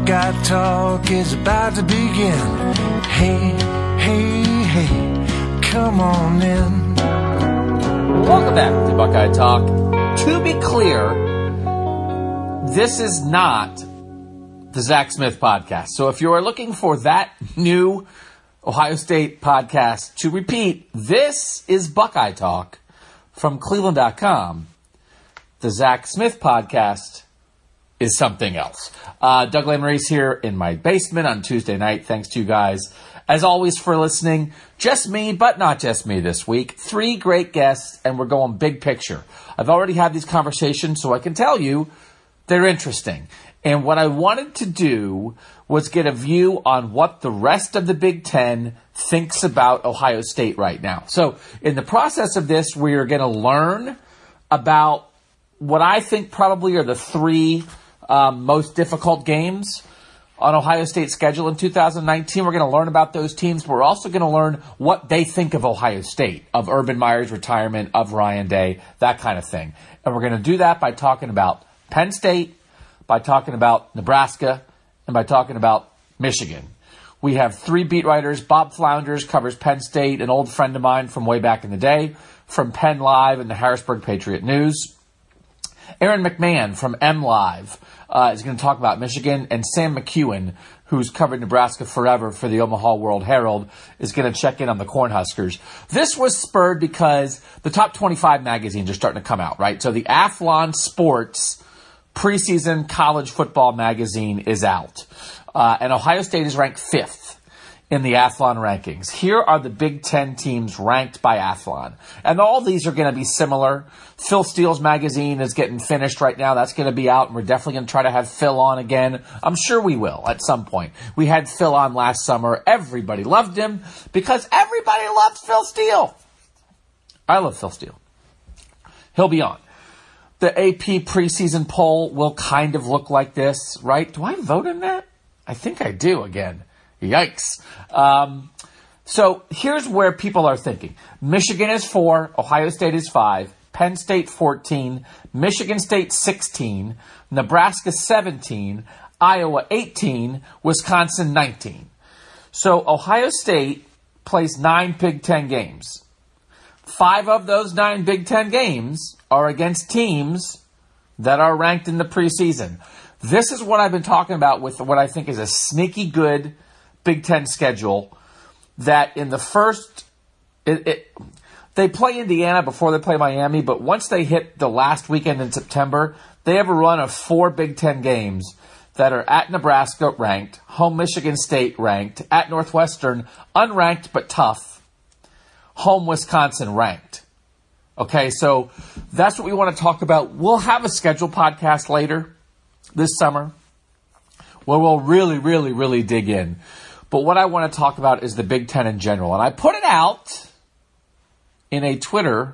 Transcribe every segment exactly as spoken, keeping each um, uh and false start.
Buckeye Talk is about to begin. Hey, hey, hey, come on in. Welcome back to Buckeye Talk. To be clear, this is not the Zach Smith podcast. So if you are looking for that new Ohio State podcast to repeat, this is Buckeye Talk from Cleveland dot com. The Zach Smith podcast is something else. Uh, Doug Lesmerises here in my basement on Tuesday night. Thanks to you guys, as always, for listening. Just me, but not just me this week. Three great guests, and we're going big picture. I've already had these conversations, so I can tell you they're interesting. And what I wanted to do was get a view on what the rest of the Big Ten thinks about Ohio State right now. So in the process of this, we are going to learn about what I think probably are the three um, most difficult games on Ohio State's schedule in two thousand nineteen. We're going to learn about those teams, but we're also going to learn what they think of Ohio State, of Urban Meyer's retirement, of Ryan Day, that kind of thing. And we're going to do that by talking about Penn State, by talking about Nebraska, and by talking about Michigan. We have three beat writers. Bob Flounders covers Penn State, an old friend of mine from way back in the day, from Penn Live and the Harrisburg Patriot News. Aaron McMahon from M Live uh, is going to talk about Michigan, and Sam McEwen, who's covered Nebraska forever for the Omaha World Herald, is going to check in on the Cornhuskers. This was spurred because the top twenty-five magazines are starting to come out, right? So the Athlon Sports preseason college football magazine is out. Uh, and Ohio State is ranked fifth in the Athlon rankings. Here are the Big Ten teams ranked by Athlon. And all these are going to be similar. Phil Steele's magazine is getting finished right now. That's going to be out, and we're definitely going to try to have Phil on again. I'm sure we will at some point. We had Phil on last summer. Everybody loved him because everybody loves Phil Steele. I love Phil Steele. He'll be on. The A P preseason poll will kind of look like this, right? Do I vote in that? I think I do again. Yikes. Um, so here's where people are thinking. Michigan is four, Ohio State is five, Penn State fourteen, Michigan State sixteen, Nebraska seventeen, Iowa eighteen, Wisconsin nineteen. So Ohio State plays nine Big Ten games. Five of those nine Big Ten games are against teams that are ranked in the preseason. This is what I've been talking about with what I think is a sneaky good Big Ten schedule, that in the first, it, it, they play Indiana before they play Miami, but once they hit the last weekend in September, they have a run of four Big Ten games that are at Nebraska ranked, home Michigan State ranked, at Northwestern unranked but tough, home Wisconsin ranked. Okay, so that's what we want to talk about. We'll have a schedule podcast later this summer where we'll really, really, really dig in. But what I want to talk about is the Big Ten in general. And I put it out in a Twitter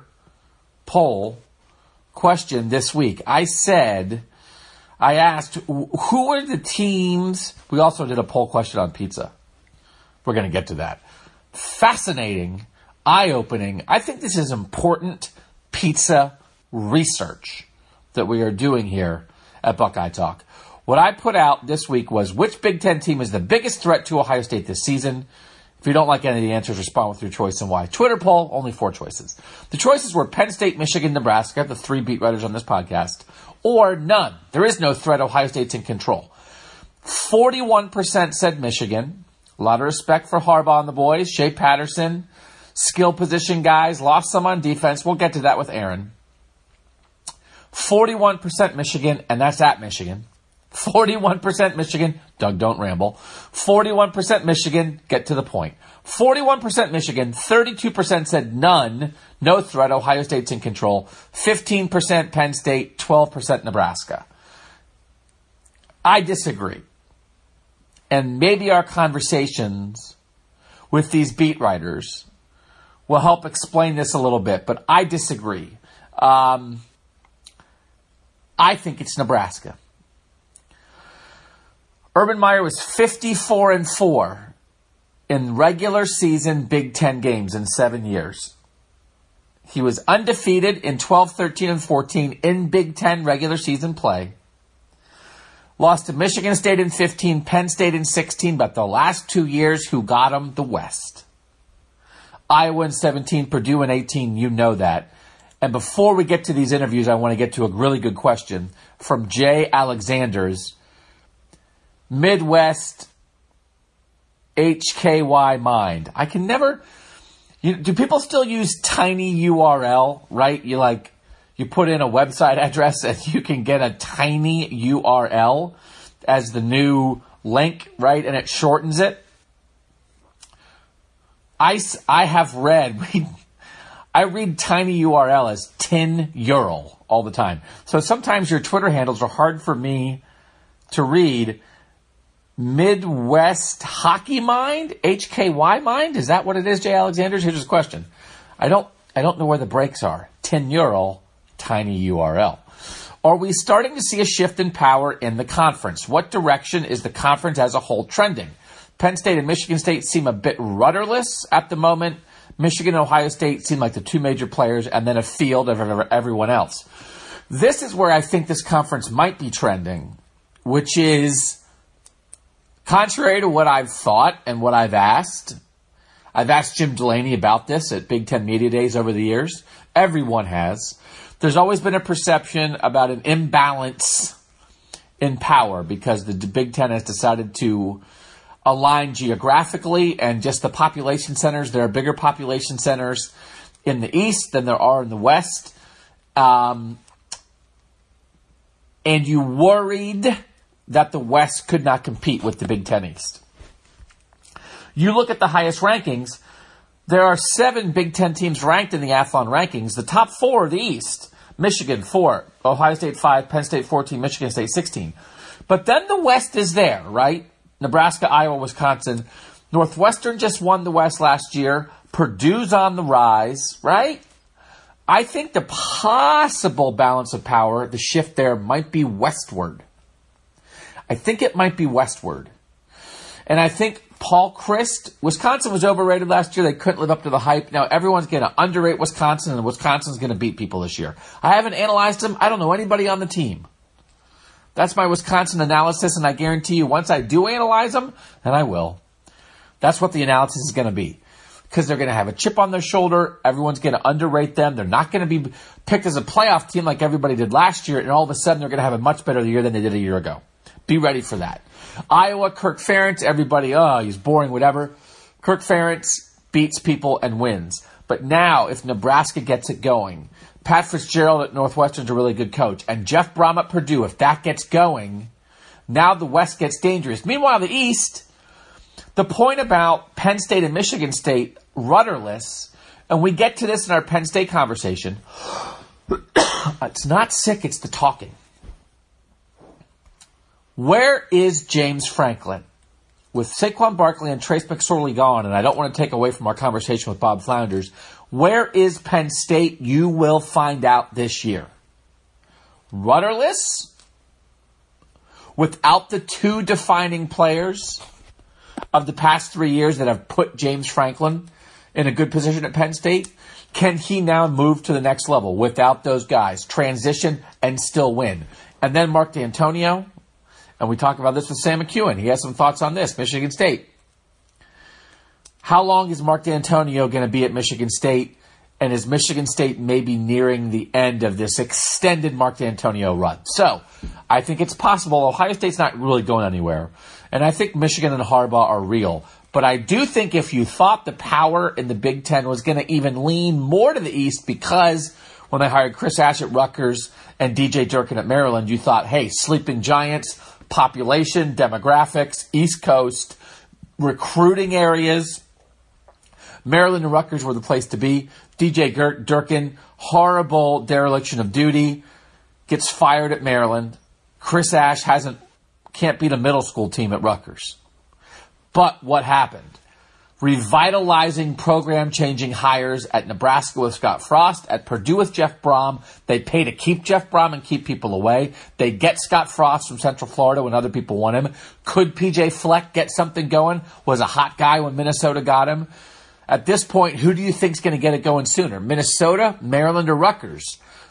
poll question this week. I said, I asked, who are the teams? We also did a poll question on pizza. We're going to get to that. Fascinating, eye-opening. I think this is important pizza research that we are doing here at Buckeye Talk. What I put out this week was, which Big Ten team is the biggest threat to Ohio State this season? If you don't like any of the answers, respond with your choice and why. Twitter poll, only four choices. The choices were Penn State, Michigan, Nebraska, the three beat writers on this podcast, or none. There is no threat. Ohio State's in control. forty-one percent said Michigan. A lot of respect for Harbaugh and the boys. Shea Patterson, skill position guys, lost some on defense. We'll get to that with Aaron. forty-one percent Michigan, and that's at Michigan. forty-one percent Michigan. Doug, don't ramble. forty-one percent Michigan. Get to the point. forty-one percent Michigan. thirty-two percent said none. No threat. Ohio State's in control. fifteen percent Penn State. twelve percent Nebraska. I disagree. And maybe our conversations with these beat writers will help explain this a little bit, but I disagree. Um, I think it's Nebraska. Urban Meyer was fifty-four and four in regular season Big Ten games in seven years. He was undefeated in twelve, thirteen, and fourteen in Big Ten regular season play. Lost to Michigan State in fifteen, Penn State in sixteen, but the last two years, who got them? The West. Iowa in seventeen, Purdue in eighteen, you know that. And before we get to these interviews, I want to get to a really good question from Jay Alexander's Midwest H K Y Mind. I can never... You, do people still use tiny U R L, right? You like, you put in a website address and you can get a tiny U R L as the new link, right? And it shortens it. I, I have read, I read tiny U R L as tin U R L all the time. So sometimes your Twitter handles are hard for me to read. Midwest Hockey Mind? H K Y Mind? Is that what it is, Jay Alexander? Here's his question. I don't, I don't know where the breaks are. tin U R L, tiny U R L. Are we starting to see a shift in power in the conference? What direction is the conference as a whole trending? Penn State and Michigan State seem a bit rudderless at the moment. Michigan and Ohio State seem like the two major players, and then a field of everyone else. This is where I think this conference might be trending, which is contrary to what I've thought and what I've asked. I've asked Jim Delaney about this at Big Ten Media Days over the years. Everyone has. There's always been a perception about an imbalance in power because the Big Ten has decided to align geographically and just the population centers. There are bigger population centers in the East than there are in the West. Um, and you worried that the West could not compete with the Big Ten East. You look at the highest rankings, there are seven Big Ten teams ranked in the Athlon rankings. The top four are the East. Michigan, four. Ohio State, five. Penn State, fourteen. Michigan State, sixteen. But then the West is there, right? Nebraska, Iowa, Wisconsin. Northwestern just won the West last year. Purdue's on the rise, right? I think the possible balance of power, the shift there, might be westward. I think it might be westward. And I think Paul Chryst, Wisconsin was overrated last year. They couldn't live up to the hype. Now everyone's going to underrate Wisconsin, and Wisconsin's going to beat people this year. I haven't analyzed them. I don't know anybody on the team. That's my Wisconsin analysis, and I guarantee you once I do analyze them, and I will, that's what the analysis is going to be. Because they're going to have a chip on their shoulder. Everyone's going to underrate them. They're not going to be picked as a playoff team like everybody did last year, and all of a sudden they're going to have a much better year than they did a year ago. Be ready for that. Iowa, Kirk Ferentz, everybody, oh, he's boring, whatever. Kirk Ferentz beats people and wins. But now, if Nebraska gets it going, Pat Fitzgerald at Northwestern's a really good coach. And Jeff Brom at Purdue, if that gets going, now the West gets dangerous. Meanwhile, the East, the point about Penn State and Michigan State, rudderless, and we get to this in our Penn State conversation, it's not sick, it's the talking. Where is James Franklin? With Saquon Barkley and Trace McSorley gone, and I don't want to take away from our conversation with Bob Flounders, where is Penn State? You will find out this year. Rudderless? Without the two defining players of the past three years that have put James Franklin in a good position at Penn State? Can he now move to the next level without those guys, transition, and still win? And then Mark D'Antonio, and we talk about this with Sam McEwen. He has some thoughts on this, Michigan State. How long is Mark D'Antonio going to be at Michigan State? And is Michigan State maybe nearing the end of this extended Mark D'Antonio run? So, I think it's possible. Ohio State's not really going anywhere. And I think Michigan and Harbaugh are real. But I do think if you thought the power in the Big Ten was going to even lean more to the East because when they hired Chris Ash at Rutgers and D J Durkin at Maryland, you thought, hey, sleeping giants, population, demographics, East Coast, recruiting areas. Maryland and Rutgers were the place to be. D J Durkin, horrible dereliction of duty, gets fired at Maryland. Chris Ash hasn't can't beat a middle school team at Rutgers. But what happened? Revitalizing, program-changing hires at Nebraska with Scott Frost, at Purdue with Jeff Brom. They pay to keep Jeff Brom and keep people away. They get Scott Frost from Central Florida when other people want him. Could P J Fleck get something going? Was a hot guy when Minnesota got him. At this point, who do you think is going to get it going sooner? Minnesota, Maryland, or Rutgers?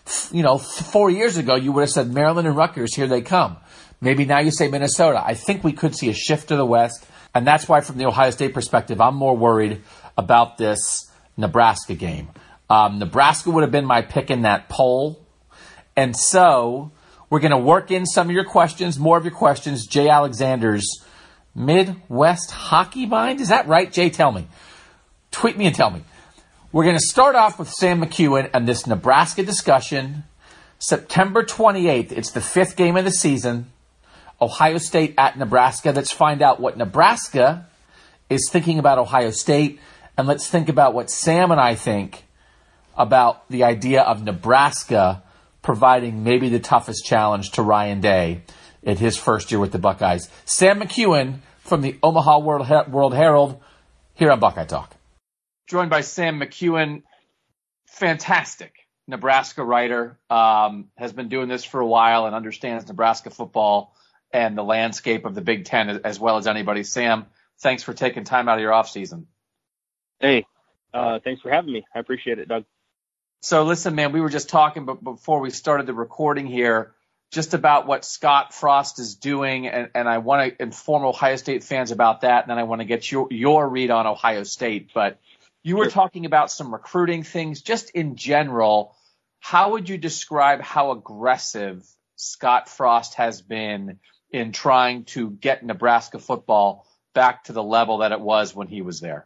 you know, four years ago, you would have said Maryland and Rutgers, here they come. Maybe now you say Minnesota. I think we could see a shift to the West, and that's why from the Ohio State perspective, I'm more worried about this Nebraska game. Um, Nebraska would have been my pick in that poll, and so we're going to work in some of your questions, more of your questions. Jay Alexander's Midwest Hockey Mind? Is that right, Jay? Tell me. Tweet me and tell me. We're going to start off with Sam McEwen and this Nebraska discussion. September twenty-eighth, it's the fifth game of the season. Ohio State at Nebraska. Let's find out what Nebraska is thinking about Ohio State, and let's think about what Sam and I think about the idea of Nebraska providing maybe the toughest challenge to Ryan Day in his first year with the Buckeyes. Sam McEwen from the Omaha World, Her- World Herald here on Buckeye Talk. Joined by Sam McEwen, fantastic Nebraska writer, um, has been doing this for a while and understands Nebraska football and the landscape of the Big Ten as well as anybody. Sam, thanks for taking time out of your off season. Hey, uh, thanks for having me. I appreciate it, Doug. So listen, man, we were just talking b- before we started the recording here just about what Scott Frost is doing, and, and I want to inform Ohio State fans about that, and then I want to get your, your read on Ohio State. But you were talking about some recruiting things just in general. How would you describe how aggressive Scott Frost has been in trying to get Nebraska football back to the level that it was when he was there?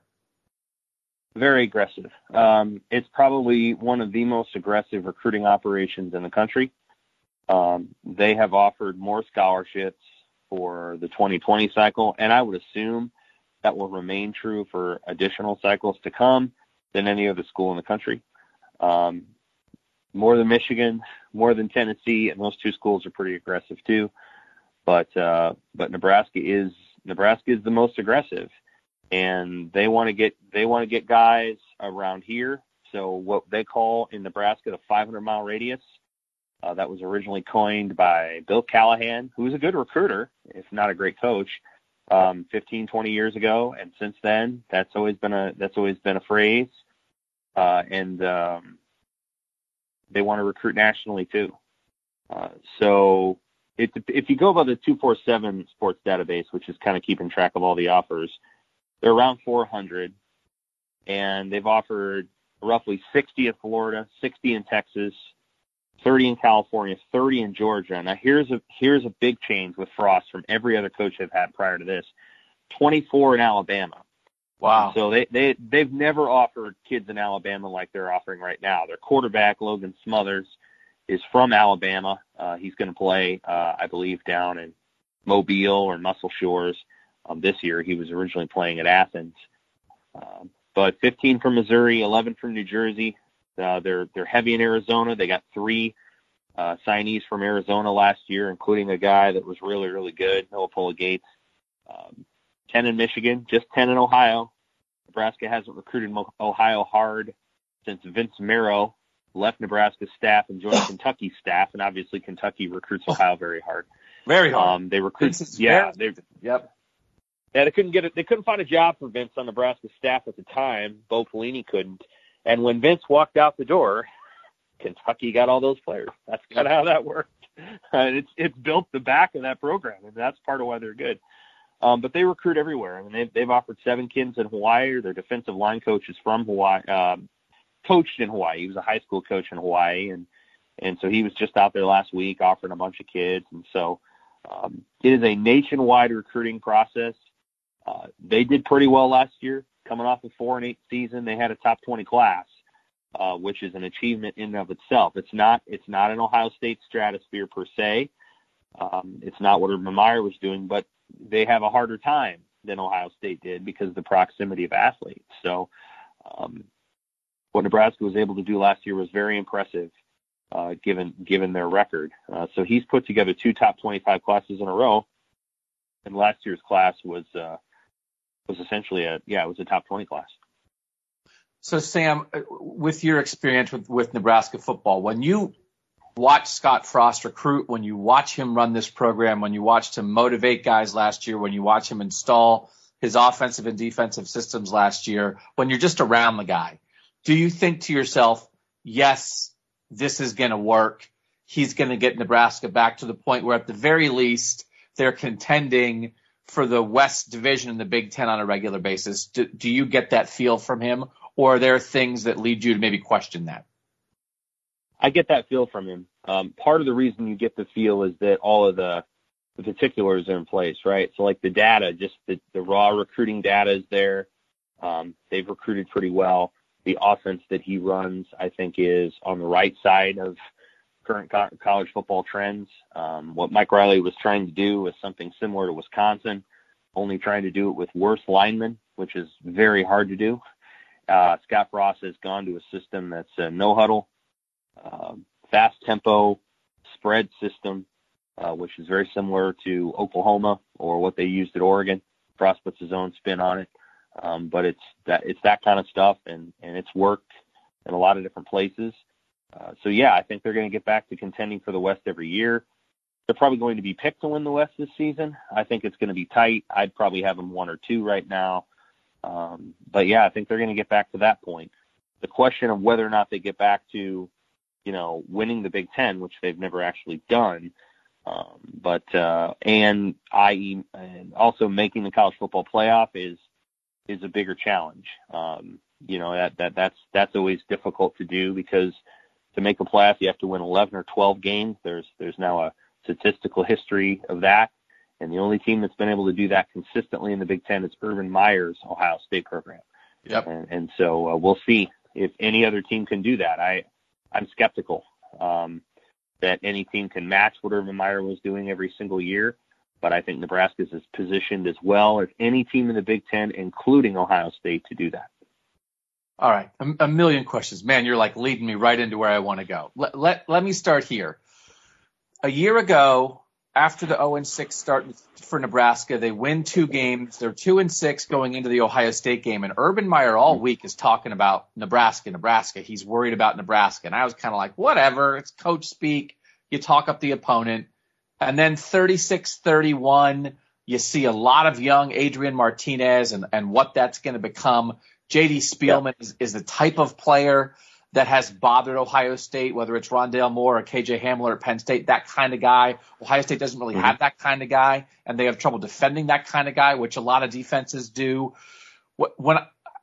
Very aggressive. Um, it's probably one of the most aggressive recruiting operations in the country. Um, they have offered more scholarships for the twenty twenty cycle, and I would assume that will remain true for additional cycles to come than any other school in the country. Um, more than Michigan, more than Tennessee, and those two schools are pretty aggressive too. But uh, but Nebraska is Nebraska is the most aggressive, and they want to get they want to get guys around here. So what they call in Nebraska the five hundred mile radius, uh, that was originally coined by Bill Callahan, who was a good recruiter, if not a great coach, um, fifteen, twenty years ago. And since then, that's always been a that's always been a phrase. Uh, and um, they want to recruit nationally too. Uh, so. It, if you go by the two forty-seven Sports Database, which is kind of keeping track of all the offers, they're around four hundred, and they've offered roughly sixty in Florida, sixty in Texas, thirty in California, thirty in Georgia. Now here's a here's a big change with Frost from every other coach they've had prior to this: twenty-four in Alabama. Wow! So they they they've never offered kids in Alabama like they're offering right now. Their quarterback Logan Smothers is from Alabama. Uh, he's going to play, uh, I believe, down in Mobile or Muscle Shores um, this year. He was originally playing at Athens. Uh, but fifteen from Missouri, eleven from New Jersey. Uh, they're they're heavy in Arizona. They got three uh, signees from Arizona last year, including a guy that was really, really good, Noah Pola-Gates. Um, ten in Michigan, just ten in Ohio. Nebraska hasn't recruited Ohio hard since Vince Marrow left Nebraska's staff and joined Kentucky's staff, and obviously Kentucky recruits Ohio very hard. Very hard. Um, they recruit, yeah, they, yep. Yeah, they couldn't get it. They couldn't find a job for Vince on Nebraska's staff at the time. Bo Pelini couldn't, and when Vince walked out the door, Kentucky got all those players. That's kind of how that worked. And it's it's built the back of that program, and that's part of why they're good. Um, but they recruit everywhere. I mean, they've, they've offered seven kids in Hawaii. Their defensive line coach is from Hawaii. Um, coached in Hawaii. He was a high school coach in Hawaii. And, and so he was just out there last week offering a bunch of kids. And so, um, it is a nationwide recruiting process. Uh, they did pretty well last year, coming off a four and eight season. They had a top twenty class, uh, which is an achievement in and of itself. It's not, it's not an Ohio State stratosphere per se. Um, it's not what Urban Meyer was doing, but they have a harder time than Ohio State did because of the proximity of athletes. So, um, what Nebraska was able to do last year was very impressive, uh, given given their record. Uh, so he's put together two top twenty-five classes in a row, and last year's class was uh, was essentially a yeah, it was a top twenty class. So Sam, with your experience with, with Nebraska football, when you watch Scott Frost recruit, when you watch him run this program, when you watched him motivate guys last year, when you watch him install his offensive and defensive systems last year, when you're just around the guy, do you think to yourself, yes, this is going to work. He's going to get Nebraska back to the point where at the very least they're contending for the West Division in the Big Ten on a regular basis. Do, do you get that feel from him, or are there things that lead you to maybe question that? I get that feel from him. Um, part of the reason you get the feel is that all of the, the particulars are in place, right? So like the data, just the, the raw recruiting data is there. Um, they've recruited pretty well. The offense that he runs, I think, is on the right side of current co- college football trends. Um, what Mike Riley was trying to do was something similar to Wisconsin, only trying to do it with worse linemen, which is very hard to do. Uh, Scott Frost has gone to a system that's a no huddle, uh, fast tempo, spread system, uh, which is very similar to Oklahoma or what they used at Oregon. Frost puts his own spin on it. Um, but it's that, it's that kind of stuff, and, and it's worked in a lot of different places. Uh, so yeah, I think they're going to get back to contending for the West every year. They're probably going to be picked to win the West this season. I think it's going to be tight. I'd probably have them one or two right now. Um, but yeah, I think they're going to get back to that point. The question of whether or not they get back to, you know, winning the Big Ten, which they've never actually done, um, but, uh, and that is, and also making the college football playoff is, is a bigger challenge. Um, you know, that, that, that's, that's always difficult to do because to make a playoff, you have to win eleven or twelve games. There's, there's now a statistical history of that. And the only team that's been able to do that consistently in the Big Ten is Urban Meyer's Ohio State program. Yep. And, and so uh, we'll see if any other team can do that. I, I'm skeptical um, that any team can match what Urban Meyer was doing every single year. But I think Nebraska's is positioned as well as any team in the Big Ten, including Ohio State, to do that. All right. A, a million questions. Man, you're like leading me right into where I want to go. Let, let, let me start here. A year ago, after the oh and six start for Nebraska, they win two games. They're two and six going into the Ohio State game. And Urban Meyer all week is talking about Nebraska, Nebraska. He's worried about Nebraska. And I was kind of like, whatever. It's coach speak. You talk up the opponent. And then thirty-six thirty-one, you see a lot of young Adrian Martinez and, and what that's going to become. J D Spielman yeah. is, is the type of player that has bothered Ohio State, whether it's Rondale Moore or K J Hamler at Penn State, that kind of guy. Ohio State doesn't really mm-hmm. have that kind of guy, and they have trouble defending that kind of guy, which a lot of defenses do. When,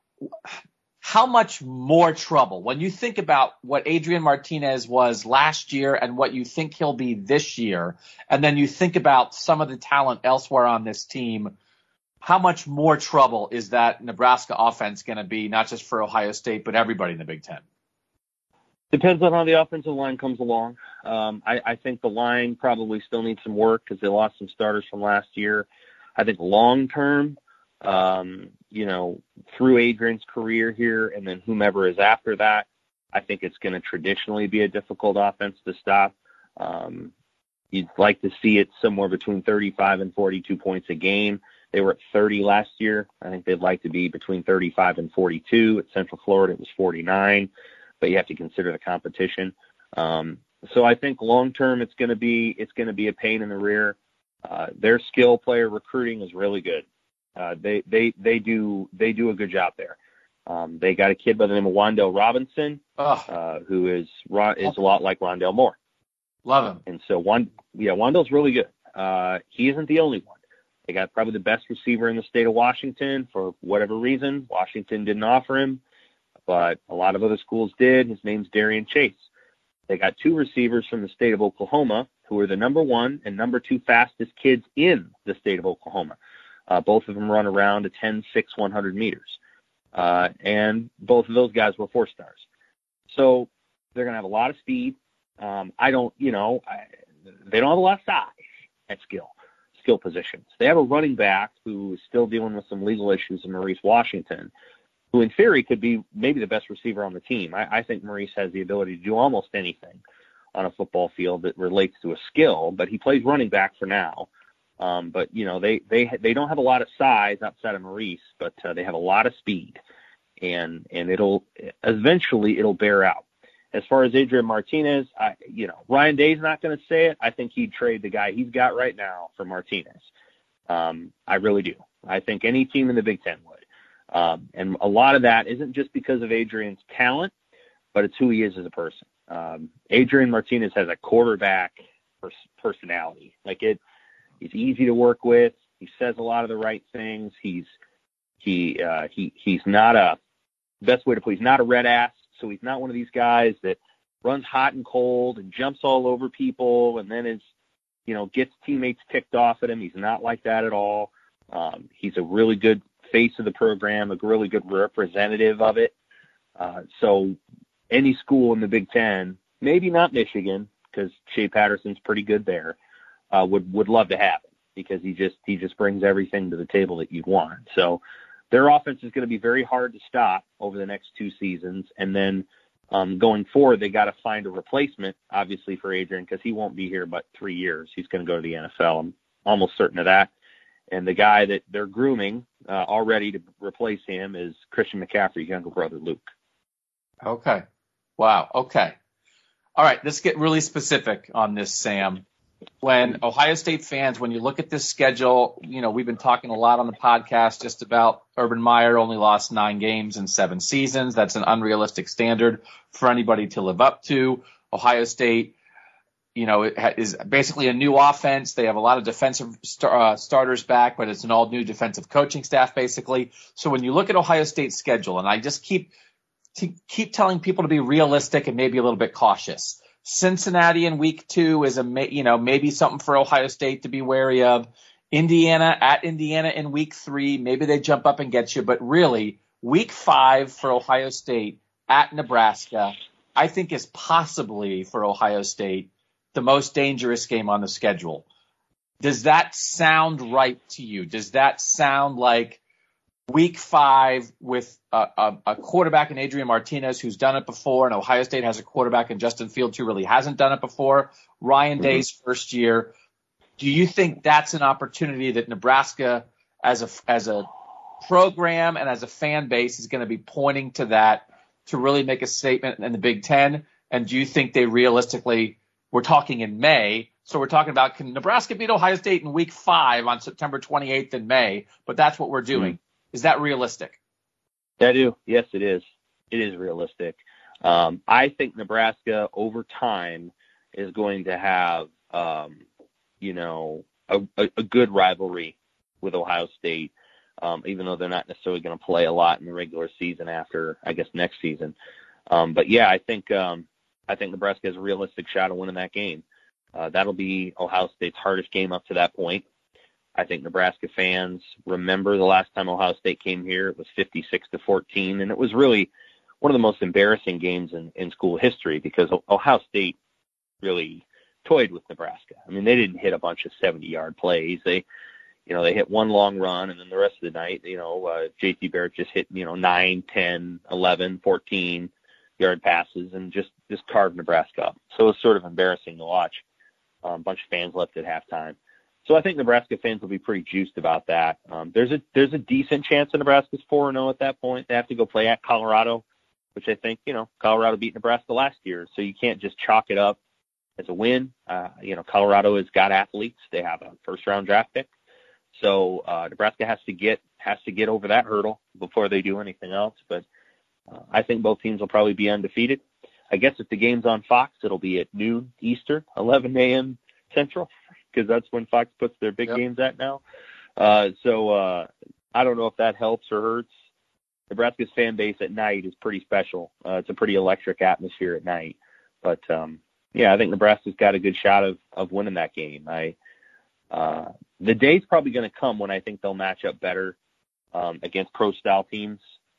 how much more trouble, when you think about what Adrian Martinez was last year and what you think he'll be this year, and then you think about some of the talent elsewhere on this team, how much more trouble is that Nebraska offense going to be, not just for Ohio State, but everybody in the Big Ten? Depends on how the offensive line comes along. Um, I, I think the line probably still needs some work because they lost some starters from last year. I think long term, um, you know, through Adrian's career here and then whomever is after that, I think it's going to traditionally be a difficult offense to stop. Um, you'd like to see it somewhere between thirty-five and forty-two points a game. They were at thirty last year. I think they'd like to be between thirty-five and forty-two. At Central Florida, it was forty-nine, but you have to consider the competition. Um, so I think long term, it's going to be it's going to be a pain in the rear. Uh, their skill player recruiting is really good. Uh, they they they do they do a good job there. Um, they got a kid by the name of Wandale Robinson, oh. uh, who is is a lot like Rondale Moore. Love him. And so one, yeah, Wandale's really good. Uh, he isn't the only one. They got probably the best receiver in the state of Washington for whatever reason. Washington didn't offer him, but a lot of other schools did. His name's Darian Chase. They got two receivers from the state of Oklahoma who are the number one and number two fastest kids in the state of Oklahoma. Uh, both of them run around a ten six, one hundred meters. Uh, and both of those guys were four stars. So they're going to have a lot of speed. Um, I don't, you know, I, they don't have a lot of size at skill, skill positions. They have a running back who is still dealing with some legal issues in Maurice Washington, who in theory could be maybe the best receiver on the team. I, I think Maurice has the ability to do almost anything on a football field that relates to a skill, but he plays running back for now. Um, but, you know, they, they, they don't have a lot of size outside of Maurice, but uh, they have a lot of speed, and, and it'll eventually it'll bear out. As far as Adrian Martinez, I, you know, Ryan Day's not going to say it. I think he'd trade the guy he's got right now for Martinez. Um, I really do. I think any team in the Big Ten would. Um, and a lot of that isn't just because of Adrian's talent, but it's who he is as a person. Um, Adrian Martinez has a quarterback pers- personality. Like it, he's easy to work with. He says a lot of the right things. He's he uh, he he's not a best way to put. He's not a red ass. So he's not one of these guys that runs hot and cold and jumps all over people and then is, you know, gets teammates ticked off at him. He's not like that at all. Um, he's a really good face of the program, a really good representative of it. Uh, so any school in the Big Ten, maybe not Michigan, because Shea Patterson's pretty good there, uh, would would love to have him because he just he just brings everything to the table that you'd want. So their offense is going to be very hard to stop over the next two seasons, and then um, going forward, they got to find a replacement, obviously, for Adrian because he won't be here but three years. He's going to go to the N F L. I'm almost certain of that. And the guy that they're grooming uh, already to replace him is Christian McCaffrey's younger brother, Luke. Okay. Wow. Okay. All right. Let's get really specific on this, Sam. When Ohio State fans, when you look at this schedule, you know, we've been talking a lot on the podcast just about Urban Meyer only lost nine games in seven seasons. That's an unrealistic standard for anybody to live up to. Ohio State, you know, it ha- is basically a new offense. They have a lot of defensive star- uh, starters back, but it's an all new defensive coaching staff, basically. So when you look at Ohio State's schedule, and I just keep to keep telling people to be realistic and maybe a little bit cautious. Cincinnati in week two is a, you know, maybe something for Ohio State to be wary of. Indiana at Indiana in week three, maybe they jump up and get you, but really week five for Ohio State at Nebraska, I think is possibly for Ohio State the most dangerous game on the schedule. Does that sound right to you? Does that sound like week five with a, a, a quarterback in Adrian Martinez who's done it before, and Ohio State has a quarterback in Justin Fields who really hasn't done it before, Ryan mm-hmm. Day's first year? Do you think that's an opportunity that Nebraska as a, as a program and as a fan base is going to be pointing to that to really make a statement in the Big Ten? And do you think they realistically, we're talking in May, so we're talking about can Nebraska beat Ohio State in week five on September twenty-eighth in May, but that's what we're doing. Mm-hmm. Is that realistic? I do. Yes, it is. It is realistic. Um, I think Nebraska over time is going to have, um, you know, a, a, a good rivalry with Ohio State, um, even though they're not necessarily going to play a lot in the regular season after, I guess, next season. Um, but yeah, I think um, I think Nebraska has a realistic shot of winning that game. Uh, that'll be Ohio State's hardest game up to that point. I think Nebraska fans remember the last time Ohio State came here. It was fifty-six to fourteen, and it was really one of the most embarrassing games in, in school history because Ohio State really toyed with Nebraska. I mean, they didn't hit a bunch of seventy-yard plays. They, you know, they hit one long run, and then the rest of the night, you know, uh, J T Barrett just hit, you know, nine, ten, eleven, fourteen-yard passes and just, just carved Nebraska up. So it was sort of embarrassing to watch. Um, a bunch of fans left at halftime. So I think Nebraska fans will be pretty juiced about that. Um, there's a there's a decent chance that Nebraska's four and oh at that point. They have to go play at Colorado, which I think, you know, Colorado beat Nebraska last year, so you can't just chalk it up as a win. Uh, you know, Colorado has got athletes. They have a first-round draft pick. So uh, Nebraska has to get has to get over that hurdle before they do anything else. But uh, I think both teams will probably be undefeated. I guess if the game's on Fox, it'll be at noon Eastern, eleven a.m. Central, because that's when Fox puts their big yep. games at now. Uh, so uh, I don't know if that helps or hurts. Nebraska's fan base at night is pretty special. Uh, it's a pretty electric atmosphere at night. But, um, yeah, I think Nebraska's got a good shot of, of winning that game. I uh, the day's probably going to come when I think they'll match up better um, against pro-style teams.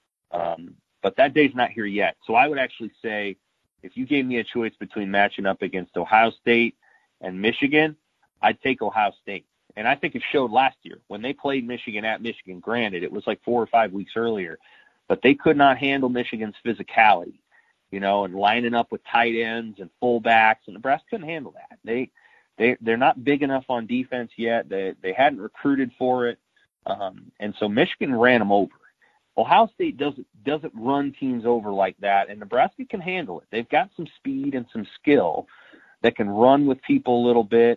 Um, but that day's not here yet. So I would actually say if you gave me a choice between matching up against Ohio State and Michigan, I'd take Ohio State. And I think it showed last year when they played Michigan at Michigan. Granted, it was like four or five weeks earlier, but they could not handle Michigan's physicality, you know, and lining up with tight ends and fullbacks. And Nebraska couldn't handle that. They, they, they're not big enough on defense yet. They, they hadn't recruited for it. Um, and so Michigan ran them over. Ohio State doesn't, doesn't run teams over like that, and Nebraska can handle it. They've got some speed and some skill that can run with people a little bit.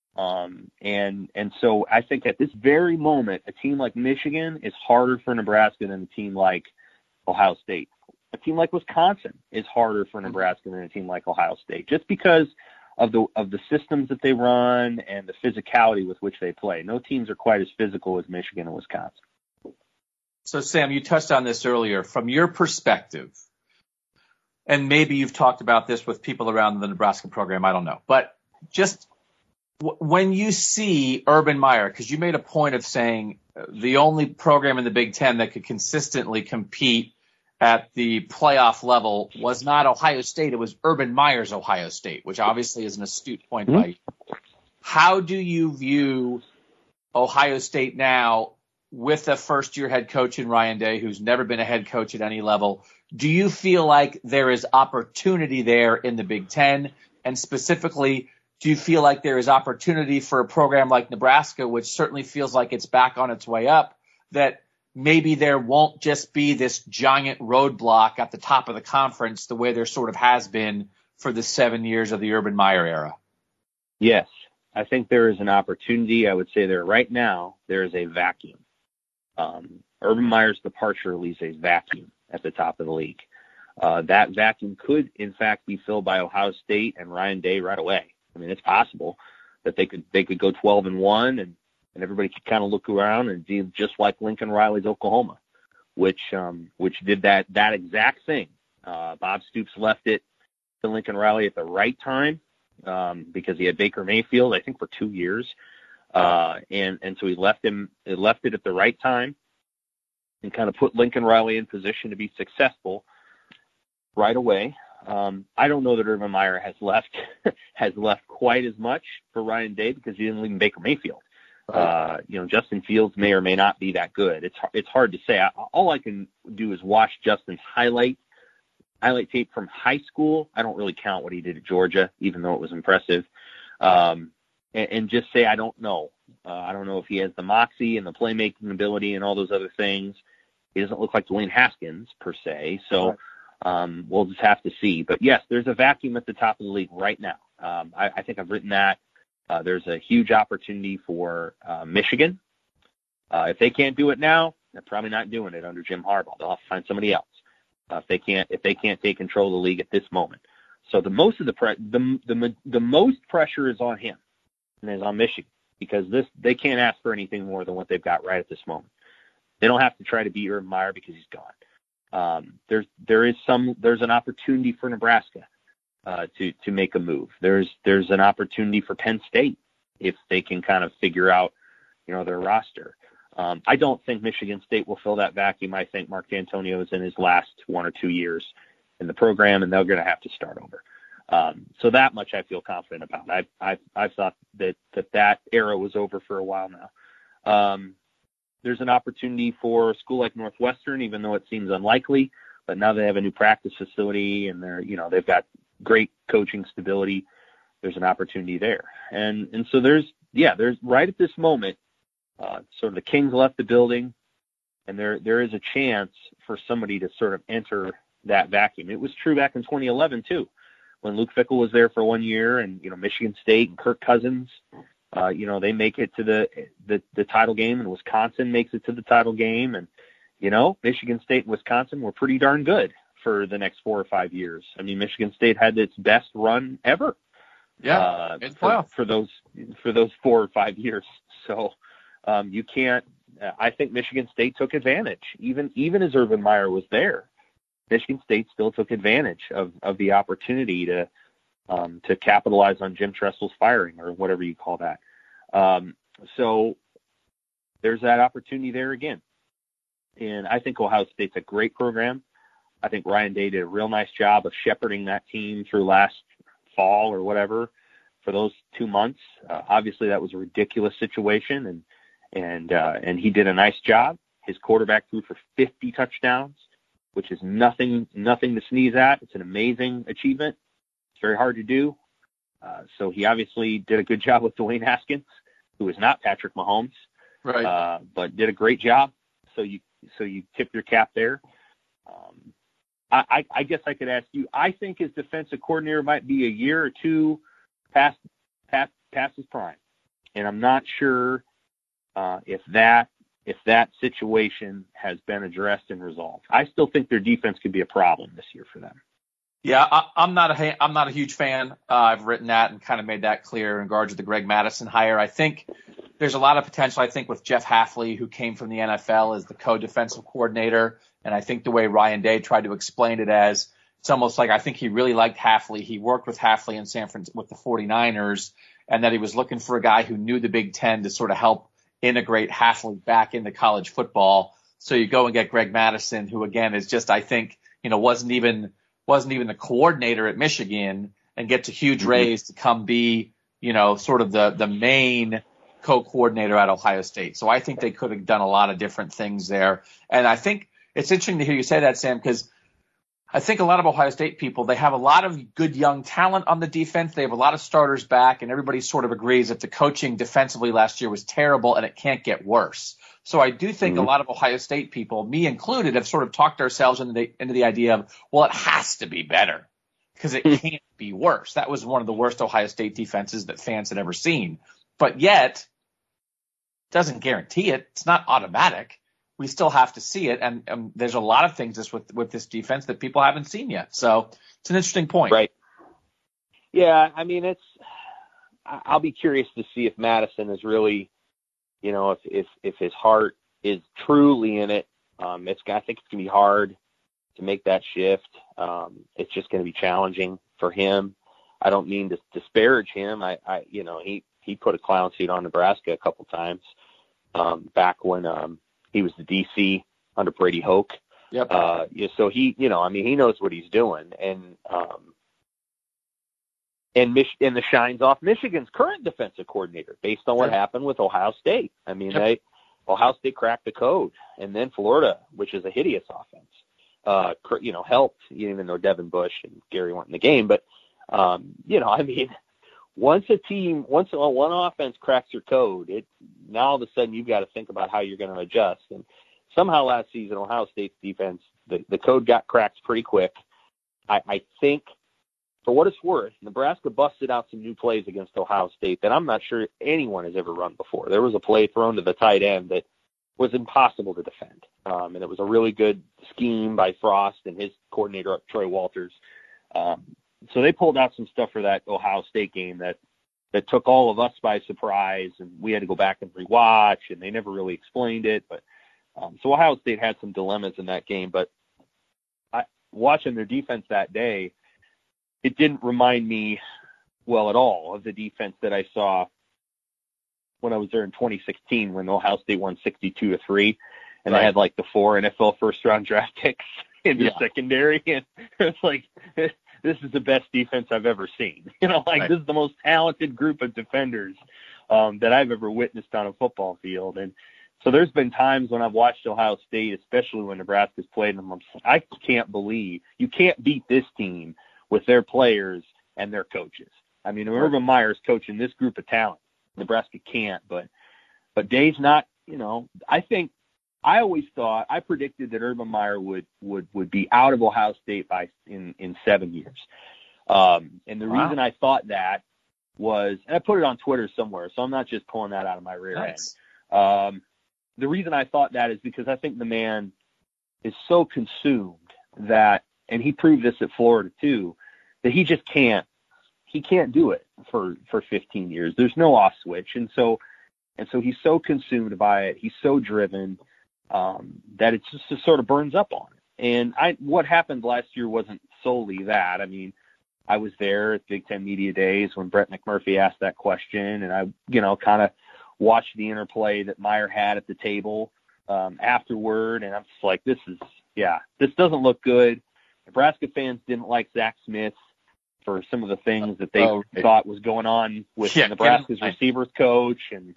Um, and, and so I think at this very moment, a team like Michigan is harder for Nebraska than a team like Ohio State. a team like Wisconsin is harder for Nebraska than a team like Ohio State, just because of the of the systems that they run and the physicality with which they play. No teams are quite as physical as Michigan and Wisconsin. So, Sam, you touched on this earlier. From your perspective, and maybe you've talked about this with people around the Nebraska program, I don't know. But just w- when you see Urban Meyer, because you made a point of saying the only program in the Big Ten that could consistently compete at the playoff level was not Ohio State. It was Urban Meyer's Ohio State, which obviously is an astute point mm-hmm. by you. How do you view Ohio State now with a first-year head coach in Ryan Day, who's never been a head coach at any level? Do you feel like there is opportunity there in the Big Ten? And specifically, do you feel like there is opportunity for a program like Nebraska, which certainly feels like it's back on its way up, that maybe there won't just be this giant roadblock at the top of the conference the way there sort of has been for the seven years of the Urban Meyer era? Yes, I think there is an opportunity. I would say there right now, there is a vacuum. Um, Urban Meyer's departure leaves a vacuum at the top of the league. Uh, that vacuum could, in fact, be filled by Ohio State and Ryan Day right away. I mean, it's possible that they could they could go twelve and one, and, and everybody could kind of look around and do just like Lincoln Riley's Oklahoma, which um, which did that that exact thing. Uh, Bob Stoops left it to Lincoln Riley at the right time um, because he had Baker Mayfield, I think, for two years. Uh, and, and so he left him, he left it at the right time and kind of put Lincoln Riley in position to be successful right away. Um, I don't know that Urban Meyer has left, has left quite as much for Ryan Day because he didn't leave Baker Mayfield. Uh, you know, Justin Fields may or may not be that good. It's, it's hard to say. I, all I can do is watch Justin's highlight, highlight tape from high school. I don't really count what he did at Georgia, even though it was impressive. Um, and just say, I don't know. Uh, I don't know if he has the moxie and the playmaking ability and all those other things. He doesn't look like Dwayne Haskins, per se. So um, we'll just have to see. But, yes, there's a vacuum at the top of the league right now. Um, I, I think I've written that. Uh, there's a huge opportunity for uh, Michigan. Uh, if they can't do it now, they're probably not doing it under Jim Harbaugh. They'll have to find somebody else uh, if they can't if they can't take control of the league at this moment. So the most of the pre- the, the the most pressure is on him. And is on Michigan because this they can't ask for anything more than what they've got right at this moment. They don't have to try to beat Urban Meyer because he's gone. Um, there's there is some there's an opportunity for Nebraska uh, to to make a move. There's there's an opportunity for Penn State if they can kind of figure out you know their roster. Um, I don't think Michigan State will fill that vacuum. I think Mark D'Antonio is in his last one or two years in the program, and they're going to have to start over. Um, so that much I feel confident about. I've, I've, I've thought that, that that era was over for a while now. Um, there's an opportunity for a school like Northwestern, even though it seems unlikely, but now they have a new practice facility and they're, you know, they've got great coaching stability. There's an opportunity there. And, and so there's, yeah, there's right at this moment, uh, sort of the Kings left the building and there, there is a chance for somebody to sort of enter that vacuum. It was true back in twenty eleven too. When Luke Fickell was there for one year and, you know, Michigan State and Kirk Cousins, uh, you know, they make it to the, the, the title game and Wisconsin makes it to the title game. And, you know, Michigan State and Wisconsin were pretty darn good for the next four or five years. I mean, Michigan State had its best run ever. Yeah. Uh, for, for those, for those four or five years. So um, you can't, I think Michigan State took advantage even, even as Urban Meyer was there. Michigan State still took advantage of, of the opportunity to um, to capitalize on Jim Tressel's firing or whatever you call that. Um, so there's that opportunity there again. And I think Ohio State's a great program. I think Ryan Day did a real nice job of shepherding that team through last fall or whatever for those two months. Uh, obviously, that was a ridiculous situation, and and uh, and he did a nice job. His quarterback threw for fifty touchdowns, which is nothing, nothing to sneeze at. It's an amazing achievement. It's very hard to do. Uh, so he obviously did a good job with Dwayne Haskins, who is not Patrick Mahomes, right? Uh, but did a great job. So you, so you tip your cap there. Um, I, I, I guess I could ask you. I think his defensive coordinator might be a year or two past, past, past his prime, and I'm not sure uh, if that if that situation has been addressed and resolved. I still think their defense could be a problem this year for them. Yeah, I, I'm not a I'm not a huge fan. Uh, I've written that and kind of made that clear in regards to the Greg Mattison hire. I think there's a lot of potential. I think with Jeff Hafley, who came from the N F L as the co-defensive coordinator, and I think the way Ryan Day tried to explain it as it's almost like I think he really liked Hafley. He worked with Hafley in San Francisco with the 49ers, and that he was looking for a guy who knew the Big Ten to sort of help integrate Hafley back into college football. So you go and get Greg Mattison, who again is just I think you know wasn't even wasn't even the coordinator at Michigan, and gets a huge raise to come be, you know, sort of the, the main co-coordinator at Ohio State. So I think they could have done a lot of different things there. And I think it's interesting to hear you say that, Sam, because I think a lot of Ohio State people, they have a lot of good young talent on the defense. They have a lot of starters back, and everybody sort of agrees that the coaching defensively last year was terrible and it can't get worse. So I do think mm-hmm. a lot of Ohio State people, me included, have sort of talked ourselves into the, into the idea of, well, it has to be better because it can't be worse. That was one of the worst Ohio State defenses that fans had ever seen. But yet, it doesn't guarantee it. It's not automatic. We still have to see it. And, and there's a lot of things just with, with this defense that people haven't seen yet. So it's an interesting point. Right. Yeah, I mean, it's – I'll be curious to see if Madison is really – you know, if, if, if his heart is truly in it. Um, it's, I think it's going to be hard to make that shift. Um, it's just going to be challenging for him. I don't mean to disparage him. I, I, you know, he, he put a clown suit on Nebraska a couple times, um, back when, um, he was the D C under Brady Hoke. Yep. Uh, yeah, so he, you know, I mean, he knows what he's doing. And, um, And, Mich- and the shine's off Michigan's current defensive coordinator based on what Right. happened with Ohio State. I mean, Yep. they Ohio State cracked the code, and then Florida, which is a hideous offense, uh, you know, helped, even though Devin Bush and Gary weren't in the game. But, um, you know, I mean, once a team, once one offense cracks your code, it now all of a sudden you've got to think about how you're going to adjust. And somehow last season, Ohio State's defense, the, the code got cracked pretty quick. I, I think, for what it's worth, Nebraska busted out some new plays against Ohio State that I'm not sure anyone has ever run before. There was a play thrown to the tight end that was impossible to defend. Um, and it was a really good scheme by Frost and his coordinator, Troy Walters. Um, so they pulled out some stuff for that Ohio State game that, that took all of us by surprise, and we had to go back and rewatch, and they never really explained it. But um, so Ohio State had some dilemmas in that game. But I, watching their defense that day, it didn't remind me well at all of the defense that I saw when I was there in twenty sixteen when Ohio State won sixty-two to three, and Right. they had like the four N F L first round draft picks in the Yeah. secondary, and it's like, this is the best defense I've ever seen. You know, like Right. this is the most talented group of defenders um, that I've ever witnessed on a football field. And so there's been times when I've watched Ohio State, especially when Nebraska's played them, I'm just, I can't believe you can't beat this team with their players and their coaches. I mean, Urban Meyer's coaching this group of talent. Nebraska can't, but but Dave's not, you know, I think I always thought, I predicted that Urban Meyer would would would be out of Ohio State by in, in seven years. Um, and the Wow. reason I thought that was, and I put it on Twitter somewhere, so I'm not just pulling that out of my rear Nice. end. Um, the reason I thought that is because I think the man is so consumed that, and he proved this at Florida too, that he just can't, he can't do it for, for fifteen years. There's no off switch. And so, and so he's so consumed by it. He's so driven, um, that it just, just sort of burns up on it. And I, what happened last year wasn't solely that. I mean, I was there at Big Ten Media Days when Brett McMurphy asked that question, and I, you know, kind of watched the interplay that Meyer had at the table, um, afterward. And I'm just like, this is, yeah, this doesn't look good. Nebraska fans didn't like Zach Smith for some of the things that they Oh, thought was going on with yeah, Nebraska's yeah. receivers coach. And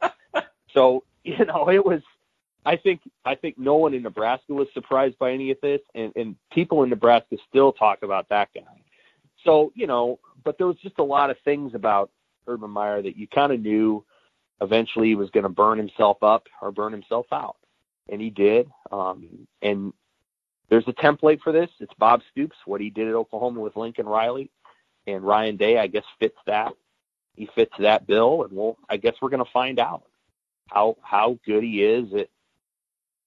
so, you know, it was, I think, I think no one in Nebraska was surprised by any of this, and, and people in Nebraska still talk about that guy. So, you know, but there was just a lot of things about Urban Meyer that you kind of knew eventually he was going to burn himself up or burn himself out. And he did. Um, and there's a template for this. It's Bob Stoops, what he did at Oklahoma with Lincoln Riley. And Ryan Day, I guess, fits that. He fits that bill. And we'll, I guess we're going to find out how, how good he is at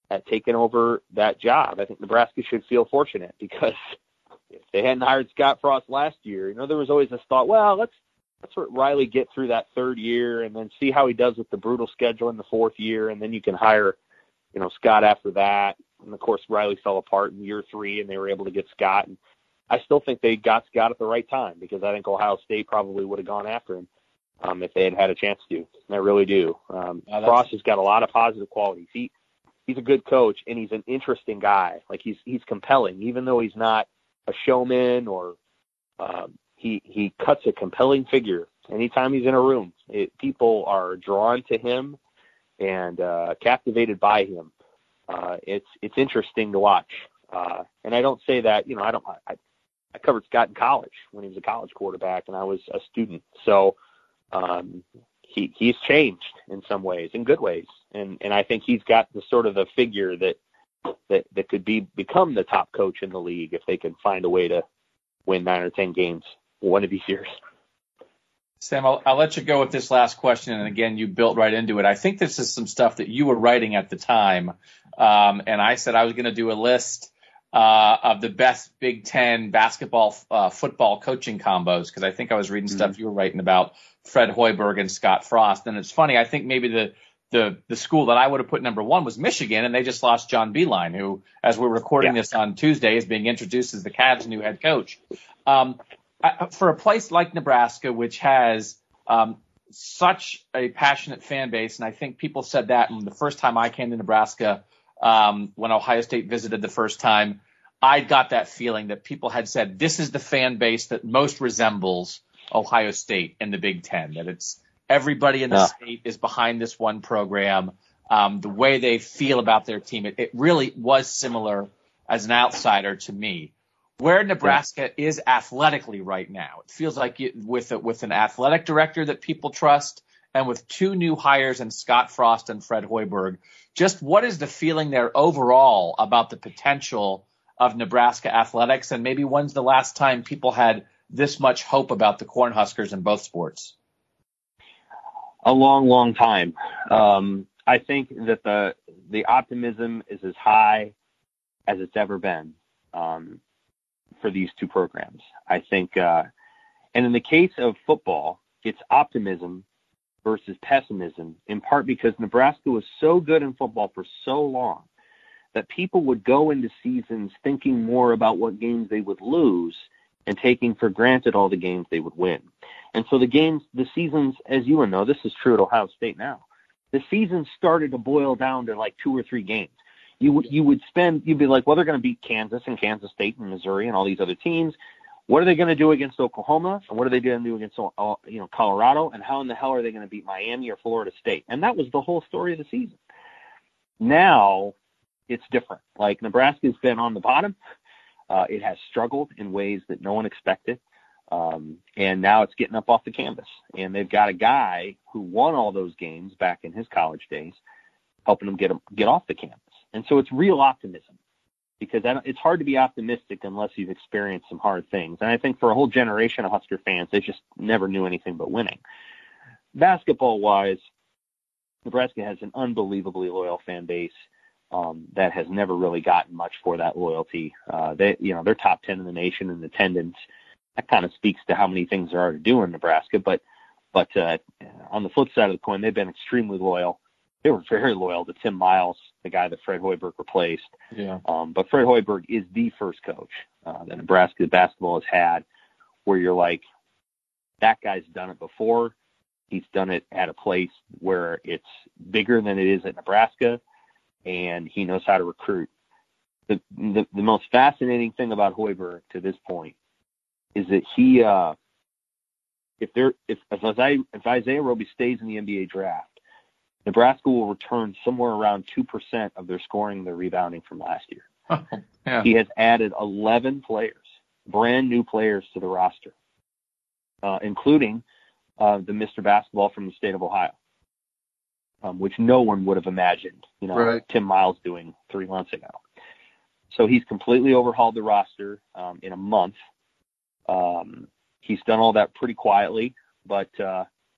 at taking over that job. I think Nebraska should feel fortunate because if they hadn't hired Scott Frost last year, you know, there was always this thought, well, let's let's let Riley get through that third year and then see how he does with the brutal schedule in the fourth year, and then you can hire, you know, Scott after that. And of course, Riley fell apart in year three, and they were able to get Scott. And I still think they got Scott at the right time because I think Ohio State probably would have gone after him um, if they had had a chance to. And I really do. Um, oh, Frost has got a lot of positive qualities. He he's a good coach, and he's an interesting guy. Like he's he's compelling, even though he's not a showman or um, he he cuts a compelling figure. Anytime he's in a room, it, people are drawn to him and uh, captivated by him. Uh, it's it's interesting to watch, uh, and I don't say that, you know, I don't. I, I covered Scott in college when he was a college quarterback, and I was a student. So um, he he's changed in some ways, in good ways, and and I think he's got the sort of the figure that that that could be become the top coach in the league if they can find a way to win nine or ten games one of these years. Sam, I'll, I'll let you go with this last question. And again, you built right into it. I think this is some stuff that you were writing at the time. Um, and I said I was going to do a list uh, of the best Big Ten basketball, uh, football coaching combos, because I think I was reading mm-hmm. stuff you were writing about Fred Hoiberg and Scott Frost. And it's funny, I think maybe the, the, the school that I would have put number one was Michigan, and they just lost John Beilein, who, as we're recording yeah. this on Tuesday, is being introduced as the Cavs' new head coach. Um, For a place like Nebraska, which has um, such a passionate fan base, and I think people said that the first time I came to Nebraska, um, when Ohio State visited the first time, I got that feeling that people had said, this is the fan base that most resembles Ohio State in the Big Ten, that it's everybody in the yeah. state is behind this one program. Um, the way they feel about their team, it, it really was similar as an outsider to me. Where Nebraska yeah. is athletically right now, it feels like it, with a, with an athletic director that people trust, and with two new hires in Scott Frost and Fred Hoiberg, just what is the feeling there overall about the potential of Nebraska athletics, and maybe when's the last time people had this much hope about the Cornhuskers in both sports? A long, long time. Um, I think that the the optimism is as high as it's ever been. Um, for these two programs. I think, uh, and in the case of football, it's optimism versus pessimism, in part because Nebraska was so good in football for so long that people would go into seasons thinking more about what games they would lose and taking for granted all the games they would win. And so the games, the seasons, as you know, this is true at Ohio State now, the season started to boil down to like two or three games. You would you would spend you'd be like, well, they're going to beat Kansas and Kansas State and Missouri and all these other teams. What are they going to do against Oklahoma? And what are they going to do against uh, you know Colorado? And how in the hell are they going to beat Miami or Florida State? And that was the whole story of the season. Now it's different. Like Nebraska's been on the bottom. Uh, it has struggled in ways that no one expected. Um, and now it's getting up off the canvas. And they've got a guy who won all those games back in his college days, helping them get them, get off the campus. And so it's real optimism, because I don't, it's hard to be optimistic unless you've experienced some hard things. And I think for a whole generation of Husker fans, they just never knew anything but winning. Basketball-wise, Nebraska has an unbelievably loyal fan base um, that has never really gotten much for that loyalty. Uh, they, you know, they're top ten in the nation in attendance. That kind of speaks to how many things there are to do in Nebraska. But, but uh, on the flip side of the coin, they've been extremely loyal. They were very loyal to Tim Miles, the guy that Fred Hoiberg replaced. Yeah. Um, but Fred Hoiberg is the first coach uh, that Nebraska basketball has had where you're like, that guy's done it before. He's done it at a place where it's bigger than it is at Nebraska, and he knows how to recruit. The, the, the most fascinating thing about Hoiberg to this point is that he, uh, if there, if, if Isaiah, if Isaiah Roby stays in the N B A draft, Nebraska will return somewhere around two percent of their scoring and their rebounding from last year. Oh, yeah. He has added eleven players, brand new players to the roster, uh, including uh, the Mister Basketball from the state of Ohio, um, which no one would have imagined, you know, right. Tim Miles doing three months ago. So he's completely overhauled the roster um, in a month. Um, he's done all that pretty quietly, but uh,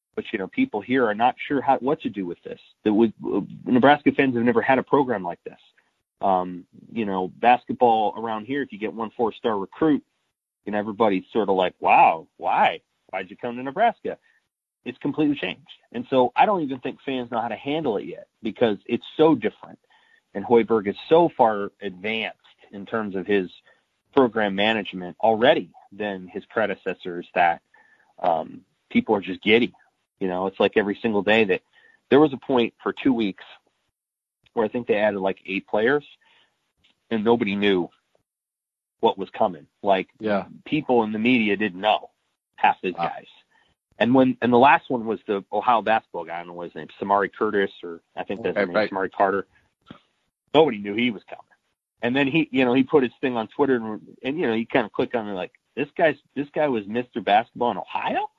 but, you know, people here are not sure how what to do with this. That would, uh, Nebraska fans have never had a program like this. Um, you know, basketball around here, if you get one four-star recruit, you know, everybody's sort of like, wow, why? Why'd you come to Nebraska? It's completely changed. And so I don't even think fans know how to handle it yet because it's so different. And Hoiberg is so far advanced in terms of his program management already than his predecessors that um, people are just giddy. You know, it's like every single day that there was a point for two weeks where I think they added like eight players and nobody knew what was coming. Like yeah. people in the media didn't know half these wow. guys. And when, and the last one was the Ohio basketball guy. I don't know what his name, Samari Curtis, or I think that's okay, his name, right. Samari Carter. Nobody knew he was coming. And then he, you know, he put his thing on Twitter and, and you know, you kind of click on it like, this guy's, this guy was Mister Basketball in Ohio.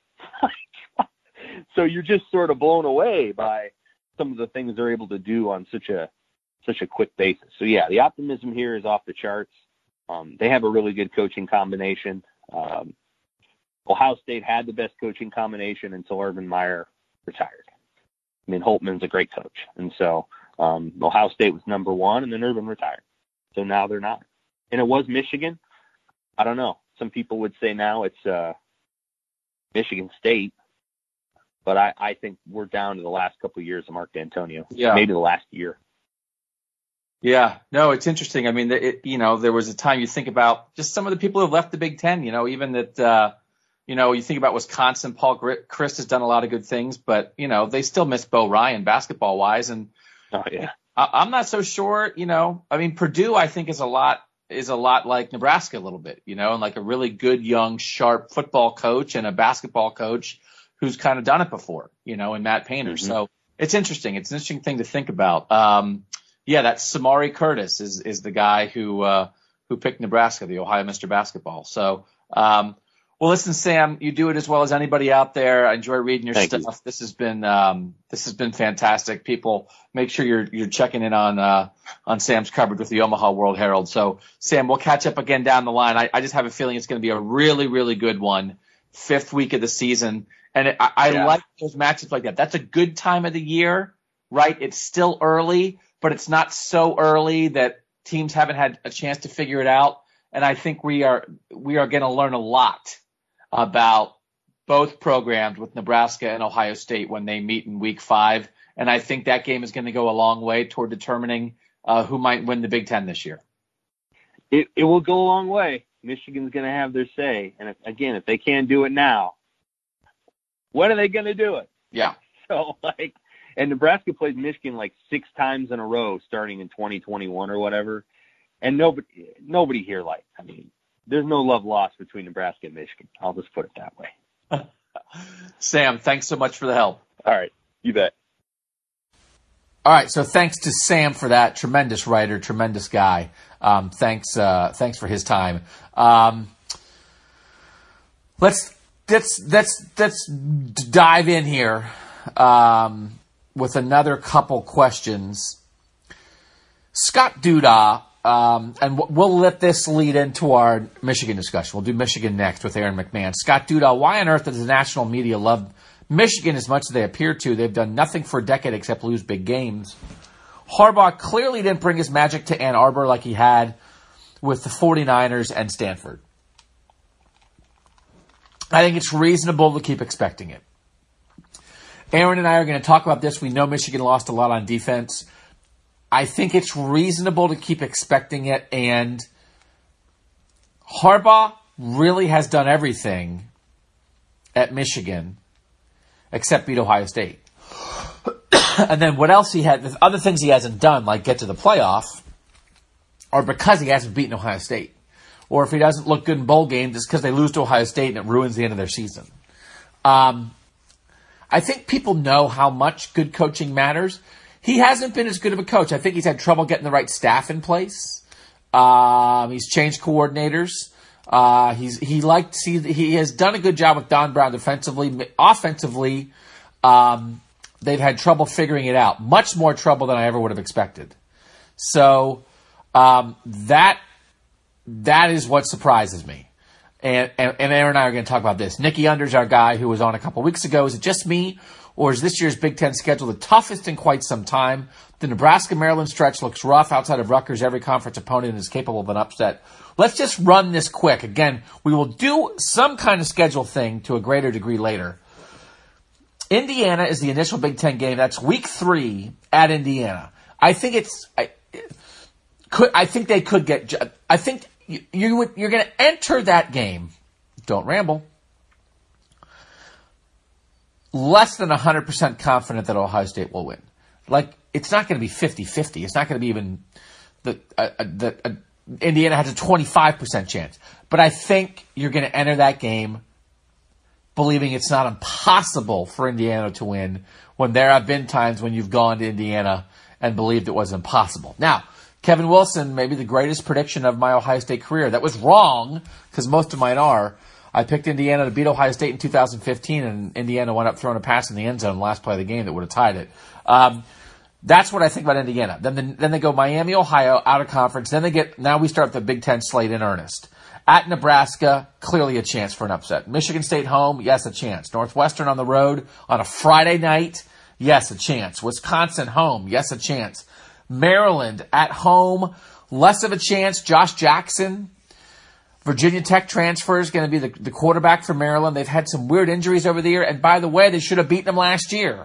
So you're just sort of blown away by some of the things they're able to do on such a, such a quick basis. So yeah, the optimism here is off the charts. Um, they have a really good coaching combination. Um, Ohio State had the best coaching combination until Urban Meyer retired. I mean, Holtman's a great coach. And so um, Ohio State was number one, and then Urban retired. So now they're not. And it was Michigan. I don't know. Some people would say now it's uh, Michigan State. But I, I think we're down to the last couple of years of Mark D'Antonio. Yeah. Maybe the last year. Yeah, no, it's interesting. I mean, it, you know, there was a time you think about just some of the people who have left the Big Ten, you know, even that, uh, you know, you think about Wisconsin, Paul Chryst has done a lot of good things, but, you know, they still miss Bo Ryan basketball wise. And oh, yeah. I, I'm not so sure, you know, I mean, Purdue, I think is a lot, is a lot like Nebraska a little bit, you know, and like a really good, young, sharp football coach and a basketball coach who's kind of done it before, you know, and Matt Painter. Mm-hmm. So it's interesting. It's an interesting thing to think about. Um, yeah, that Samari Curtis is, is the guy who, uh, who picked Nebraska, the Ohio Mister Basketball. So, um, well, listen, Sam, you do it as well as anybody out there. I enjoy reading your Thank stuff. You. This has been, um, this has been fantastic. People, make sure you're, you're checking in on, uh, on Sam's coverage with the Omaha World Herald. So Sam, we'll catch up again down the line. I, I just have a feeling it's going to be a really, really good one. Fifth week of the season. And it, I, I yeah. like those matchups like that. That's a good time of the year, right? It's still early, but it's not so early that teams haven't had a chance to figure it out. And I think we are, we are going to learn a lot about both programs with Nebraska and Ohio State when they meet in week five. And I think that game is going to go a long way toward determining uh, who might win the Big Ten this year. It, it will go a long way. Michigan's going to have their say. And if, again, if they can't do it now, when are they going to do it? Yeah. So, like, and Nebraska plays Michigan like six times in a row starting in twenty twenty-one or whatever. And nobody, nobody here, like, I mean, there's no love lost between Nebraska and Michigan. I'll just put it that way. Sam, thanks so much for the help. All right. You bet. All right. So thanks to Sam for that. Tremendous writer, tremendous guy. Um, thanks, uh, thanks for his time. Um, let's, let's, let's, let's dive in here, um, with another couple questions. Scott Duda, um, and we'll let this lead into our Michigan discussion. We'll do Michigan next with Aaron McMahon. Scott Duda, why on earth does the national media love Michigan as much as they appear to? They've done nothing for a decade except lose big games. Harbaugh clearly didn't bring his magic to Ann Arbor like he had with the 49ers and Stanford. I think it's reasonable to keep expecting it. Aaron and I are going to talk about this. We know Michigan lost a lot on defense. I think it's reasonable to keep expecting it, and Harbaugh really has done everything at Michigan except beat Ohio State. And then what else he had, the other things he hasn't done, like get to the playoff, are because he hasn't beaten Ohio State. Or if he doesn't look good in bowl games, it's because they lose to Ohio State and it ruins the end of their season. Um, I think people know how much good coaching matters. He hasn't been as good of a coach. I think he's had trouble getting the right staff in place. Um, he's changed coordinators. Uh, he's he liked see he has done a good job with Don Brown defensively. Offensively, um, they've had trouble figuring it out. Much more trouble than I ever would have expected. So um, that that is what surprises me. And, and, and Aaron and I are going to talk about this. Nicky Under's our guy who was on a couple weeks ago. Is it just me, or is this year's Big Ten schedule the toughest in quite some time? The Nebraska-Maryland stretch looks rough. Outside of Rutgers, every conference opponent is capable of an upset. Let's just run this quick. Again, we will do some kind of schedule thing to a greater degree later. Indiana is the initial Big Ten game. That's week three at Indiana. I think it's, I, could, I think they could get, I think you, you would, you're going to enter that game. Don't ramble. Less than one hundred percent confident that Ohio State will win. Like, it's not going to be fifty-fifty. It's not going to be even, the, uh, the, uh, Indiana has a twenty-five percent chance. But I think you're going to enter that game believing it's not impossible for Indiana to win, when there have been times when you've gone to Indiana and believed it was impossible. Now, Kevin Wilson, maybe the greatest prediction of my Ohio State career. That was wrong, because most of mine are. I picked Indiana to beat Ohio State in two thousand fifteen, and Indiana went up throwing a pass in the end zone last play of the game that would have tied it. Um, that's what I think about Indiana. Then, the, then they go Miami, Ohio, out of conference. Then they get, now we start the Big Ten slate in earnest. At Nebraska, clearly a chance for an upset. Michigan State home, yes, a chance. Northwestern on the road on a Friday night, yes, a chance. Wisconsin home, yes, a chance. Maryland at home, less of a chance. Josh Jackson, Virginia Tech transfer, is going to be the, the quarterback for Maryland. They've had some weird injuries over the year, and by the way, they should have beaten them last year.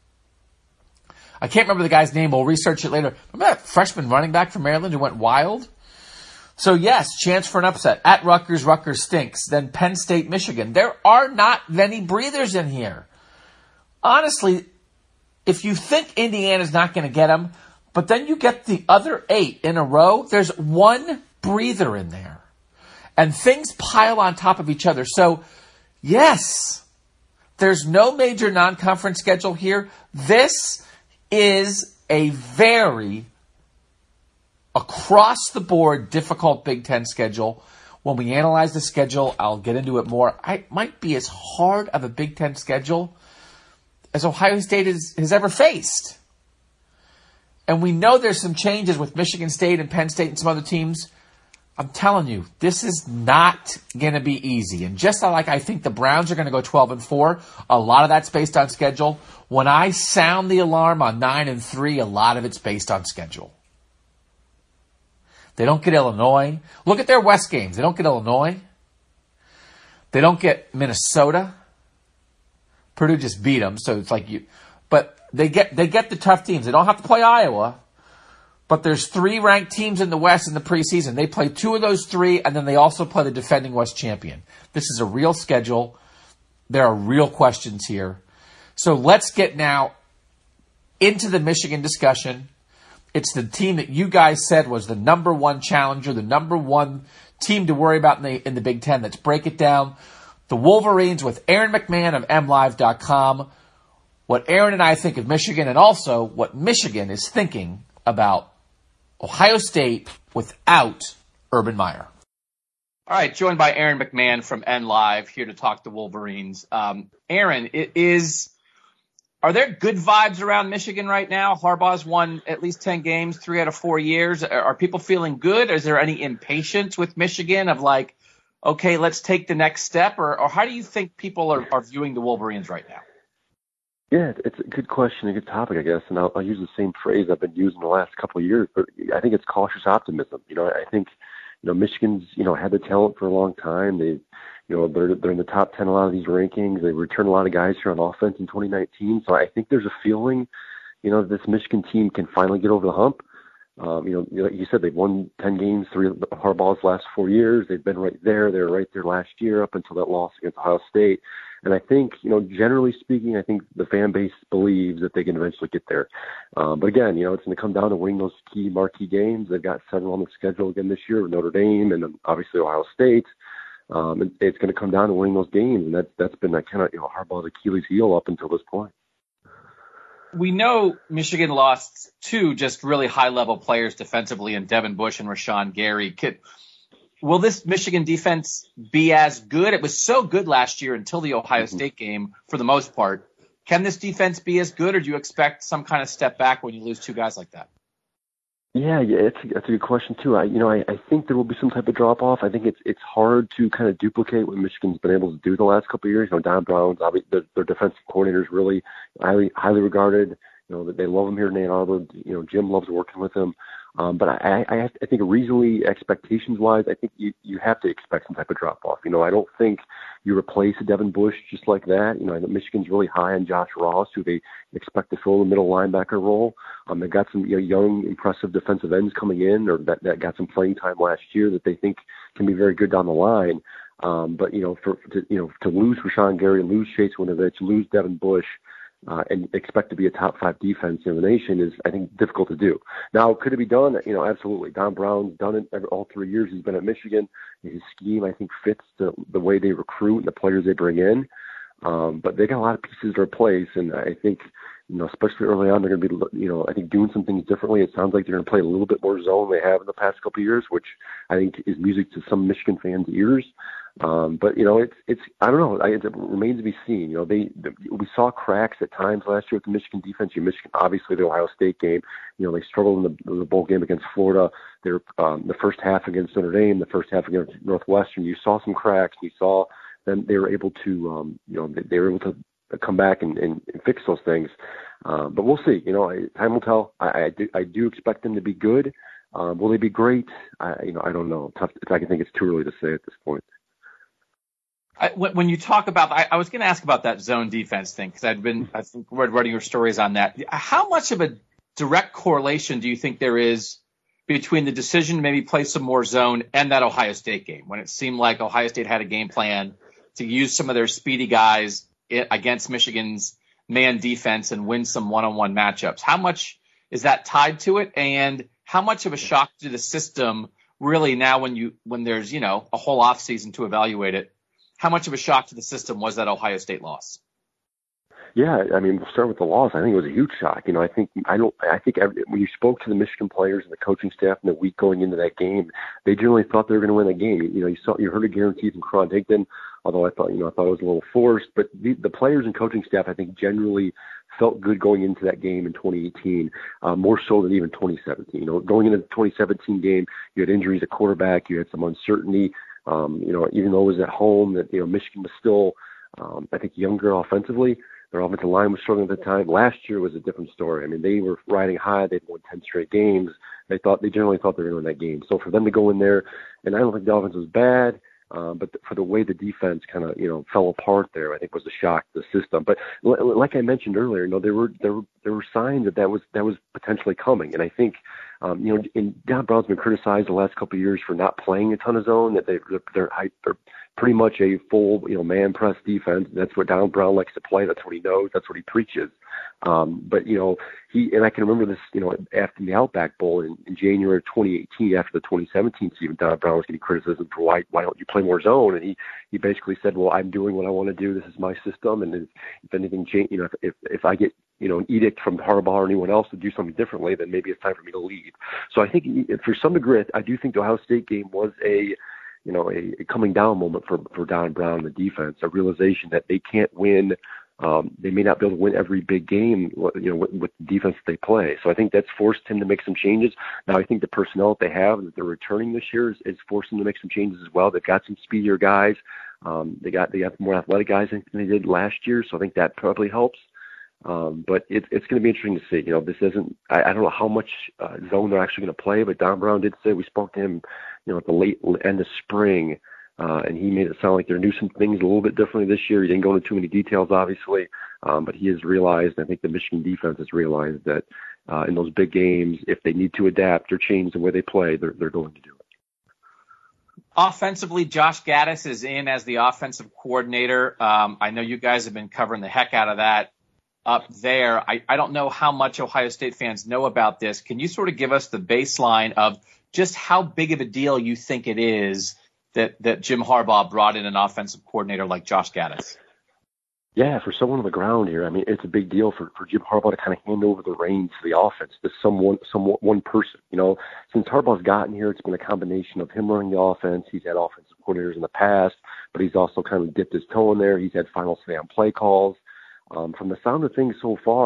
I can't remember the guy's name. We'll research it later. Remember that freshman running back from Maryland who went wild? So yes, chance for an upset. At Rutgers, Rutgers stinks. Then Penn State, Michigan. There are not many breathers in here. Honestly, if you think Indiana's not going to get them, but then you get the other eight in a row, there's one breather in there. And things pile on top of each other. So, yes, there's no major non-conference schedule here. This is a very across-the-board difficult Big Ten schedule. When we analyze the schedule, I'll get into it more. It might be as hard of a Big Ten schedule as Ohio State has, has ever faced. And we know there's some changes with Michigan State and Penn State and some other teams. I'm telling you, this is not going to be easy. And just like I think the Browns are going to go twelve and four, a lot of that's based on schedule. When I sound the alarm on nine and three, a lot of it's based on schedule. They don't get Illinois. Look at their West games. They don't get Illinois. They don't get Minnesota. Purdue just beat them, so it's like you. But they get they get the tough teams. They don't have to play Iowa. But there's three ranked teams in the West in the preseason. They play two of those three, and then they also play the defending West champion. This is a real schedule. There are real questions here. So let's get now into the Michigan discussion. It's the team that you guys said was the number one challenger, the number one team to worry about in the, in the Big Ten. Let's break it down. The Wolverines with Aaron McMahon of M Live dot com. What Aaron and I think of Michigan, and also what Michigan is thinking about Ohio State without Urban Meyer. All right, joined by Aaron McMahon from N Live, here to talk the Wolverines. Um, Aaron, it is are there good vibes around Michigan right now? Harbaugh's won at least ten games, three out of four years. Are, are people feeling good? Is there any impatience with Michigan of like, okay, let's take the next step? Or, or how do you think people are, are viewing the Wolverines right now? Yeah, it's a good question, a good topic, I guess, and I'll, I'll use the same phrase I've been using the last couple of years, but I think it's cautious optimism. You know, I think, you know, Michigan's, you know, had the talent for a long time. They, you know, they're, they're in the top ten in a lot of these rankings. They returned a lot of guys here on offense in twenty nineteen, so I think there's a feeling, you know, this Michigan team can finally get over the hump. Um, you know, like you said, they've won ten games, three of Harbaugh's last four years. They've been right there. They were right there last year up until that loss against Ohio State. And I think, you know, generally speaking, I think the fan base believes that they can eventually get there. Um, but again, you know, it's going to come down to winning those key marquee games. They've got several on the schedule again this year with Notre Dame and obviously Ohio State. Um, and it's going to come down to winning those games. And that's, that's been that kind of, you know, Harbaugh's Achilles heel up until this point. We know Michigan lost two just really high-level players defensively in Devin Bush and Rashawn Gary. Could, will this Michigan defense be as good? It was so good last year until the Ohio State game for the most part. Can this defense be as good, or do you expect some kind of step back when you lose two guys like that? Yeah, yeah, it's that's a good question too. I, you know, I, I think there will be some type of drop off. I think it's it's hard to kind of duplicate what Michigan's been able to do the last couple of years. You know, Don Brown's obviously their, their defensive coordinator is really highly highly regarded. You know, that they love him here in Ann Arbor. You know, Jim loves working with him. Um, but I, I, I think reasonably expectations wise, I think you, you have to expect some type of drop off. You know, I don't think you replace a Devin Bush just like that. You know, I know Michigan's really high on Josh Ross, who they expect to fill the middle linebacker role. Um, they've got some you know, young, impressive defensive ends coming in, or that, that got some playing time last year that they think can be very good down the line. Um, but you know, for to, you know to lose Rashawn Gary, lose Chase Winovich, lose Devin Bush, uh, and expect to be a top five defense in the nation is, I think, difficult to do. Now, could it be done? You know, absolutely. Don Brown's done it every, all three years he's been at Michigan. His scheme, I think, fits the, the way they recruit and the players they bring in. Um, but they got a lot of pieces to replace, and I think, you know, especially early on, they're going to be, you know, I think doing some things differently. It sounds like they're going to play a little bit more zone than they have in the past couple of years, which I think is music to some Michigan fans' ears. Um, but you know, it's it's I don't know. I, it remains to be seen. You know, they, they we saw cracks at times last year with the Michigan defense. You Michigan, obviously, the Ohio State game. You know, they struggled in the, in the bowl game against Florida. They're um, the first half against Notre Dame, the first half against Northwestern. You saw some cracks. You saw them. They were able to, um, you know, they, they were able to come back and, and, and fix those things. Um, but we'll see. You know, I, time will tell. I, I do I do expect them to be good. Um, will they be great? I, you know, I don't know. Tough. I think it's too early to say at this point. I, when you talk about, I, I was going to ask about that zone defense thing because I'd been, I think, reading your stories on that. How much of a direct correlation do you think there is between the decision to maybe play some more zone and that Ohio State game, when it seemed like Ohio State had a game plan to use some of their speedy guys against Michigan's man defense and win some one-on-one matchups? How much is that tied to it, and how much of a shock to the system really now when you when there's you know a whole offseason to evaluate it? How much of a shock to the system was that Ohio State loss? Yeah, I mean, we'll start with the loss. I think it was a huge shock. You know, I think I don't. I think every, when you spoke to the Michigan players and the coaching staff in the week going into that game, they generally thought they were going to win the game. You know, you saw, you heard a guarantee from Cron Higdon, although I thought, you know, I thought it was a little forced. But the, the players and coaching staff, I think, generally felt good going into that game in twenty eighteen, uh, more so than even twenty seventeen. You know, going into the twenty seventeen game, you had injuries at quarterback, you had some uncertainty. Um, you know, even though it was at home, that you know Michigan was still, um, I think, younger offensively. Their offensive line was struggling at the time. Last year was a different story. I mean, they were riding high. They'd won ten straight games. They thought they generally thought they were going to win that game. So for them to go in there, and I don't think the offense was bad, um, but for the way the defense kind of you know fell apart there, I think was a shock to the system. But l- like I mentioned earlier, you know, there were there were there were signs that that was that was potentially coming, and I think. Um, you know, and Don Brown's been criticized the last couple of years for not playing a ton of zone. That they they're, they're pretty much a full, you know, man press defense. That's what Don Brown likes to play. That's what he knows. That's what he preaches. Um, but you know, he and I can remember this. You know, after the Outback Bowl in, in January of twenty eighteen, after the twenty seventeen season, Don Brown was getting criticism for why why don't you play more zone? And he he basically said, well, I'm doing what I want to do. This is my system, and if, if anything change, you know, if, if if I get you know, an edict from Harbaugh or anyone else to do something differently, then maybe it's time for me to leave. So I think for some degree, I do think the Ohio State game was a, you know, a, a coming down moment for, for Don Brown and the defense, a realization that they can't win. Um, they may not be able to win every big game, you know, with, with the defense that they play. So I think that's forced him to make some changes. Now I think the personnel that they have and that they're returning this year is, is forced them to make some changes as well. They've got some speedier guys. Um, they got they got more athletic guys than they did last year. So I think that probably helps. Um, but it, it's going to be interesting to see. You know, this isn't. I, I don't know how much uh, zone they're actually going to play, but Don Brown did say we spoke to him, you know, at the late end of spring, uh, and he made it sound like they're doing some things a little bit differently this year. He didn't go into too many details, obviously, um, but he has realized. I think the Michigan defense has realized that uh, in those big games, if they need to adapt or change the way they play, they're they're going to do it. Offensively, Josh Gattis is in as the offensive coordinator. Um, I know you guys have been covering the heck out of that up there. I, I don't know how much Ohio State fans know about this. Can you sort of give us the baseline of just how big of a deal you think it is that, that Jim Harbaugh brought in an offensive coordinator like Josh Gattis? Yeah, for someone on the ground here, I mean, it's a big deal for, for Jim Harbaugh to kind of hand over the reins to the offense to someone, someone, one person. You know, since Harbaugh's gotten here, it's been a combination of him running the offense. He's had offensive coordinators in the past, but he's also kind of dipped his toe in there. He's had final say on play calls. Um, from the sound of things so far,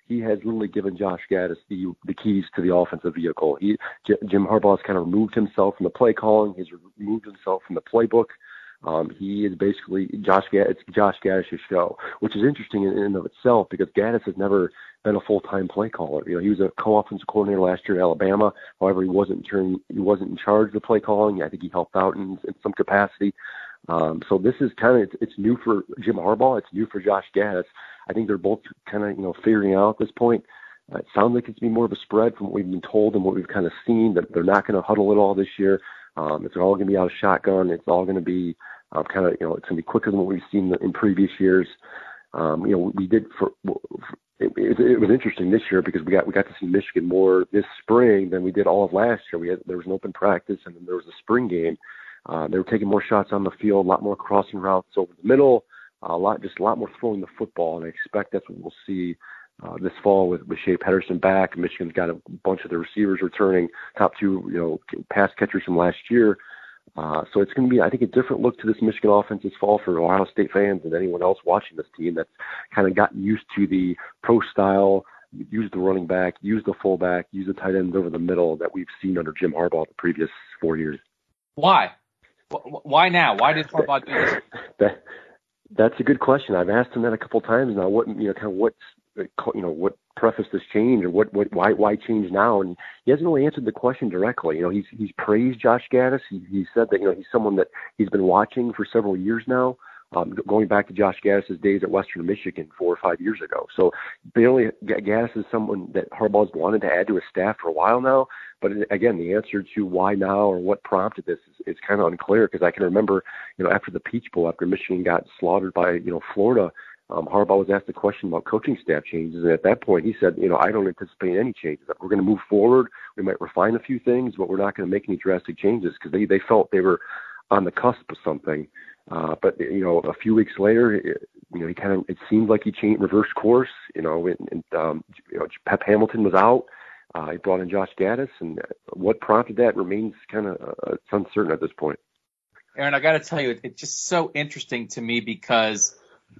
he has literally given Josh Gattis the the keys to the offensive vehicle. He J- Jim Harbaugh has kind of removed himself from the play calling. He's removed himself from the playbook. Um, he is basically Josh Gattis. It's Josh Gattis' show, which is interesting in, in and of itself because Gattis has never been a full-time play caller. You know, he was a co-offensive coordinator last year at Alabama. However, he wasn't in turn, he wasn't in charge of the play calling. I think he helped out in, in some capacity. Um, so this is kind of it's, it's new for Jim Harbaugh. It's new for Josh Gattis. I think they're both kind of you know figuring out at this point. Uh, it sounds like it's going to be more of a spread from what we've been told and what we've kind of seen. That they're not going to huddle it all this year. Um, it's all going to be out of shotgun. It's all going to be um, kind of, you know, it's going to be quicker than what we've seen in previous years. Um, you know, we did for, for it, it, it was interesting this year because we got we got to see Michigan more this spring than we did all of last year. We had there was an open practice and then there was a spring game. Uh, they were taking more shots on the field, a lot more crossing routes over the middle, uh, a lot just a lot more throwing the football, and I expect that's what we'll see Uh, this fall with, with Shea Patterson back. Michigan's got a bunch of their receivers returning, top two, you know, pass catchers from last year. Uh, so it's going to be, I think, a different look to this Michigan offense this fall for Ohio State fans and anyone else watching this team that's kind of gotten used to the pro style, use the running back, use the fullback, use the tight ends over the middle that we've seen under Jim Harbaugh the previous four years. Why? Why now? Why did Harbaugh do this? That, that's a good question. I've asked him that a couple times now. What, you know, kind of what's, you know, what prefaced this change or what, what, why, why change now? And he hasn't really answered the question directly. You know, he's, he's praised Josh Gattis. He, he said that, you know, he's someone that he's been watching for several years now, um, going back to Josh Gattis' days at Western Michigan four or five years ago. So barely Gattis is someone that Harbaugh's wanted to add to his staff for a while now. But again, the answer to why now or what prompted this is, is kind of unclear because I can remember, you know, after the Peach Bowl, after Michigan got slaughtered by, you know, Florida, Um, Harbaugh was asked a question about coaching staff changes, and at that point he said, you know, I don't anticipate any changes. We're going to move forward. We might refine a few things, but we're not going to make any drastic changes because they, they felt they were on the cusp of something. Uh, but, you know, a few weeks later, it, you know, he kind of, it seemed like he changed, reversed course, you know, and, and um, you know, Pep Hamilton was out. Uh, he brought in Josh Gattis, and what prompted that remains kind of uh, it's uncertain at this point. Aaron, I got to tell you, it, it's just so interesting to me because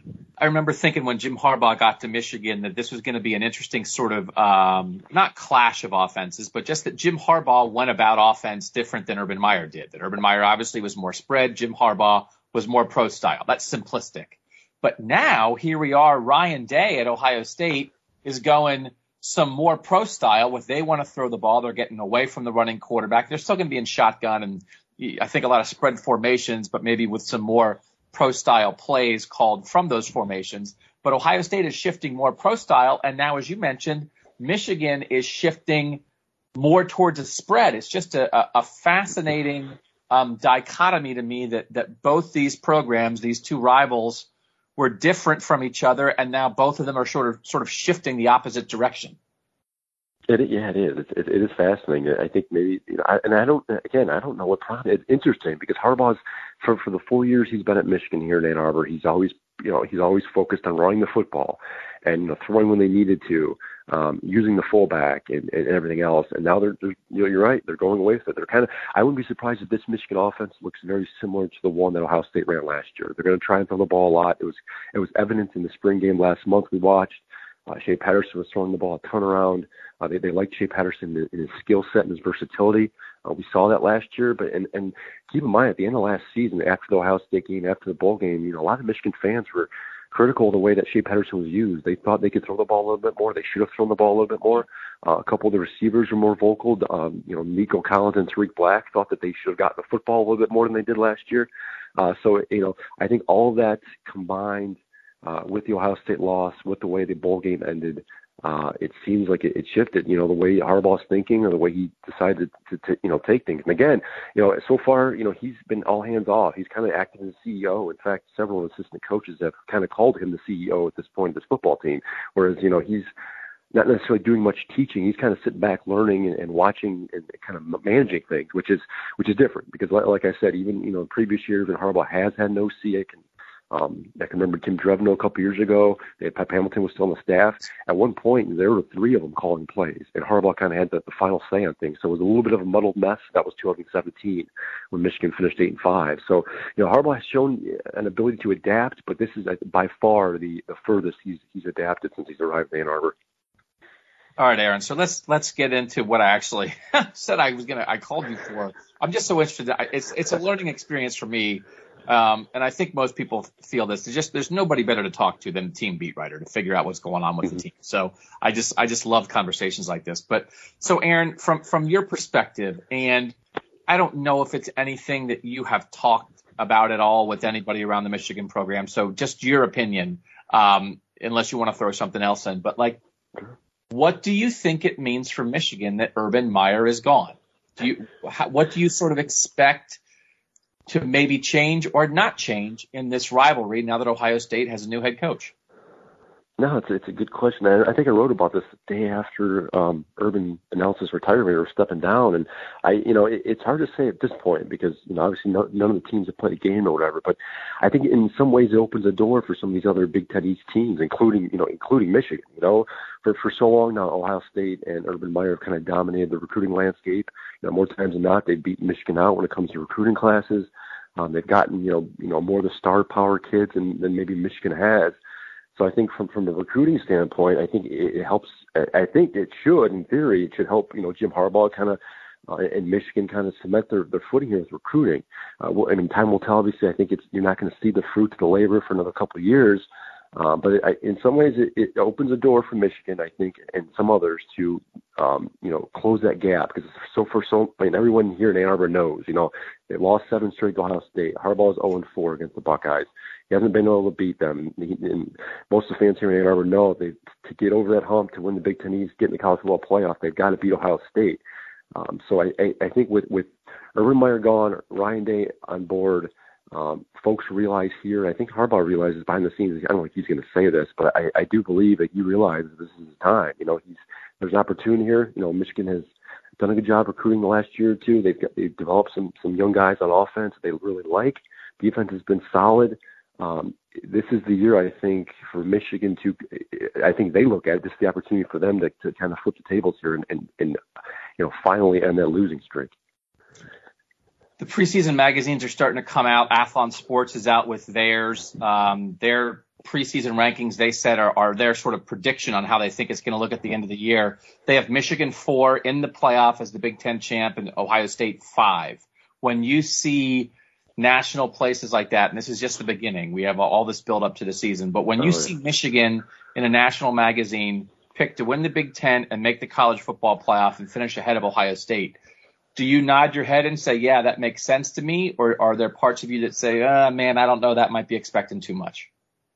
I remember thinking when Jim Harbaugh got to Michigan that this was going to be an interesting sort of, um, not clash of offenses, but just that Jim Harbaugh went about offense different than Urban Meyer did. That Urban Meyer obviously was more spread. Jim Harbaugh was more pro style. That's simplistic. But now here we are, Ryan Day at Ohio State is going some more pro style. If they want to throw the ball, they're getting away from the running quarterback. They're still going to be in shotgun and I think a lot of spread formations, but maybe with some more pro style plays called from those formations. But Ohio State is shifting more pro style. And now, as you mentioned, Michigan is shifting more towards a spread. It's just a, a, a fascinating um, dichotomy to me that, that both these programs, these two rivals, were different from each other. And now both of them are sort of, sort of shifting the opposite direction. It, yeah, it is. It, it is fascinating. I think maybe, you know, I, and I don't, again, I don't know what problem. It's interesting because Harbaugh's, for, for the four years he's been at Michigan here in Ann Arbor, he's always, you know, he's always focused on running the football and, you know, throwing when they needed to, um, using the fullback and, and everything else. And now they're, they're, you know, you're right. They're going away with it. They're kind of, I wouldn't be surprised if this Michigan offense looks very similar to the one that Ohio State ran last year. They're going to try and throw the ball a lot. It was, it was evident in the spring game last month we watched. Uh, Shea Patterson was throwing the ball a ton around. Uh, they, they liked Shea Patterson in, in his skill set and his versatility. Uh, we saw that last year. But and, and keep in mind, at the end of last season, after the Ohio State game, after the bowl game, you know, a lot of Michigan fans were critical of the way that Shea Patterson was used. They thought they could throw the ball a little bit more. They should have thrown the ball a little bit more. Uh, a couple of the receivers were more vocal. Um, you know, Nico Collins and Tariq Black thought that they should have gotten the football a little bit more than they did last year. Uh, so, you know, I think all of that combined uh, with the Ohio State loss, with the way the bowl game ended, Uh, it seems like it, it shifted, you know, the way Harbaugh's thinking or the way he decided to, to, you know, take things. And again, you know, so far, you know, he's been all hands off. He's kind of acting as C E O. In fact, several assistant coaches have kind of called him the C E O at this point of this football team. Whereas, you know, he's not necessarily doing much teaching. He's kind of sitting back, learning and, and watching and kind of managing things, which is which is different because, like, like I said, even, you know, in previous years when Harbaugh has had no C A, can Um, I can remember Tim Drevno a couple years ago. They had Pep Hamilton was still on the staff. At one point, there were three of them calling plays, and Harbaugh kind of had the, the final say on things. So it was a little bit of a muddled mess. That was two thousand seventeen when Michigan finished eight and five. So, you know, Harbaugh has shown an ability to adapt, but this is by far the, the furthest he's he's adapted since he's arrived in Ann Arbor. All right, Aaron. So let's let's get into what I actually said I was gonna. I called you for. I'm just so interested. It's it's a learning experience for me, um, and I think most people feel this. There's just there's nobody better to talk to than a team beat writer to figure out what's going on with mm-hmm. the team. So I just I just love conversations like this. But so Aaron, from from your perspective, and I don't know if it's anything that you have talked about at all with anybody around the Michigan program. So just your opinion, um, unless you want to throw something else in. But like. What do you think it means for Michigan that Urban Meyer is gone? Do you, how, what do you sort of expect to maybe change or not change in this rivalry now that Ohio State has a new head coach? No, it's it's a good question. I, I think I wrote about this the day after um, Urban announced his retirement or stepping down, and I, you know, it, it's hard to say at this point because you know obviously no, none of the teams have played a game or whatever. But I think in some ways it opens a door for some of these other Big Ten East teams, including you know including Michigan. You know, for for so long now, Ohio State and Urban Meyer have kind of dominated the recruiting landscape. You know, more times than not, they've beaten Michigan out when it comes to recruiting classes. Um, they've gotten you know you know more of the star power kids than, than maybe Michigan has. So I think from, from a recruiting standpoint, I think it, it helps. I think it should, in theory, it should help, you know, Jim Harbaugh kind of uh, and Michigan kind of cement their, their footing here with recruiting. Uh, well, I mean, time will tell. Obviously, I think it's you're not going to see the fruits of the labor for another couple of years. Um, but it, I, in some ways, it, it opens a door for Michigan, I think, and some others to, um, you know, close that gap. Because so for so, I mean, everyone here in Ann Arbor knows, you know, they lost seven straight to Ohio State. Harbaugh is oh and four against the Buckeyes. He hasn't been able to beat them. And, he, and most of the fans here in Ann Arbor know they to get over that hump to win the Big Ten East, get in the college football playoff, they've got to beat Ohio State. Um, so I, I, I think with with Urban Meyer gone, Ryan Day on board. Um, folks realize here, I think Harbaugh realizes behind the scenes, I don't know if he's going to say this, but I, I do believe that he realizes this is his time. You know, he's, there's an opportunity here. You know, Michigan has done a good job recruiting the last year or two. They've got, they've developed some, some young guys on offense they really like. Defense has been solid. Um, this is the year, I think, for Michigan to, I think they look at it, this is the opportunity for them to, to kind of flip the tables here and, and, and, you know, finally end that losing streak. The preseason magazines are starting to come out. Athlon Sports is out with theirs. Um, their preseason rankings, they said, are, are their sort of prediction on how they think it's going to look at the end of the year. They have Michigan four in the playoff as the Big Ten champ and Ohio State five. When you see national places like that, and this is just the beginning, we have all this build up to the season, but when you oh, yeah. see Michigan in a national magazine picked to win the Big Ten and make the college football playoff and finish ahead of Ohio State, do you nod your head and say, yeah, that makes sense to me? Or are there parts of you that say, uh, man, I don't know, that might be expecting too much?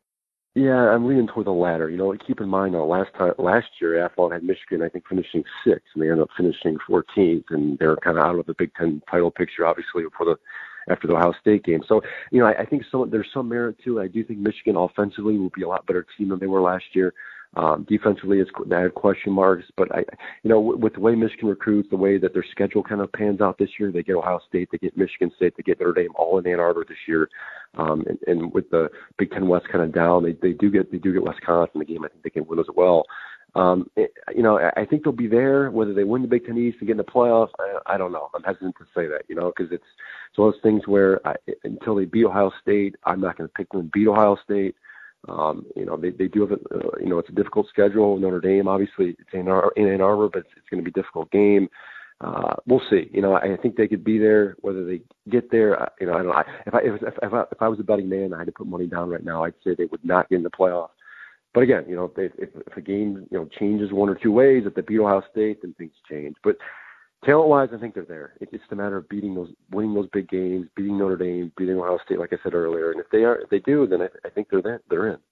Yeah, I'm leaning toward the latter. You know, keep in mind, uh, last time, last year, Athlon had Michigan, I think, finishing sixth, and they ended up finishing fourteenth, and they're kind of out of the Big Ten title picture, obviously, for the after the Ohio State game. So, you know, I, I think some, there's some merit to it. I do think Michigan offensively will be a lot better team than they were last year. Um, defensively, it's, I have question marks, but I, you know, with, with the way Michigan recruits, the way that their schedule kind of pans out this year, they get Ohio State, they get Michigan State, they get Notre Dame all in Ann Arbor this year. Um, and, and with the Big Ten West kind of down, they, they do get, they do get Wisconsin. The game, I think they can win as well. Um, it, you know, I, I think they'll be there. Whether they win the Big Ten East and get in the playoffs, I, I don't know. I'm hesitant to say that, you know, because it's, it's one of those things where I, until they beat Ohio State, I'm not going to pick them to beat Ohio State. Um, you know, they, they do have, a, uh, you know, it's a difficult schedule. Notre Dame, obviously, it's in, Ar- in Ann Arbor, but it's, it's going to be a difficult game. Uh, we'll see. You know, I think they could be there. Whether they get there, uh, you know, I don't know. I, if I if, if, I, if I was a betting man, I had to put money down right now, I'd say they would not get in the playoff. But again, you know, if, they, if, if a game, you know, changes one or two ways, if they beat Ohio State, then things change. But talent-wise, I think they're there. It, it's a matter of beating those, winning those big games, beating Notre Dame, beating Ohio State, like I said earlier. And if they are, if they do, then I, I think they're there. They're in.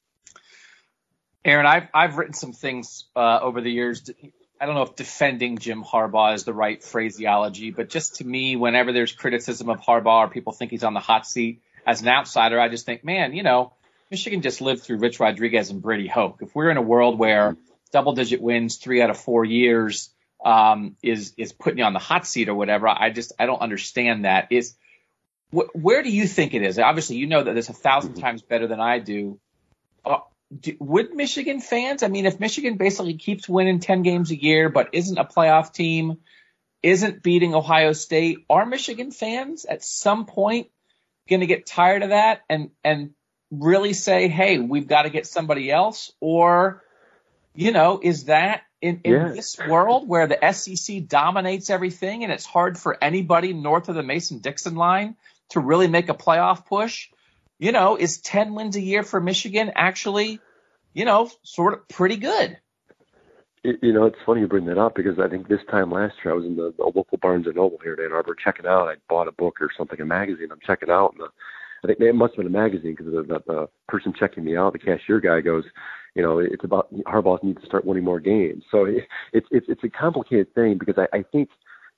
Aaron, I've I've written some things uh, over the years. I don't know if defending Jim Harbaugh is the right phraseology, but just to me, whenever there's criticism of Harbaugh or people think he's on the hot seat, as an outsider, I just think, man, you know, Michigan just lived through Rich Rodriguez and Brady Hoke. If we're in a world where double-digit wins three out of four years um, is is putting you on the hot seat or whatever, I just I don't understand that. Is wh- where do you think it is? Obviously, you know that it's a thousand times better than I do. Uh, do. Would Michigan fans? I mean, if Michigan basically keeps winning ten games a year but isn't a playoff team, isn't beating Ohio State, are Michigan fans at some point going to get tired of that and and really say, hey, we've got to get somebody else? Or, you know, is that in, in yeah. this world where the S E C dominates everything and it's hard for anybody north of the Mason-Dixon line to really make a playoff push, you know, is ten wins a year for Michigan actually, you know, sort of pretty good? You know, it's funny you bring that up because I think this time last year I was in the, the local Barnes and Noble here in Ann Arbor checking out. I bought a book or something, a magazine. I'm checking out, and the, I think it must have been a magazine because the, the, the person checking me out, the cashier guy, goes, you know, it's about Harbaugh needs to start winning more games. So it, it's it's it's a complicated thing because I, I think,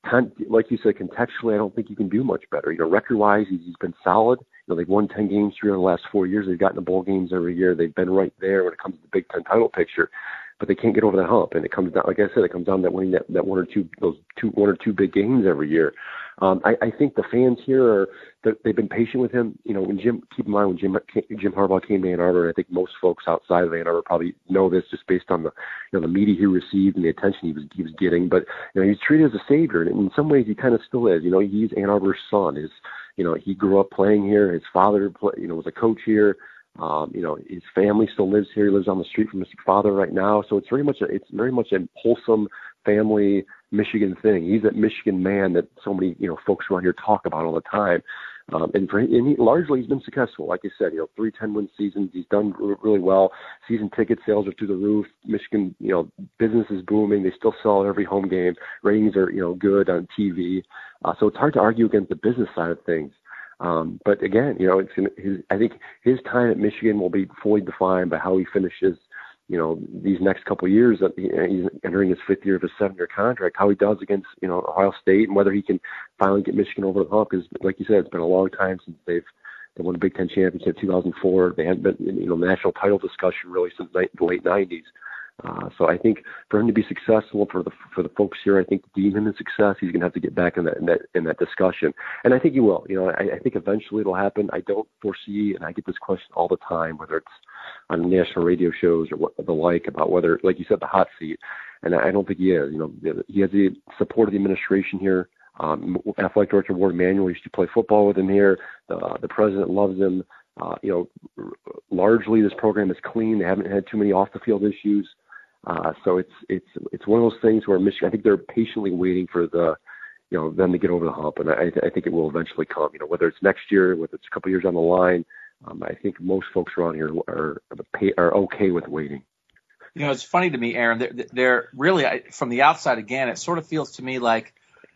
like you said, contextually, I don't think you can do much better. You know, record-wise, he's, he's been solid. You know, they've won ten games three in the last four years. They've gotten to bowl games every year. They've been right there when it comes to the Big Ten title picture. But they can't get over that hump, and it comes down, like I said, it comes down to that winning that, that one or two, those two, one or two big games every year. Um, I, I think the fans here are, they've been patient with him. You know, when Jim, keep in mind when Jim, Jim Harbaugh came to Ann Arbor, I think most folks outside of Ann Arbor probably know this just based on the, you know, the media he received and the attention he was, he was getting. But you know, he's treated as a savior, and in some ways he kind of still is. You know, he's Ann Arbor's son. His, you know, he grew up playing here. His father, play, you know, was a coach here. Um, you know, his family still lives here. He lives on the street from his father right now. So it's very much a, it's very much a wholesome family Michigan thing. He's that Michigan man that so many, you know, folks around here talk about all the time. Um, and for, and he, largely he's been successful. Like I said, you know, three ten-win seasons. He's done really well. Season ticket sales are through the roof. Michigan, you know, business is booming. They still sell at every home game. Ratings are, you know, good on T V. Uh, so it's hard to argue against the business side of things. Um, but again, you know, it's his, I think his time at Michigan will be fully defined by how he finishes, you know, these next couple of years. That he's entering his fifth year of his seven-year contract. How he does against, you know, Ohio State, and whether he can finally get Michigan over the hump. Because, like you said, it's been a long time since they've they won a Big Ten championship. two thousand four. They hadn't been, you know, national title discussion really since the late nineties. Uh, so I think for him to be successful, for the for the folks here, I think to deem him a success, he's going to have to get back in that in that in that discussion, and I think he will. You know, I, I think eventually it'll happen. I don't foresee, and I get this question all the time, whether it's on national radio shows or what the like, about whether, like you said, the hot seat, and I don't think he is. You know, he has the support of the administration here. Um, Athletic Director Ward Emanuel used to play football with him here. The the president loves him. Uh, you know, largely this program is clean. They haven't had too many off the field issues. Uh, so it's it's it's one of those things where Michigan, I think they're patiently waiting for the, you know, them to get over the hump, and I, I think it will eventually come. You know, whether it's next year, whether it's a couple of years down the line, um, I think most folks around here are are okay with waiting. You know, it's funny to me, Aaron. They're, they're really, from the outside again, it sort of feels to me like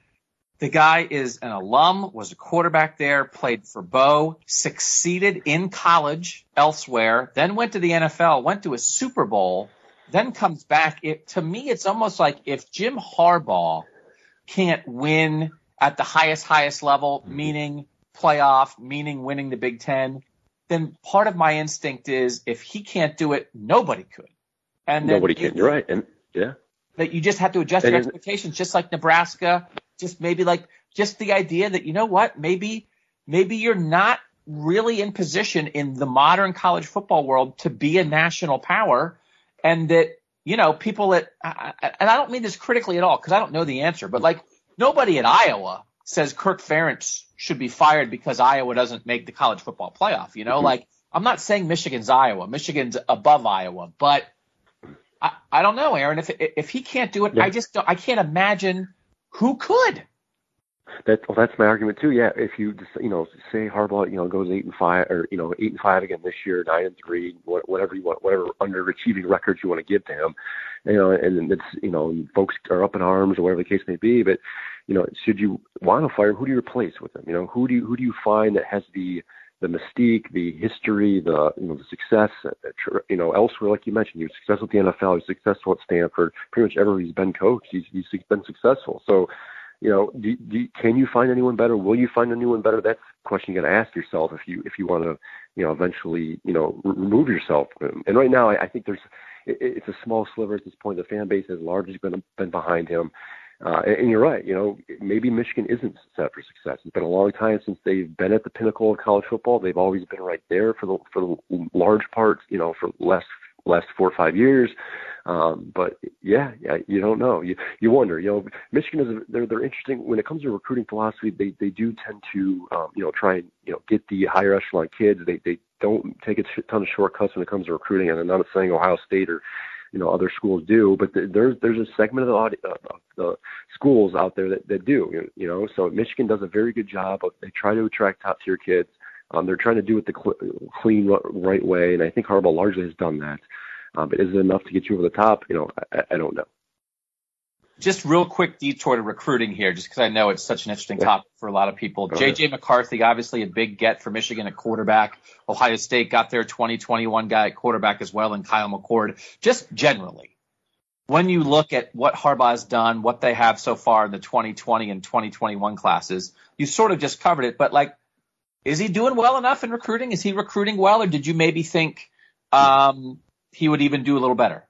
the guy is an alum, was a quarterback there, played for Bo, succeeded in college elsewhere, then went to the N F L, went to a Super Bowl. Then comes back. It, to me, it's almost like if Jim Harbaugh can't win at the highest, highest level, meaning playoff, meaning winning the Big Ten, then part of my instinct is if he can't do it, nobody could. And then nobody can. You're right. And yeah, that you just have to adjust and your expectations, just like Nebraska. Just maybe like just the idea that, you know what, maybe maybe you're not really in position in the modern college football world to be a national power. And that, you know, people that, and I don't mean this critically at all because I don't know the answer, but like nobody at Iowa says Kirk Ferentz should be fired because Iowa doesn't make the college football playoff. You know, mm-hmm. like I'm not saying Michigan's Iowa, Michigan's above Iowa, but I, I don't know, Aaron, if if he can't do it, yeah. I just don't, I can't imagine who could. That, well, that's my argument too. Yeah, if you just, you know, say Harbaugh, you know, goes eight and five, or you know, eight and five again this year, nine and three, whatever you want, whatever underachieving records you want to give to him, you know, and it's, you know, folks are up in arms or whatever the case may be. But you know, should you want to fire, who do you replace with him? You know, who do you who do you find that has the the mystique, the history, the you know, the success, you know, elsewhere, like you mentioned, he was successful at the N F L, he was successful at Stanford, pretty much everywhere he's been coached, he's he's been successful. So. You know, do, do, can you find anyone better? Will you find anyone better? That's the question you got to ask yourself if you if you want to, you know, eventually, you know, remove yourself. And right now, I, I think there's it, it's a small sliver at this point. The fan base has largely been been behind him. Uh, and, and you're right. You know, maybe Michigan isn't set for success. It's been a long time since they've been at the pinnacle of college football. They've always been right there for the for the large part. You know, for less last four or five years. Um, but yeah, yeah, you don't know. You you wonder. You know, Michigan is a, they're they're interesting when it comes to recruiting philosophy. They they do tend to um, you know try and you know get the higher echelon kids. They they don't take a ton of shortcuts when it comes to recruiting. And I'm not saying Ohio State or you know, other schools do, but th- there's there's a segment of the, audi- of the schools out there that, that do, you know. So Michigan does a very good job of, they try to attract top tier kids. Um, they're trying to do it the cl- clean, right way, and I think Harbaugh largely has done that. Um, but is it enough to get you over the top? You know, I, I don't know. Just real quick detour to recruiting here, just because I know it's such an interesting Yeah. topic for a lot of people. Go J ahead. J. McCarthy, obviously a big get for Michigan at quarterback. Ohio State got their twenty twenty-one guy at quarterback as well, and Kyle McCord. Just generally, when you look at what Harbaugh has done, what they have so far in the twenty twenty and twenty twenty-one classes, you sort of just covered it. But, like, is he doing well enough in recruiting? Is he recruiting well, or did you maybe think um, he would even do a little better?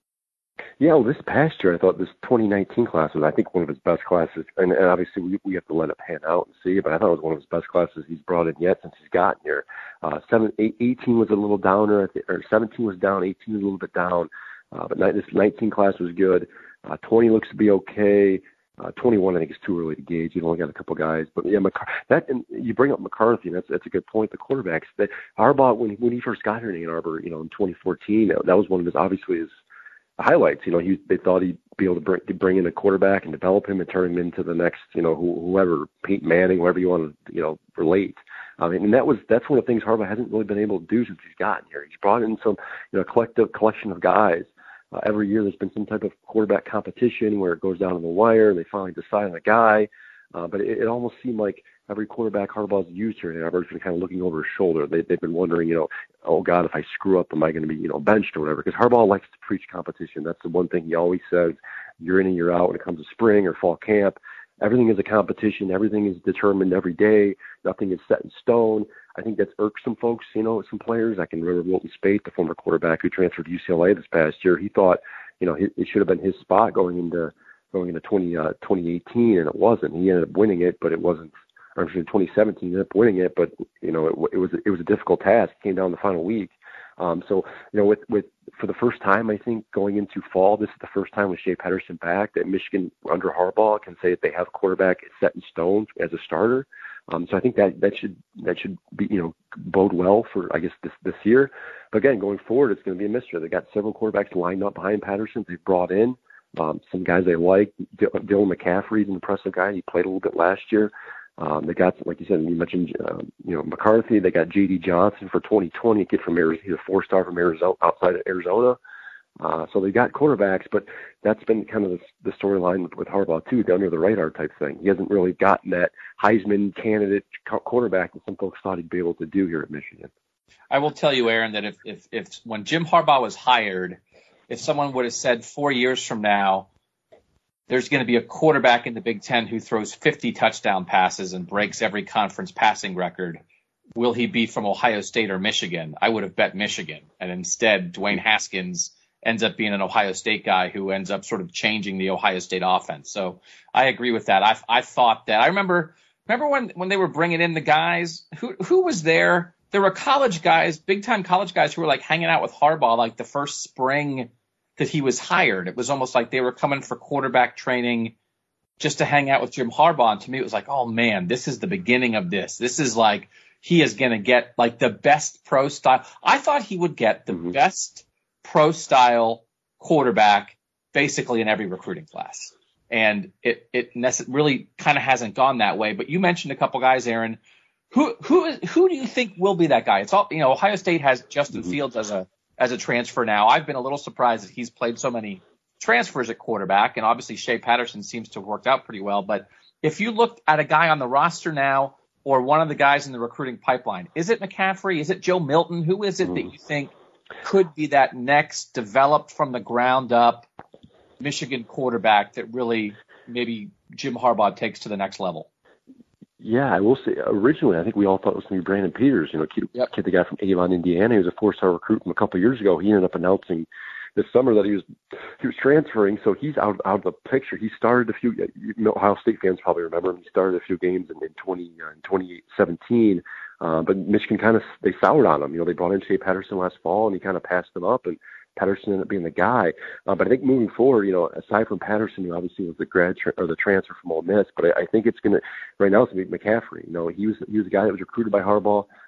Yeah, well, this past year, I thought this twenty nineteen class was, I think, one of his best classes. And, and obviously, we, we have to let it pan out and see. But I thought it was one of his best classes he's brought in yet since he's gotten here. Uh, seven, eight, eighteen was a little downer, or seventeen was down, eighteen was a little bit down. Uh, but this nineteen class was good. Uh, twenty looks to be okay. Uh, twenty-one, I think, is too early to gauge. You've only got a couple guys. But, yeah, McCar- that, and you bring up McCarthy, and that's that's a good point. The quarterbacks, that Harbaugh, when, when he first got here in Ann Arbor, you know, in twenty fourteen, that was one of his, obviously, his highlights. You know, he they thought he'd be able to bring, to bring in a quarterback and develop him and turn him into the next, you know, who, whoever, Peyton Manning, whoever you want to, you know, relate. I mean, and that was that's one of the things Harbaugh hasn't really been able to do since he's gotten here. He's brought in some, you know, collective collection of guys. Uh, every year there's been some type of quarterback competition where it goes down to the wire and they finally decide on a guy. Uh, but it, it almost seemed like every quarterback Harbaugh's used here in Ann Arbor has been kind of looking over his shoulder. They, they've been wondering, you know, oh, God, if I screw up, am I going to be, you know, benched or whatever? Because Harbaugh likes to preach competition. That's the one thing he always says, year in and year out when it comes to spring or fall camp. Everything is a competition. Everything is determined every day. Nothing is set in stone. I think that's irked some folks, you know, some players. I can remember Wilton Spate, the former quarterback who transferred to U C L A this past year. He thought, you know, it, it should have been his spot going into going into twenty, uh, twenty eighteen, and it wasn't. He ended up winning it, but it wasn't. Or actually, twenty seventeen, he ended up winning it, but you know, it, it was it was a difficult task. It came down the final week. Um, so, you know, with with for the first time, I think going into fall, this is the first time with Shea Patterson back that Michigan under Harbaugh can say that they have a quarterback set in stone as a starter. Um, so I think that that should that should be, you know, bode well for, I guess, this this year. But again, going forward, it's going to be a mystery. They got several quarterbacks lined up behind Patterson. They've brought in um, some guys they like. D- Dylan McCaffrey's an impressive guy. He played a little bit last year. Um, they got, like you said, you mentioned, uh, you know, McCarthy. They got J D Johnson for twenty twenty, a kid from Arizona. He's a four-star from Arizona, outside of Arizona. Uh, so they got quarterbacks, but that's been kind of the, the storyline with, with Harbaugh too, the under the radar type thing. He hasn't really gotten that Heisman candidate quarterback that some folks thought he'd be able to do here at Michigan. I will tell you, Aaron, that if, if, if when Jim Harbaugh was hired, if someone would have said four years from now, there's going to be a quarterback in the Big Ten who throws fifty touchdown passes and breaks every conference passing record, will he be from Ohio State or Michigan? I would have bet Michigan. And instead, Dwayne Haskins ends up being an Ohio State guy who ends up sort of changing the Ohio State offense. So I agree with that. I I thought that. I remember remember when, when they were bringing in the guys, who who was there? There were college guys, big-time college guys who were like hanging out with Harbaugh like the first spring that he was hired. It was almost like they were coming for quarterback training just to hang out with Jim Harbaugh. And to me, it was like, oh, man, this is the beginning of this. This is like he is going to get like the best pro style. I thought he would get the mm-hmm. best pro style quarterback basically in every recruiting class. And it, it nece- really kind of hasn't gone that way. But you mentioned a couple guys, Aaron. Who who is who do you think will be that guy? It's all, you know, Ohio State has Justin mm-hmm. Fields as a as a transfer now. I've been a little surprised that he's played so many transfers at quarterback, and obviously Shea Patterson seems to have worked out pretty well. But if you look at a guy on the roster now or one of the guys in the recruiting pipeline, is it McCaffrey? Is it Joe Milton? Who is it mm. that you think could be that next developed from the ground up Michigan quarterback that really maybe Jim Harbaugh takes to the next level? Yeah, I will say, originally, I think we all thought it was going to be Brandon Peters, you know, kid, yep. kid the guy from Avon, Indiana. He was a four-star recruit from a couple of years ago. He ended up announcing this summer that he was he was transferring, so he's out, out of the picture. He started a few, you know, Ohio State fans probably remember him. He started a few games in, in, twenty, uh, in twenty seventeen, uh, but Michigan kind of, they soured on him. You know, they brought in Shea Patterson last fall, and he kind of passed them up, and Patterson ended up being the guy. Uh, but I think moving forward, you know, aside from Patterson, who obviously was the grad tra- or the transfer from Ole Miss, but I, I think it's going to, right now it's going to be McCaffrey. You know, he was, he was a guy that was recruited by Harbaugh.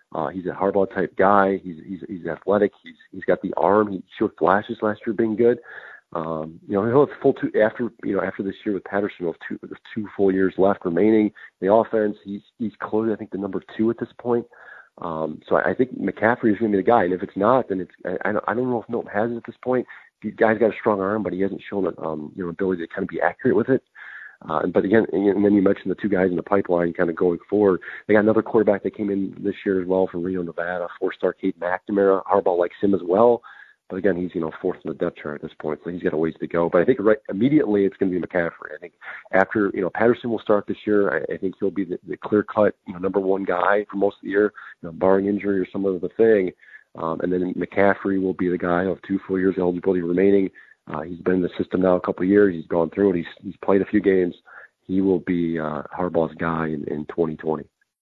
Uh, he's a Harbaugh type guy. He's he's he's athletic. He's he's got the arm. He showed flashes last year being good. Um, you know, he'll have full two after you know after this year with Patterson. He'll have two with two full years left remaining. The offense, he's he's close, I think, the number two at this point. Um, so I, I think McCaffrey is going to be the guy. And if it's not, then it's I, I don't I don't know if Milton has it at this point. The guy's got a strong arm, but he hasn't shown a um, you know ability to kind of be accurate with it. Uh, but again, and then you mentioned the two guys in the pipeline kind of going forward. They got another quarterback that came in this year as well from Reno, Nevada, four-star Cade McNamara. Harbaugh likes him as well. But again, he's, you know, fourth in the depth chart at this point, so he's got a ways to go. But I think right immediately it's going to be McCaffrey. I think after, you know, Patterson will start this year. I, I think he'll be the, the clear-cut, you know, number one guy for most of the year, you know, barring injury or some other thing. Um, and then McCaffrey will be the guy of two full years eligibility remaining. Uh, he's been in the system now a couple of years. He's gone through it. He's, he's played a few games. He will be uh, Harbaugh's guy in, in twenty twenty.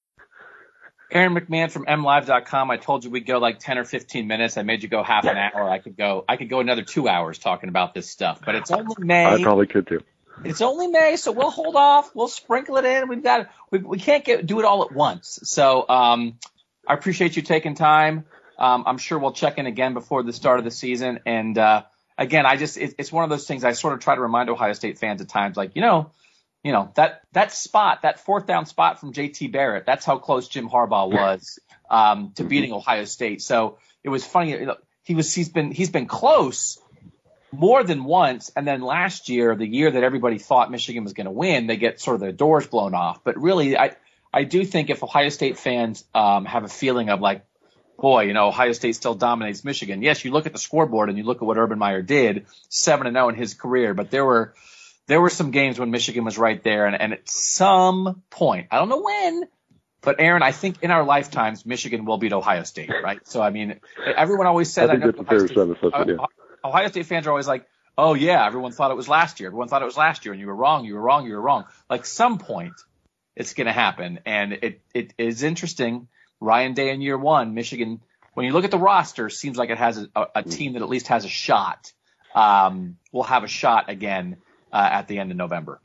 Aaron McMahon from M Live dot com. I told you we'd go like ten or fifteen minutes. I made you go half an hour. I could go. I could go another two hours talking about this stuff. But it's only May. I probably could too. It's only May, so we'll hold off. We'll sprinkle it in. We've got. We, we can't get do it all at once. So um, I appreciate you taking time. Um, I'm sure we'll check in again before the start of the season. And uh, again, I just it, it's one of those things I sort of try to remind Ohio State fans at times, like you know. You know, that, that spot, that fourth down spot from J T Barrett, that's how close Jim Harbaugh was um, to beating Ohio State. So it was funny. You know, he was, he's been, he's been close more than once. And then last year, the year that everybody thought Michigan was going to win, they get sort of their doors blown off. But really, I, I do think if Ohio State fans um, have a feeling of like, boy, you know, Ohio State still dominates Michigan. Yes, you look at the scoreboard and you look at what Urban Meyer did, seven and oh in his career, but there were, There were some games when Michigan was right there, and, and at some point, I don't know when, but Aaron, I think in our lifetimes, Michigan will beat Ohio State, right? So, I mean, everyone always said, I, I know Ohio State, yeah. Ohio State fans are always like, oh, yeah, everyone thought it was last year. Everyone thought it was last year, and you were wrong, you were wrong, you were wrong. Like, some point, it's going to happen, and it, it is interesting. Ryan Day in year one, Michigan, when you look at the roster, seems like it has a, a team that at least has a shot. Um, will have a shot again. Uh, at the end of November.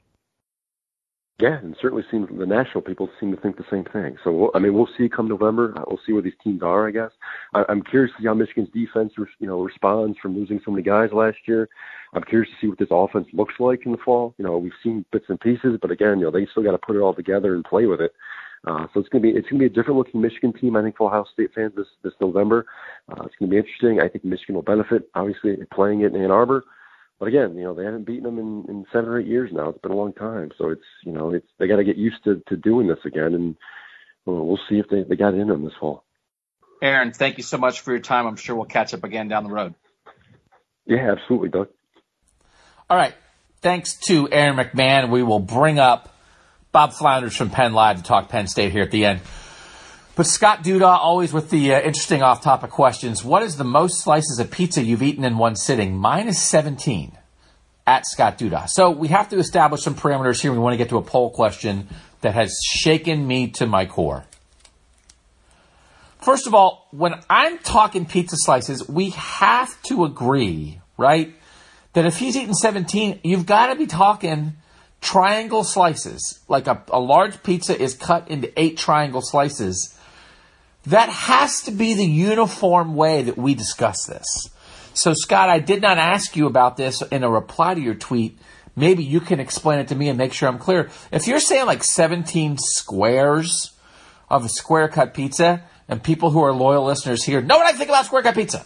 Yeah, and certainly seems the national people seem to think the same thing. So, we'll, I mean, we'll see come November. We'll see where these teams are, I guess. I, I'm curious to see how Michigan's defense, you know, responds from losing so many guys last year. I'm curious to see what this offense looks like in the fall. You know, we've seen bits and pieces, but again, you know, they still got to put it all together and play with it. Uh, so it's gonna be it's gonna be a different looking Michigan team, I think, for Ohio State fans this this November. Uh, it's gonna be interesting. I think Michigan will benefit, obviously, playing it in Ann Arbor. But again, you know, they haven't beaten them in, in seven or eight years now. It's been a long time. So it's, you know, it's, they got to get used to, to doing this again. And well, we'll see if they, they got it in them this fall. Aaron, thank you so much for your time. I'm sure we'll catch up again down the road. Yeah, absolutely, Doug. All right. Thanks to Aaron McMahon. We will bring up Bob Flounders from Penn Live to talk Penn State here at the end. But Scott Duda, always with the uh, interesting off-topic questions. What is the most slices of pizza you've eaten in one sitting? Mine is seventeen, at Scott Duda. So we have to establish some parameters here. We want to get to a poll question that has shaken me to my core. First of all, when I'm talking pizza slices, we have to agree, right, that if he's eating seventeen, you've got to be talking triangle slices. Like a, a large pizza is cut into eight triangle slices. That has to be the uniform way that we discuss this. So, Scott, I did not ask you about this in a reply to your tweet. Maybe you can explain it to me and make sure I'm clear. If you're saying like seventeen squares of a square-cut pizza, and people who are loyal listeners here know what I think about square-cut pizza,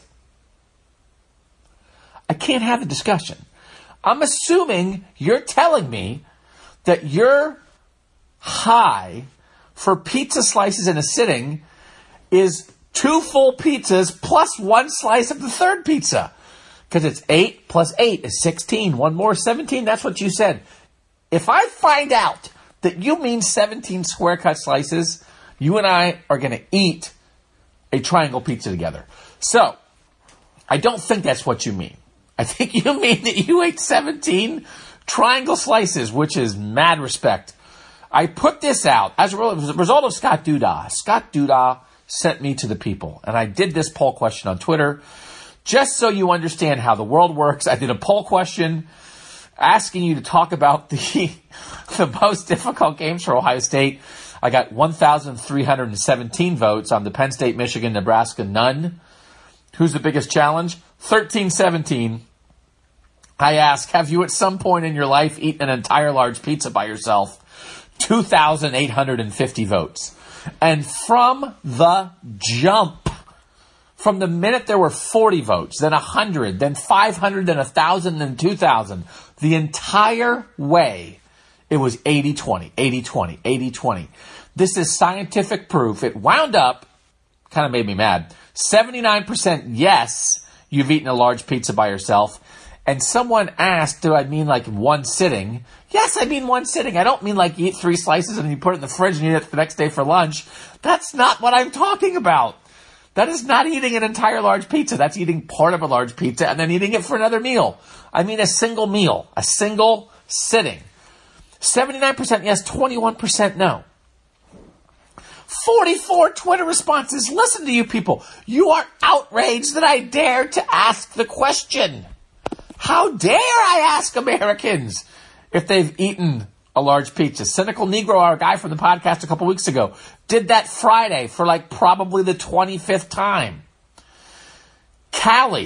I can't have the discussion. I'm assuming you're telling me that your high for pizza slices in a sitting is two full pizzas plus one slice of the third pizza. Because it's eight plus eight is sixteen. One more is seventeen. That's what you said. If I find out that you mean seventeen square cut slices, you and I are going to eat a triangle pizza together. So, I don't think that's what you mean. I think you mean that you ate seventeen triangle slices, which is mad respect. I put this out as a result of Scott Duda. Scott Duda sent me to the people, and I did this poll question on Twitter. Just so you understand how the world works, I did a poll question. asking you to talk about the the most difficult games for Ohio State. I got one thousand three hundred seventeen votes on the Penn State, Michigan, Nebraska, none. Who's the biggest challenge? thirteen seventeen. I ask, have you at some point in your life eaten an entire large pizza by yourself? two thousand eight hundred fifty votes. And from the jump, from the minute there were forty votes, then one hundred, then five hundred, then one thousand, then two thousand, the entire way, it was eighty twenty, eighty twenty, eighty twenty. This is scientific proof. It wound up, kind of made me mad, seventy-nine percent yes, you've eaten a large pizza by yourself. And someone asked, do I mean like one sitting? Yes, I mean one sitting. I don't mean like you eat three slices and you put it in the fridge and you eat it the next day for lunch. That's not what I'm talking about. That is not eating an entire large pizza. That's eating part of a large pizza and then eating it for another meal. I mean a single meal, a single sitting. seventy-nine percent yes, twenty-one percent no. forty-four Twitter responses. Listen to you people. You are outraged that I dared to ask the question. How dare I ask Americans if they've eaten a large pizza? Cynical Negro, our guy from the podcast a couple weeks ago, did that Friday for like probably the twenty-fifth time. Callie.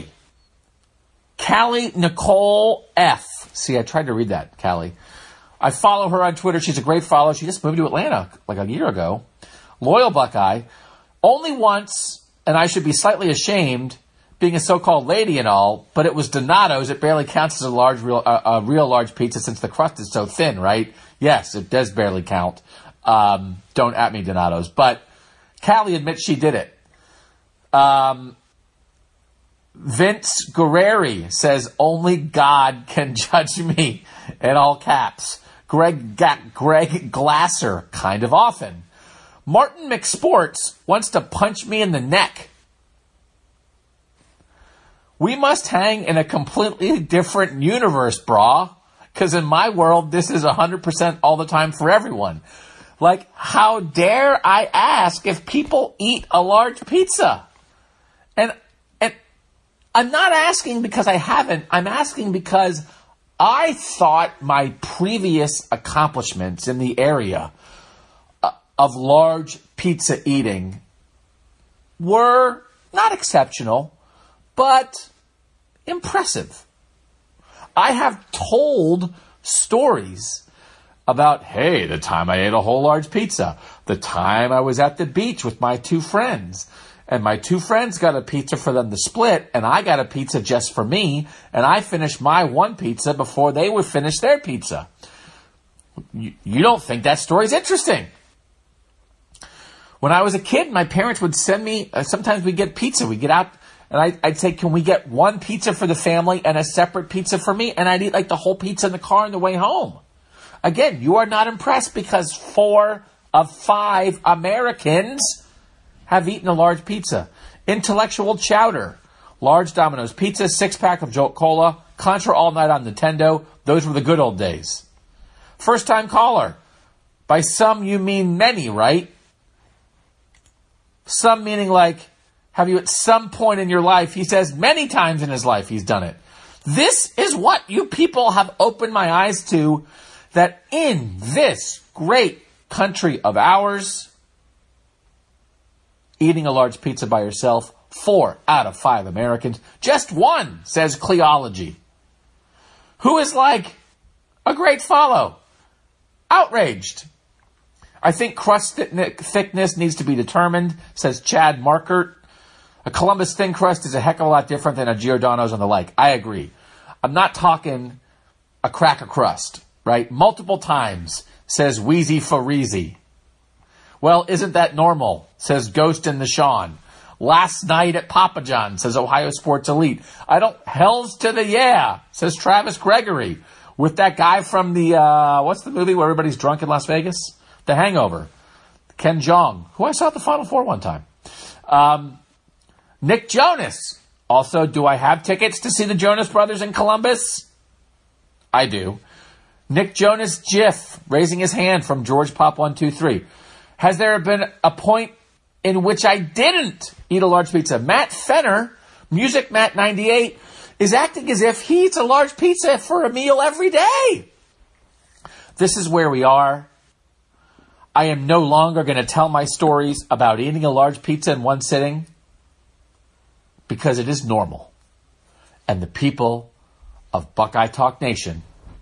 Callie Nicole F. See, I tried to read that, Callie. I follow her on Twitter. She's a great follow. She just moved to Atlanta like a year ago. Loyal Buckeye. Only once, and I should be slightly ashamed, being a so-called lady and all, but it was Donato's. It barely counts as a large, real, uh, a real large pizza since the crust is so thin, right? Yes, it does barely count. Um, don't at me, Donato's. But Callie admits she did it. Um, Vince Guerreri says, only God can judge me, in all caps. Greg, Ga- Greg Glasser, kind of often. Martin McSports wants to punch me in the neck. We must hang in a completely different universe, brah. Because in my world, this is one hundred percent all the time for everyone. Like, how dare I ask if people eat a large pizza? And, and I'm not asking because I haven't. I'm asking because I thought my previous accomplishments in the area of large pizza eating were not exceptional, but impressive. I have told stories about, hey, the time I ate a whole large pizza, the time I was at the beach with my two friends, and my two friends got a pizza for them to split, and I got a pizza just for me, and I finished my one pizza before they would finish their pizza. You, you don't think that story's interesting. When I was a kid, my parents would send me, uh, sometimes we'd get pizza, we'd get out, and I, I'd say, can we get one pizza for the family and a separate pizza for me? And I'd eat like the whole pizza in the car on the way home. Again, you are not impressed because four of five Americans have eaten a large pizza. Intellectual Chowder, large Domino's pizza, six-pack of Jolt Cola, Contra all night on Nintendo. Those were the good old days. First-time caller. By some, you mean many, right? Some meaning like, have you at some point in your life, he says many times in his life he's done it. This is what you people have opened my eyes to, that in this great country of ours, eating a large pizza by yourself, four out of five Americans, just one says Cleology, who is like a great follow. Outraged. I think crust thickness needs to be determined, says Chad Markert. A Columbus thin crust is a heck of a lot different than a Giordano's and the like. I agree. I'm not talking a cracker crust, right? Multiple times, says Wheezy Fareezy. Well, isn't that normal, says Ghost in the Sean. Last night at Papa John, says Ohio Sports Elite. I don't, hells to the yeah, says Travis Gregory. With that guy from the, uh, what's the movie where everybody's drunk in Las Vegas? The Hangover. Ken Jeong, who I saw at the Final Four one time. Um, Nick Jonas. Also, do I have tickets to see the Jonas Brothers in Columbus? I do. Nick Jonas GIF, raising his hand from George Pop one two three. Has there been a point in which I didn't eat a large pizza? Matt Fenner, Music Matt ninety-eight. is acting as if he eats a large pizza for a meal every day. This is where we are. I am no longer going to tell my stories about eating a large pizza in one sitting because it is normal. And the people of Buckeye Talk Nation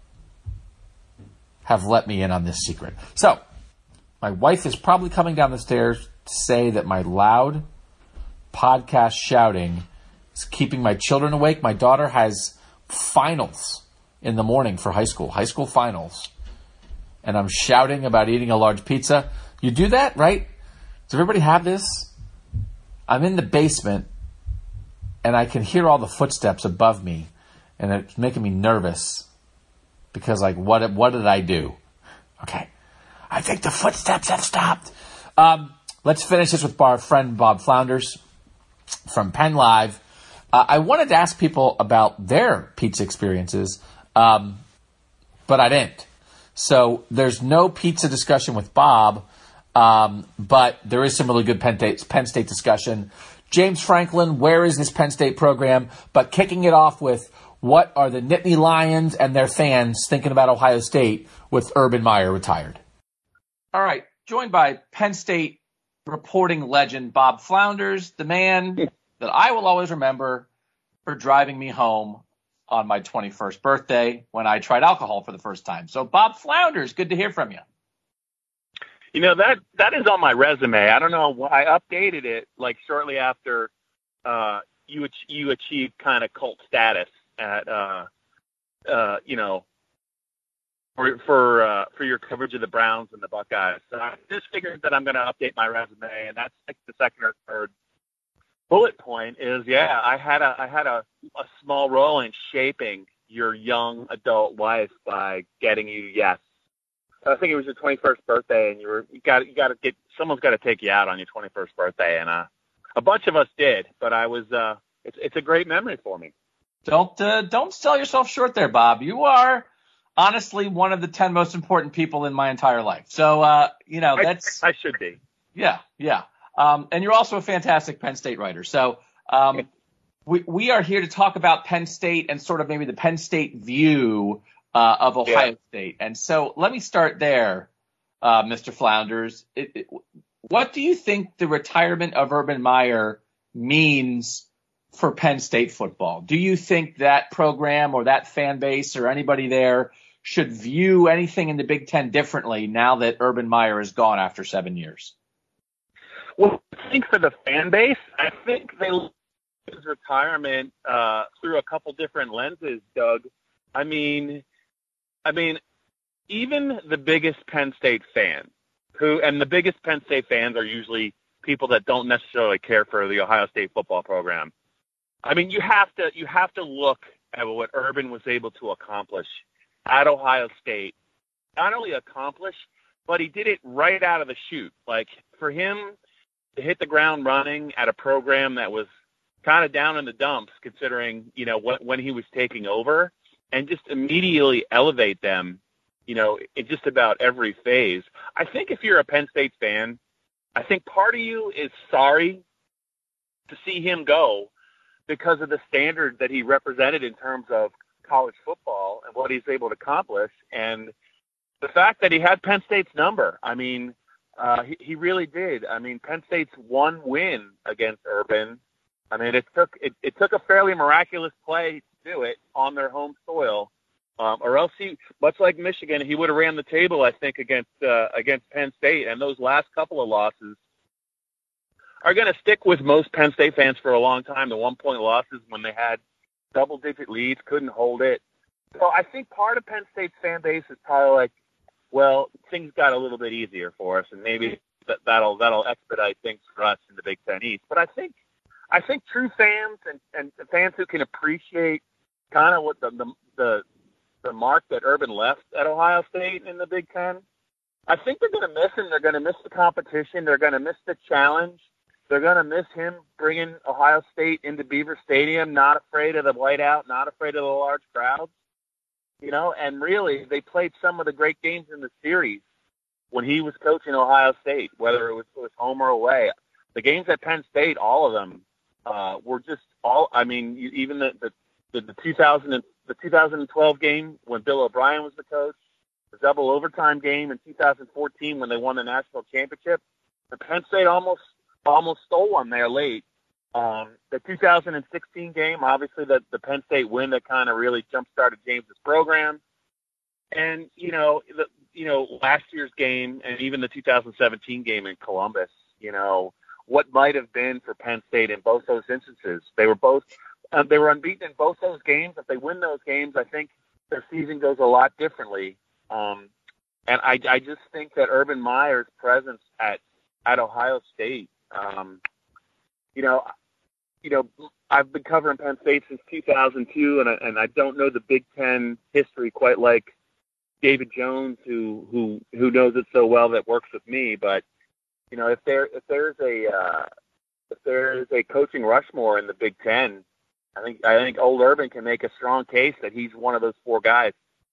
have let me in on this secret. So, my wife is probably coming down the stairs to say that my loud podcast shouting is keeping my children awake. My daughter has finals in the morning for high school, high school finals. And I'm shouting about eating a large pizza. You do that, right? Does everybody have this? I'm in the basement, and I can hear all the footsteps above me, and it's making me nervous because, like, what what did I do? Okay, I think the footsteps have stopped. Um, let's finish this with our friend Bob Flounders from Penn Live. Uh, I wanted to ask people about their pizza experiences, um, but I didn't. So there's no pizza discussion with Bob, um, but there is some really good Penn State, Penn State discussion. James Franklin, where is this Penn State program? But kicking it off with, what are the Nittany Lions and their fans thinking about Ohio State with Urban Meyer retired? All right, joined by Penn State reporting legend Bob Flounders, the man that I will always remember for driving me home on my twenty-first birthday when I tried alcohol for the first time. So, Bob Flounders, good to hear from you. You know, that that is on my resume. I don't know. I updated it like shortly after uh, you you achieved kind of cult status at, uh, uh, you know, for for, uh, for your coverage of the Browns and the Buckeyes. So I just figured that I'm going to update my resume, and that's like the second or third bullet point is, yeah, I had a I had a, a small role in shaping your young adult wife by getting you yes. I think it was your twenty-first birthday, and you were you got you got to get someone's got to take you out on your twenty-first birthday, and uh, a bunch of us did. But I was uh, it's it's a great memory for me. Don't uh, don't sell yourself short there, Bob. You are honestly one of the ten most important people in my entire life. So uh, you know that's I, I should be. Yeah, yeah. Um, and you're also a fantastic Penn State writer. So um, we we are here to talk about Penn State and sort of maybe the Penn State view uh, of Ohio yeah. State. And so let me start there, uh, Mister Flounders. It, it, what do you think the retirement of Urban Meyer means for Penn State football? Do you think that program or that fan base or anybody there should view anything in the Big Ten differently now that Urban Meyer is gone after seven years? Well, I think for the fan base, I think they look at his retirement uh, through a couple different lenses, Doug. I mean, I mean, even the biggest Penn State fan, who and the biggest Penn State fans are usually people that don't necessarily care for the Ohio State football program. I mean, you have to you have to look at what Urban was able to accomplish at Ohio State. Not only accomplish, but he did it right out of the chute. Like for him to hit the ground running at a program that was kind of down in the dumps, considering, you know, what, when he was taking over, and just immediately elevate them, you know, in just about every phase. I think if you're a Penn State fan, I think part of you is sorry to see him go because of the standard that he represented in terms of college football and what he's able to accomplish. And the fact that he had Penn State's number, I mean, Uh, he, he really did. I mean, Penn State's one win against Urban. I mean, it took it, it took a fairly miraculous play to do it on their home soil, um, or else he, much like Michigan, he would have ran the table, I think, against uh, against Penn State. And those last couple of losses are going to stick with most Penn State fans for a long time. The one-point losses when they had double-digit leads, couldn't hold it. So I think part of Penn State's fan base is probably like, well, things got a little bit easier for us, and maybe that, that'll that'll expedite things for us in the Big Ten East. But I think I think true fans and, and fans who can appreciate kind of what the, the the the mark that Urban left at Ohio State in the Big Ten, I think they're going to miss him. They're going to miss the competition. They're going to miss the challenge. They're going to miss him bringing Ohio State into Beaver Stadium, not afraid of the whiteout, not afraid of the large crowds. You know, and really, they played some of the great games in the series when he was coaching Ohio State, whether it was, it was home or away. The games at Penn State, all of them uh, were just all. I mean, you, even the, the the, the two thousand and, the two thousand twelve game when Bill O'Brien was the coach, the double overtime game in two thousand fourteen when they won the national championship. The Penn State almost almost stole one there late. Um, the two thousand sixteen game, obviously the, the Penn State win that kind of really jump-started James's program. And, you know, the, you know, last year's game and even the two thousand seventeen game in Columbus, you know, what might have been for Penn State in both those instances. They were both, uh, they were unbeaten in both those games. If they win those games, I think their season goes a lot differently. Um, and I, I just think that Urban Meyer's presence at, at Ohio State, um, you know, you know, I've been covering Penn State since two thousand two, and I, and I don't know the Big Ten history quite like David Jones, who who who knows it so well, that works with me. But you know, if there if there's a uh, if there is a coaching Rushmore in the Big Ten, I think I think Old Urban can make a strong case that he's one of those four guys.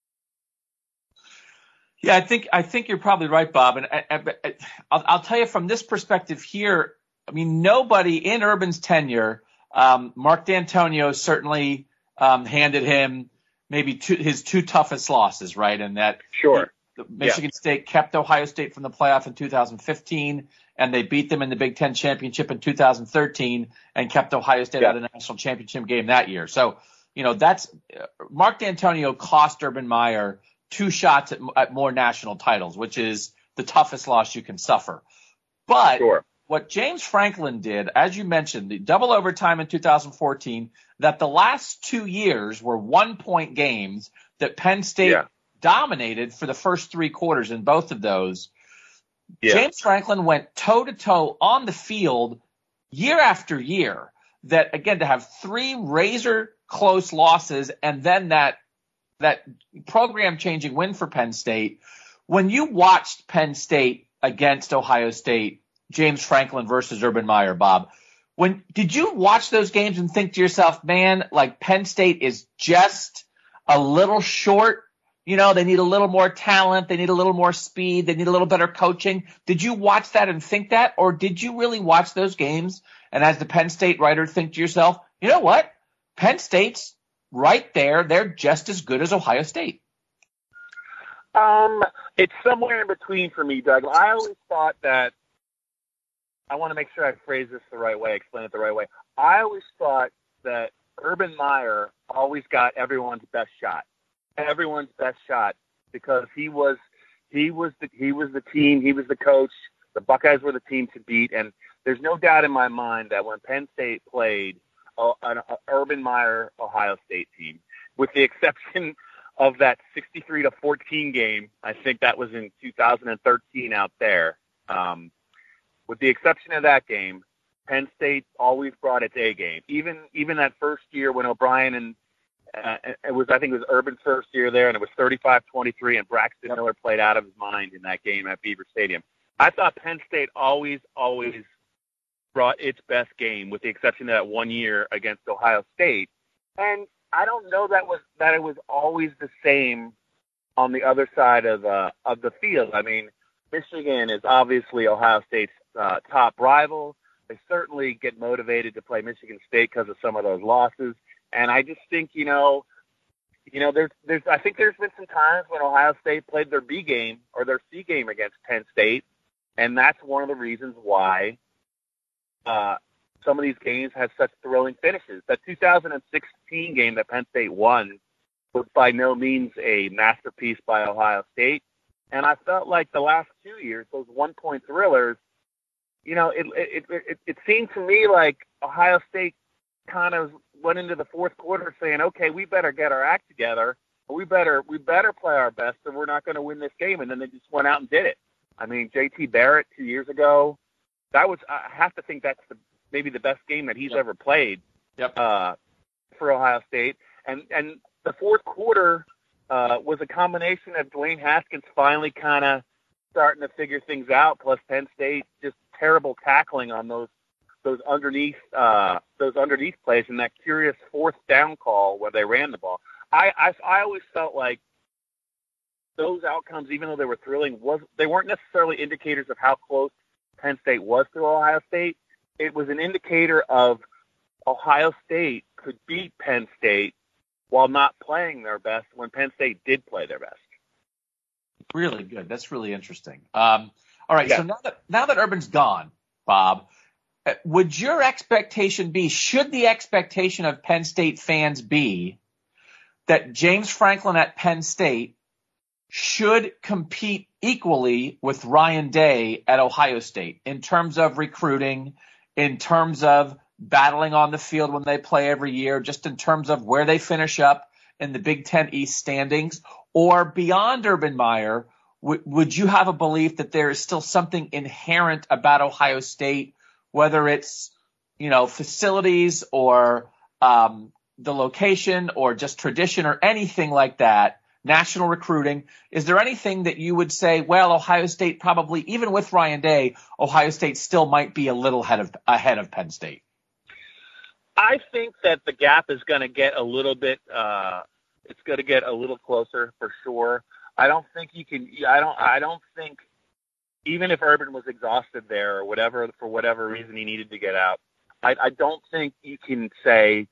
Yeah, I think I think you're probably right, Bob. And I, I, I'll, I'll tell you from this perspective here. I mean, nobody in Urban's tenure, um, Mark D'Antonio certainly um, handed him maybe two, his two toughest losses, right? And that sure, he, Michigan yeah. State kept Ohio State from the playoff in two thousand fifteen, and they beat them in the Big Ten championship in two thousand thirteen, and kept Ohio State yeah. out of the national championship game that year. So, you know, that's uh, Mark D'Antonio cost Urban Meyer two shots at, at more national titles, which is the toughest loss you can suffer. But sure. What James Franklin did, as you mentioned, the double overtime in two thousand fourteen, that the last two years were one-point games that Penn State yeah. dominated for the first three quarters in both of those. Yeah. James Franklin went toe-to-toe on the field year after year. That, again, to have three razor-close losses and then that that program-changing win for Penn State. When you watched Penn State against Ohio State, James Franklin versus Urban Meyer, Bob, when did you watch those games and think to yourself, man, like Penn State is just a little short? You know, they need a little more talent. They need a little more speed. They need a little better coaching. Did you watch that and think that? Or did you really watch those games and as the Penn State writer think to yourself, you know what? Penn State's right there. They're just as good as Ohio State. Um, it's somewhere in between for me, Doug. I always thought that, I want to make sure I phrase this the right way, explain it the right way. I always thought that Urban Meyer always got everyone's best shot, everyone's best shot, because he was he was the he was the team, he was the coach. The Buckeyes were the team to beat, and there's no doubt in my mind that when Penn State played a, an a Urban Meyer Ohio State team, with the exception of that sixty-three to fourteen game, I think that was in two thousand thirteen out there. Um, With the exception of that game, Penn State always brought its A game. Even even that first year when O'Brien and uh, it was I think it was Urban's first year there, and it was thirty-five twenty-three, and Braxton Miller played out of his mind in that game at Beaver Stadium. I thought Penn State always always brought its best game, with the exception of that one year against Ohio State. And I don't know that was that it was always the same on the other side of uh, of the field. I mean, Michigan is obviously Ohio State's uh, top rival. They certainly get motivated to play Michigan State because of some of those losses. And I just think, you know, you know, there's, there's, I think there's been some times when Ohio State played their B game or their C game against Penn State, and that's one of the reasons why uh, some of these games have such thrilling finishes. That two thousand sixteen game that Penn State won was by no means a masterpiece by Ohio State. And I felt like the last two years, those one-point thrillers, you know, it it, it it seemed to me like Ohio State kind of went into the fourth quarter saying, okay, we better get our act together. We better we better play our best, or we're not going to win this game. And then they just went out and did it. I mean, J T Barrett two years ago, that was, I have to think that's the, maybe the best game that he's yep. ever played yep. uh, for Ohio State. And and the fourth quarter uh, was a combination of Dwayne Haskins finally kind of starting to figure things out, plus Penn State just terrible tackling on those those underneath uh, those underneath plays, and that curious fourth down call where they ran the ball. I, I I always felt like those outcomes, even though they were thrilling, was they weren't necessarily indicators of how close Penn State was to Ohio State. It was an indicator of Ohio State could beat Penn State while not playing their best when Penn State did play their best. Really good. That's really interesting. Um, all right. Yeah. So now that now that Urban's gone, Bob, uh, would your expectation be? Should the expectation of Penn State fans be that James Franklin at Penn State should compete equally with Ryan Day at Ohio State in terms of recruiting, in terms of battling on the field when they play every year, just in terms of where they finish up in the Big Ten East standings? Or beyond Urban Meyer, w- would you have a belief that there is still something inherent about Ohio State, whether it's, you know, facilities or um, the location or just tradition or anything like that, national recruiting? Is there anything that you would say, well, Ohio State probably, even with Ryan Day, Ohio State still might be a little ahead of, ahead of Penn State? I think that the gap is going to get a little bit uh, – it's going to get a little closer for sure. I don't think you can – I don't I don't think even if Urban was exhausted there or whatever, for whatever reason he needed to get out, I, I don't think you can say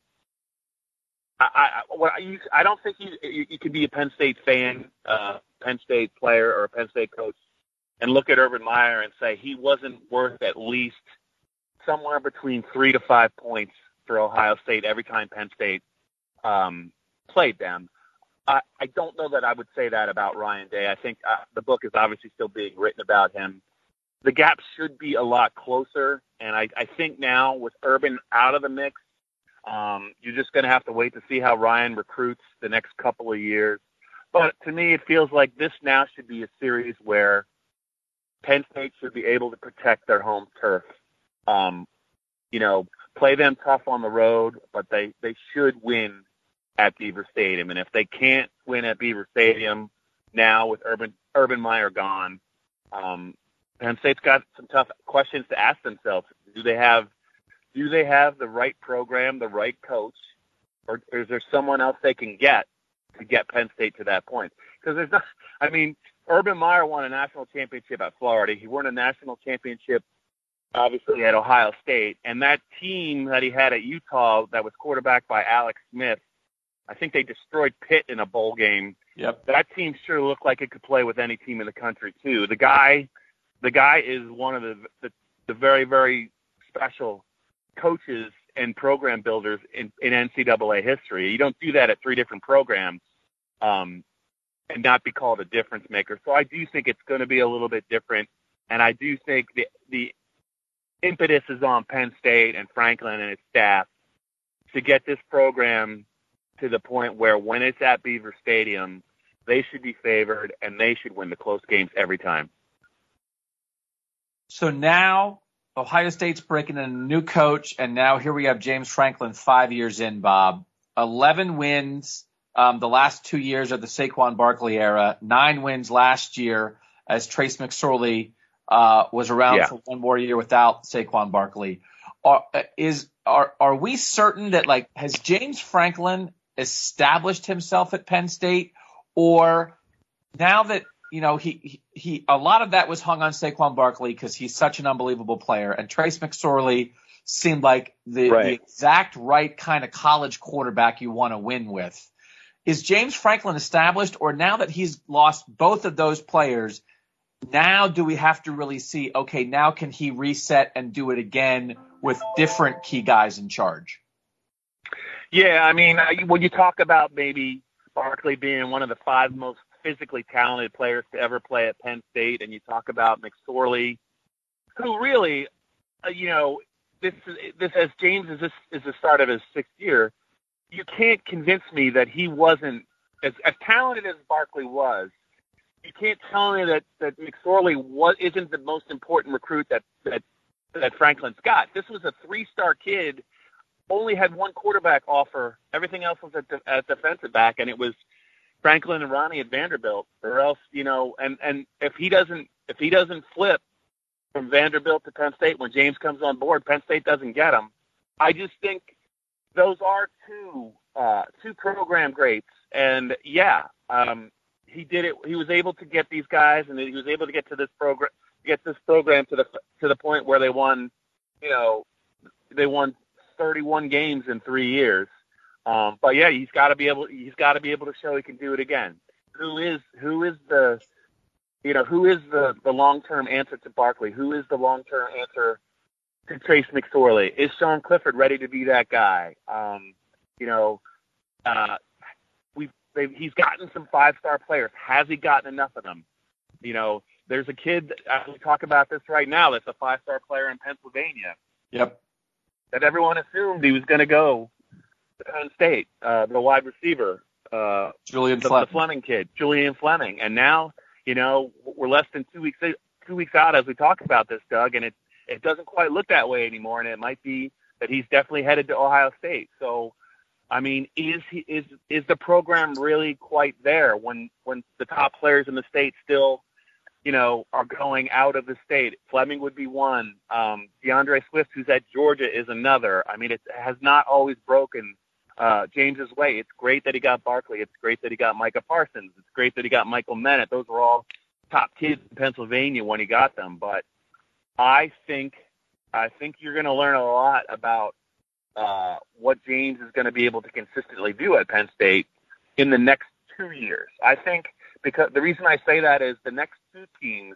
I, – I, what I, I don't think you, you, you could be a Penn State fan, uh, Penn State player or a Penn State coach and look at Urban Meyer and say he wasn't worth at least somewhere between three to five points for Ohio State every time Penn State um, played them. I, I don't know that I would say that about Ryan Day. I think uh, the book is obviously still being written about him. The gap should be a lot closer, and I, I think now with Urban out of the mix, um, you're just going to have to wait to see how Ryan recruits the next couple of years. But to me, it feels like this now should be a series where Penn State should be able to protect their home turf. Um, you know, play them tough on the road, but they, they should win at Beaver Stadium. And if they can't win at Beaver Stadium now with Urban Urban Meyer gone, um, Penn State's got some tough questions to ask themselves. Do they have do they have the right program, the right coach, or, or is there someone else they can get to get Penn State to that point? Because there's not. I mean, Urban Meyer won a national championship at Florida. He won a national championship, obviously, at Ohio State. And that team that he had at Utah that was quarterbacked by Alex Smith, I think they destroyed Pitt in a bowl game. Yep. That team sure looked like it could play with any team in the country, too. The guy the guy is one of the, the, the very, very special coaches and program builders in, in N C double A history. You don't do that at three different programs um, and not be called a difference maker. So I do think it's going to be a little bit different. And I do think the, the impetus is on Penn State and Franklin and its staff to get this program to the point where when it's at Beaver Stadium, they should be favored and they should win the close games every time. So now Ohio State's breaking in a new coach, and now here we have James Franklin five years in, Bob. eleven wins um, the last two years of the Saquon Barkley era, nine wins last year as Trace McSorley uh, was around yeah. for one more year without Saquon Barkley. Are, is, are, are we certain that, like, has James Franklin established himself at Penn State, or now that, you know, he, he, he, a lot of that was hung on Saquon Barkley because he's such an unbelievable player, and Trace McSorley seemed like the, right. the exact right kind of college quarterback you want to win with. Is James Franklin established, or now that he's lost both of those players, now do we have to really see, okay, now can he reset and do it again with different key guys in charge? Yeah, I mean, when you talk about maybe Barkley being one of the five most physically talented players to ever play at Penn State, and you talk about McSorley, who really, uh, you know, this this as James is this is the start of his sixth year, you can't convince me that he wasn't as, as talented as Barkley was. You can't tell me that that McSorley was isn't the most important recruit that that that Franklin's got. This was a three-star kid, only had one quarterback offer. Everything else was at, the, at defensive back, and it was Franklin and Ronnie at Vanderbilt, or else, you know, and, and if he doesn't if he doesn't flip from Vanderbilt to Penn State when James comes on board, Penn State doesn't get him. I just think those are two uh, two program greats, and yeah, um, he did it. He was able to get these guys, and he was able to get to this program, get this program to the to the point where they won, you know, they won thirty-one games in three years. Um, but yeah, he's got to be able. He's got to be able to show he can do it again. Who is who is the you know who is the the long term answer to Barkley? Who is the long term answer to Trace McSorley? Is Sean Clifford ready to be that guy? Um, you know, uh, we he's gotten some five star players. Has he gotten enough of them? You know, there's a kid. As we talk about this right now, that's a five star player in Pennsylvania. Yep. That everyone assumed he was going to go to Penn State, uh, the wide receiver, uh, Julian the, Fleming. the Fleming kid, Julian Fleming. And now, you know, we're less than two weeks two weeks out as we talk about this, Doug, and it it doesn't quite look that way anymore. And it might be that he's definitely headed to Ohio State. So, I mean, is he is is the program really quite there when when the top players in the state still, you know, are going out of the state? Fleming would be one. Um, DeAndre Swift, who's at Georgia, is another. I mean, it has not always broken uh, James's way. It's great that he got Barkley. It's great that he got Micah Parsons. It's great that he got Michael Menet. Those were all top kids in Pennsylvania when he got them. But I think I think you're going to learn a lot about uh, what James is going to be able to consistently do at Penn State in the next two years. I think because the reason I say that is the next two teams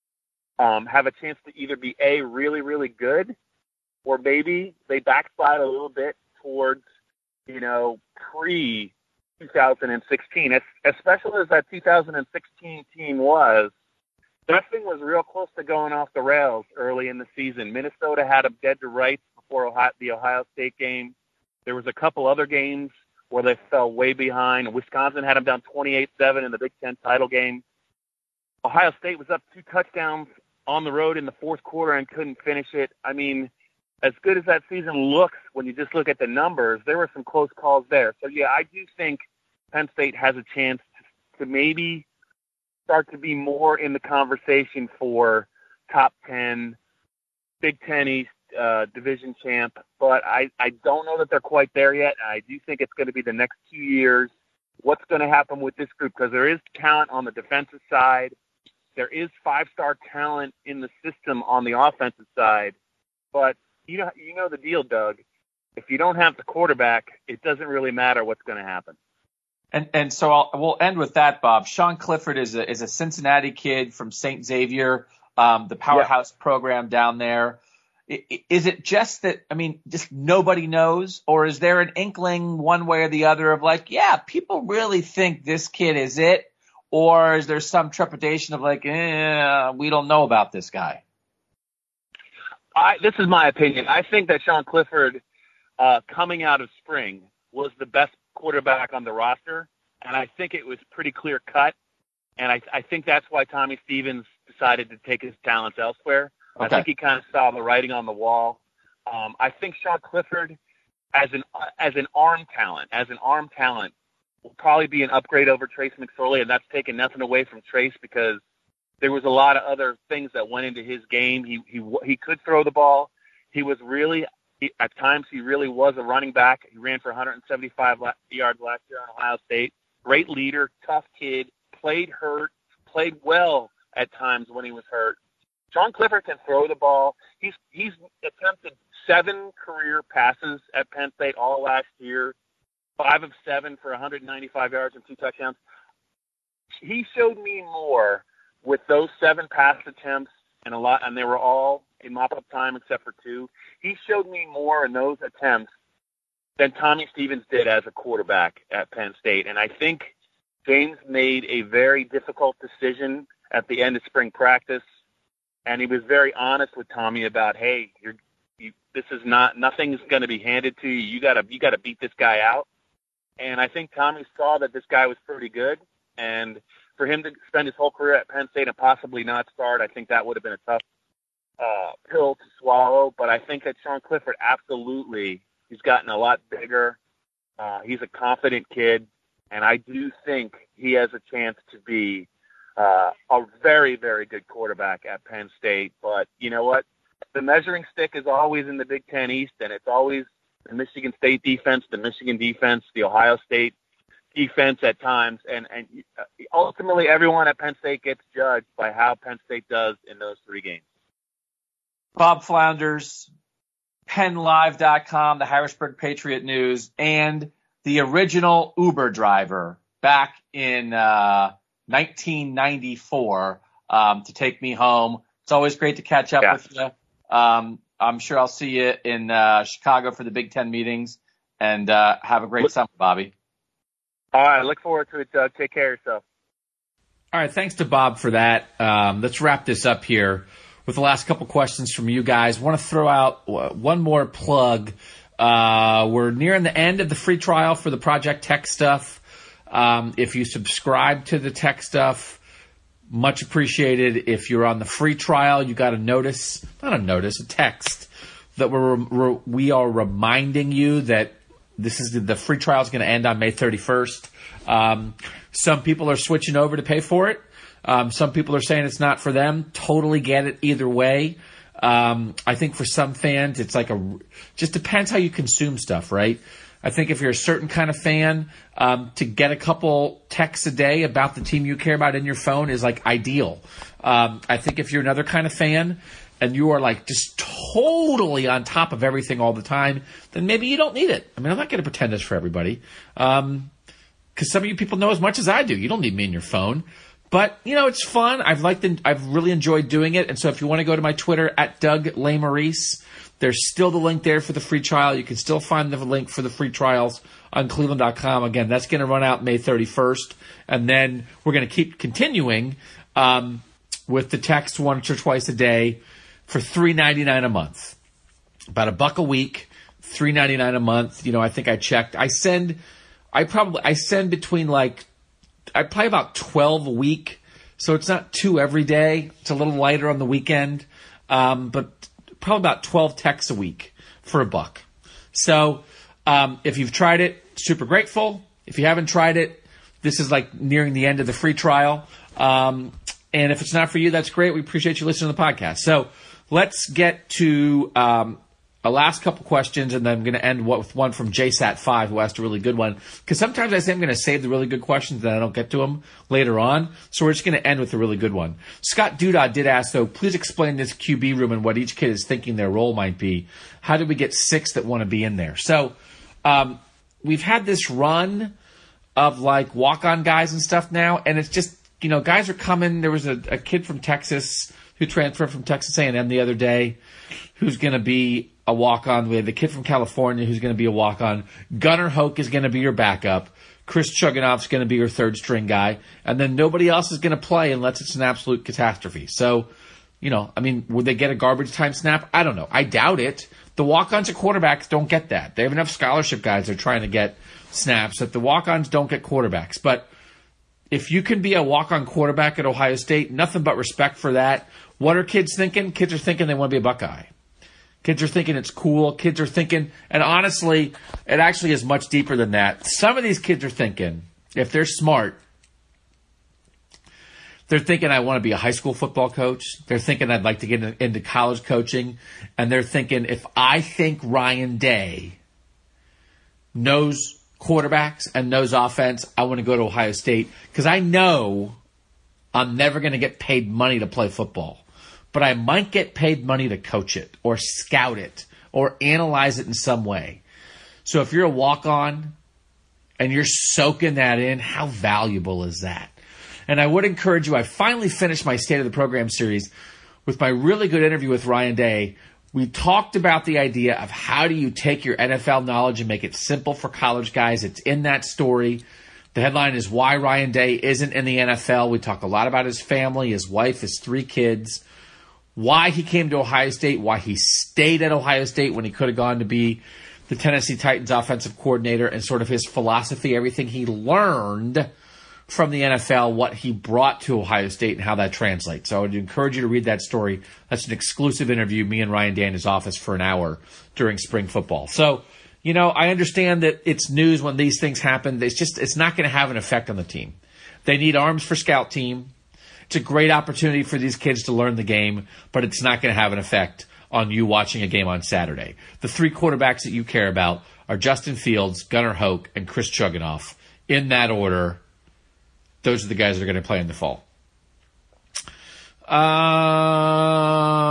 um, have a chance to either be A, really, really good, or maybe they backslide a little bit towards, you know, pre twenty sixteen. As, as special as that two thousand sixteen team was, that thing was real close to going off the rails early in the season. Minnesota had them dead to rights before Ohio, the Ohio State game. There was a couple other games where they fell way behind. Wisconsin had them down twenty-eight seven in the Big Ten title game. Ohio State was up two touchdowns on the road in the fourth quarter and couldn't finish it. I mean, as good as that season looks, when you just look at the numbers, there were some close calls there. So, yeah, I do think Penn State has a chance to, to maybe start to be more in the conversation for top ten, Big Ten East uh, division champ. But I, I don't know that they're quite there yet. I do think it's going to be the next two years. What's going to happen with this group? Because there is talent on the defensive side. There is five-star talent in the system on the offensive side. But you know, you know the deal, Doug. If you don't have the quarterback, it doesn't really matter what's going to happen. And and so I'll, we'll end with that, Bob. Sean Clifford is a is a Cincinnati kid from Saint Xavier, um, the powerhouse yeah. program down there. Is it just that, I mean, just nobody knows, or is there an inkling one way or the other of like, yeah, people really think this kid is it, or is there some trepidation of like, eh, we don't know about this guy? I, this is my opinion. I think that Sean Clifford, uh, coming out of spring, was the best quarterback on the roster, and I think it was pretty clear cut. And I, I think that's why Tommy Stevens decided to take his talents elsewhere. Okay. I think he kind of saw the writing on the wall. Um, I think Sean Clifford, as an as an arm talent, as an arm talent, will probably be an upgrade over Trace McSorley, and that's taking nothing away from Trace because there was a lot of other things that went into his game. He he he could throw the ball. He was really he, at times he really was a running back. He ran for one hundred seventy-five yards last year on Ohio State. Great leader, tough kid. Played hurt, played well at times when he was hurt. Sean Clifford can throw the ball. He's he's attempted seven career passes at Penn State all last year, five of seven for one hundred ninety-five yards and two touchdowns. He showed me more with those seven pass attempts and a lot, and they were all in mop-up time except for two. He showed me more in those attempts than Tommy Stevens did as a quarterback at Penn State. And I think James made a very difficult decision at the end of spring practice. And he was very honest with Tommy about, hey, you're, you, this is not, nothing's going to be handed to you. You gotta, you gotta beat this guy out. And I think Tommy saw that this guy was pretty good. And for him to spend his whole career at Penn State and possibly not start, I think that would have been a tough uh, pill to swallow. But I think that Sean Clifford absolutely, he's gotten a lot bigger. Uh, he's a confident kid. And I do think he has a chance to be Uh, a very, very good quarterback at Penn State. But you know what? The measuring stick is always in the Big Ten East, and it's always the Michigan State defense, the Michigan defense, the Ohio State defense at times. And, and ultimately, everyone at Penn State gets judged by how Penn State does in those three games. Bob Flounders, Penn Live dot com, the Harrisburg Patriot News, and the original Uber driver back in uh, nineteen ninety-four um, to take me home. It's always great to catch up yeah. with you. Um, I'm sure I'll see you in uh, Chicago for the Big Ten meetings, and uh, have a great look, summer, Bobby. All right, look forward to it, Doug. Take care of yourself. All right, thanks to Bob for that. Um, let's wrap this up here with the last couple questions from you guys. Want to throw out one more plug. Uh, we're nearing the end of the free trial for the Project Tech Stuff. Um, if you subscribe to the Tech Stuff, much appreciated. If you're on the free trial, you got a notice, not a notice, a text that we're, we're we are reminding you that this is the, the free trial is going to end on May thirty-first. Um, some people are switching over to pay for it. Um, some people are saying it's not for them. Totally get it either way. Um, I think for some fans, it's like a, just depends how you consume stuff, right? I think if you're a certain kind of fan, um, to get a couple texts a day about the team you care about in your phone is like ideal. Um, I think if you're another kind of fan and you are like just totally on top of everything all the time, then maybe you don't need it. I mean, I'm not going to pretend this for everybody. Um, cause some of you people know as much as I do. You don't need me in your phone. But, you know, it's fun. I've liked the, I've really enjoyed doing it. And so if you want to go to my Twitter at Doug Lesmerises, there's still the link there for the free trial. You can still find the link for the free trials on cleveland dot com. Again, that's going to run out May thirty-first. And then we're going to keep continuing um, with the text once or twice a day for three ninety-nine a month. About a buck a week, three ninety-nine a month. You know, I think I checked. I send, I probably, I send between like, I play about twelve a week, so it's not two every day. It's a little lighter on the weekend, um, but probably about twelve texts a week for a buck. So um, if you've tried it, super grateful. If you haven't tried it, this is like nearing the end of the free trial. Um, and if it's not for you, that's great. We appreciate you listening to the podcast. So let's get to um, a last couple questions, and then I'm going to end with one from J SAT five, who asked a really good one. Because sometimes I say I'm going to save the really good questions, and I don't get to them later on. So we're just going to end with a really good one. Scott Duda did ask, though, please explain this Q B room and what each kid is thinking their role might be. How did we get six that want to be in there? So um, we've had this run of, like, walk-on guys and stuff now, and it's just, you know, guys are coming. There was a, a kid from Texas who transferred from Texas A and M the other day who's going to be a walk-on. We have the kid from California who's going to be a walk-on. Gunnar Hoke is going to be your backup. Chris Chugunov's going to be your third-string guy. And then nobody else is going to play unless it's an absolute catastrophe. So, you know, I mean, would they get a garbage time snap? I don't know. I doubt it. The walk-ons and quarterbacks don't get that. They have enough scholarship guys that are trying to get snaps that the walk-ons don't get quarterbacks. But if you can be a walk-on quarterback at Ohio State, nothing but respect for that. What are kids thinking? Kids are thinking they want to be a Buckeye. Kids are thinking it's cool. Kids are thinking, and honestly, it actually is much deeper than that. Some of these kids are thinking, if they're smart, they're thinking I want to be a high school football coach. They're thinking I'd like to get into college coaching. And they're thinking if I think Ryan Day knows quarterbacks and knows offense, I want to go to Ohio State because I know I'm never going to get paid money to play football. But I might get paid money to coach it or scout it or analyze it in some way. So if you're a walk-on and you're soaking that in, how valuable is that? And I would encourage you, I finally finished my State of the Program series with my really good interview with Ryan Day. We talked about the idea of how do you take your N F L knowledge and make it simple for college guys. It's in that story. The headline is Why Ryan Day Isn't in the N F L. We talk a lot about his family, his wife, his three kids, why he came to Ohio State, why he stayed at Ohio State when he could have gone to be the Tennessee Titans offensive coordinator, and sort of his philosophy, everything he learned from the N F L, what he brought to Ohio State, and how that translates. So I would encourage you to read that story. That's an exclusive interview, me and Ryan Day in his office for an hour during spring football. So, you know, I understand that it's news when these things happen. It's just, it's not going to have an effect on the team. They need arms for scout team. It's a great opportunity for these kids to learn the game, but it's not going to have an effect on you watching a game on Saturday. The three quarterbacks that you care about are Justin Fields, Gunnar Hoke, and Chris Chugunov. In that order, those are the guys that are going to play in the fall.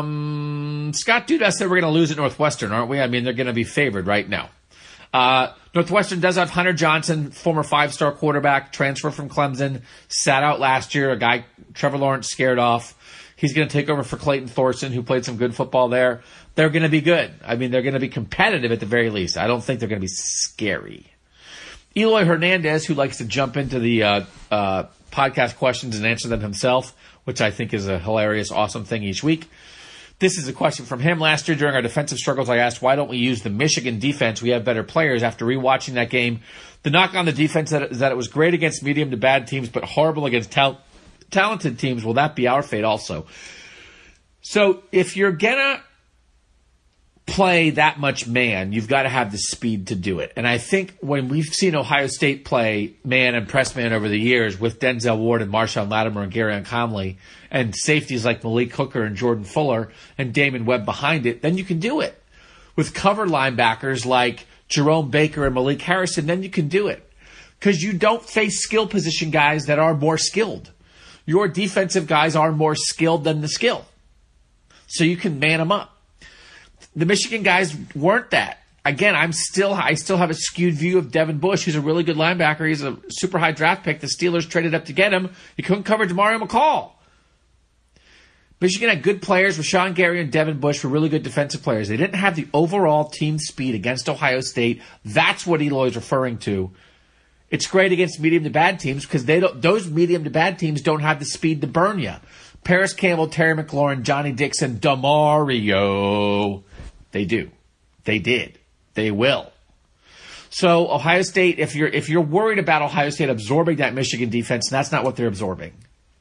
Um, Scott Duda said we're going to lose at Northwestern, aren't we? I mean, they're going to be favored right now. Uh, Northwestern does have Hunter Johnson, former five-star quarterback, transfer from Clemson, sat out last year, a guy Trevor Lawrence scared off. He's going to take over for Clayton Thorson, who played some good football there. They're going to be good. I mean, they're going to be competitive at the very least. I don't think they're going to be scary. Eloy Hernandez, who likes to jump into the uh, uh, podcast questions and answer them himself, which I think is a hilarious, awesome thing each week. This is a question from him. Last year during our defensive struggles, I asked, why don't we use the Michigan defense? We have better players. After rewatching that game, the knock on the defense is that it was great against medium to bad teams, but horrible against ta- talented teams. Will that be our fate also? So if you're going to play that much man, you've got to have the speed to do it. And I think when we've seen Ohio State play man and press man over the years with Denzel Ward and Marshawn Lattimore and Garyon Conley and safeties like Malik Hooker and Jordan Fuller and Damon Webb behind it, then you can do it. With cover linebackers like Jerome Baker and Malik Harrison, then you can do it. Because you don't face skill position guys that are more skilled. Your defensive guys are more skilled than the skill. So you can man them up. The Michigan guys weren't that. Again, I'm still I still have a skewed view of Devin Bush, who's a really good linebacker. He's a super high draft pick. The Steelers traded up to get him. He couldn't cover Demario McCall. Michigan had good players. Rashawn Gary and Devin Bush were really good defensive players. They didn't have the overall team speed against Ohio State. That's what Eloy's referring to. It's great against medium to bad teams because they don't, those medium to bad teams don't have the speed to burn you. Paris Campbell, Terry McLaurin, Johnny Dixon, Demario. They do. They did. They will. So Ohio State, if you're if you're worried about Ohio State absorbing that Michigan defense, that's not what they're absorbing.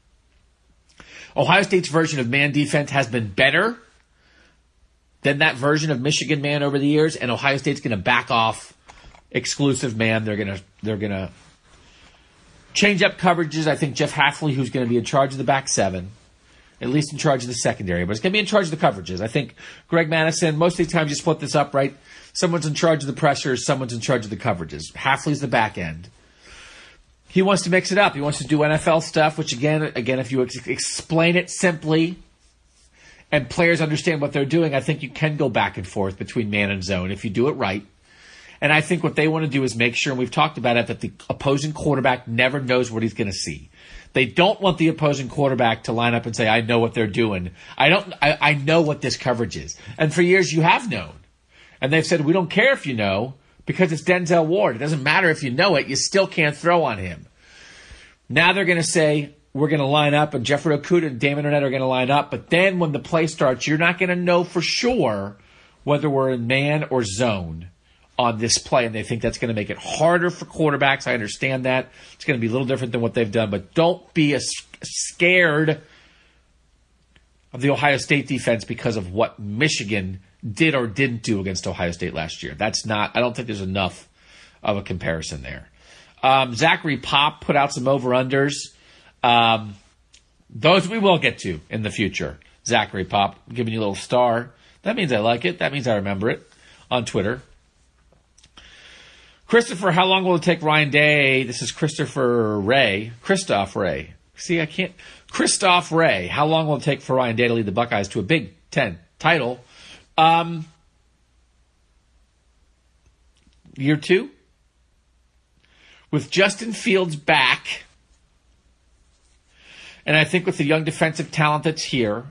Ohio State's version of man defense has been better than that version of Michigan man over the years, and Ohio State's going to back off exclusive man. They're going to they're going to change up coverages. I think Jeff Hafley, who's going to be in charge of the back seven, at least in charge of the secondary, but it's going to be in charge of the coverages. I think Greg Madison, most of the time you split this up, right? Someone's in charge of the pressures, someone's in charge of the coverages. Hafley's the back end. He wants to mix it up. He wants to do N F L stuff, which again, again, if you ex- explain it simply and players understand what they're doing, I think you can go back and forth between man and zone if you do it right. And I think what they want to do is make sure, and we've talked about it, that the opposing quarterback never knows what he's going to see. They don't want the opposing quarterback to line up and say, I know what they're doing. I don't, I, I know what this coverage is. And for years you have known. And they've said, we don't care if you know because it's Denzel Ward. It doesn't matter if you know it. You still can't throw on him. Now they're going to say, we're going to line up and Jeffrey Okudah and Damon Arnett are going to line up. But then when the play starts, you're not going to know for sure whether we're in man or zone on this play, and they think that's going to make it harder for quarterbacks. I understand that. It's going to be a little different than what they've done, but don't be a, scared of the Ohio State defense because of what Michigan did or didn't do against Ohio State last year. That's not, I don't think there's enough of a comparison there. Um, Zachary Pop put out some over-unders. Um, those we will get to in the future. Zachary Pop, giving you a little star. That means I like it. That means I remember it on Twitter. Christopher, how long will it take Ryan Day? This is Christopher Ray. Christoph Ray. See, I can't. Christoph Ray. How long will it take for Ryan Day to lead the Buckeyes to a Big Ten title? Um, year two? With Justin Fields back, and I think with the young defensive talent that's here,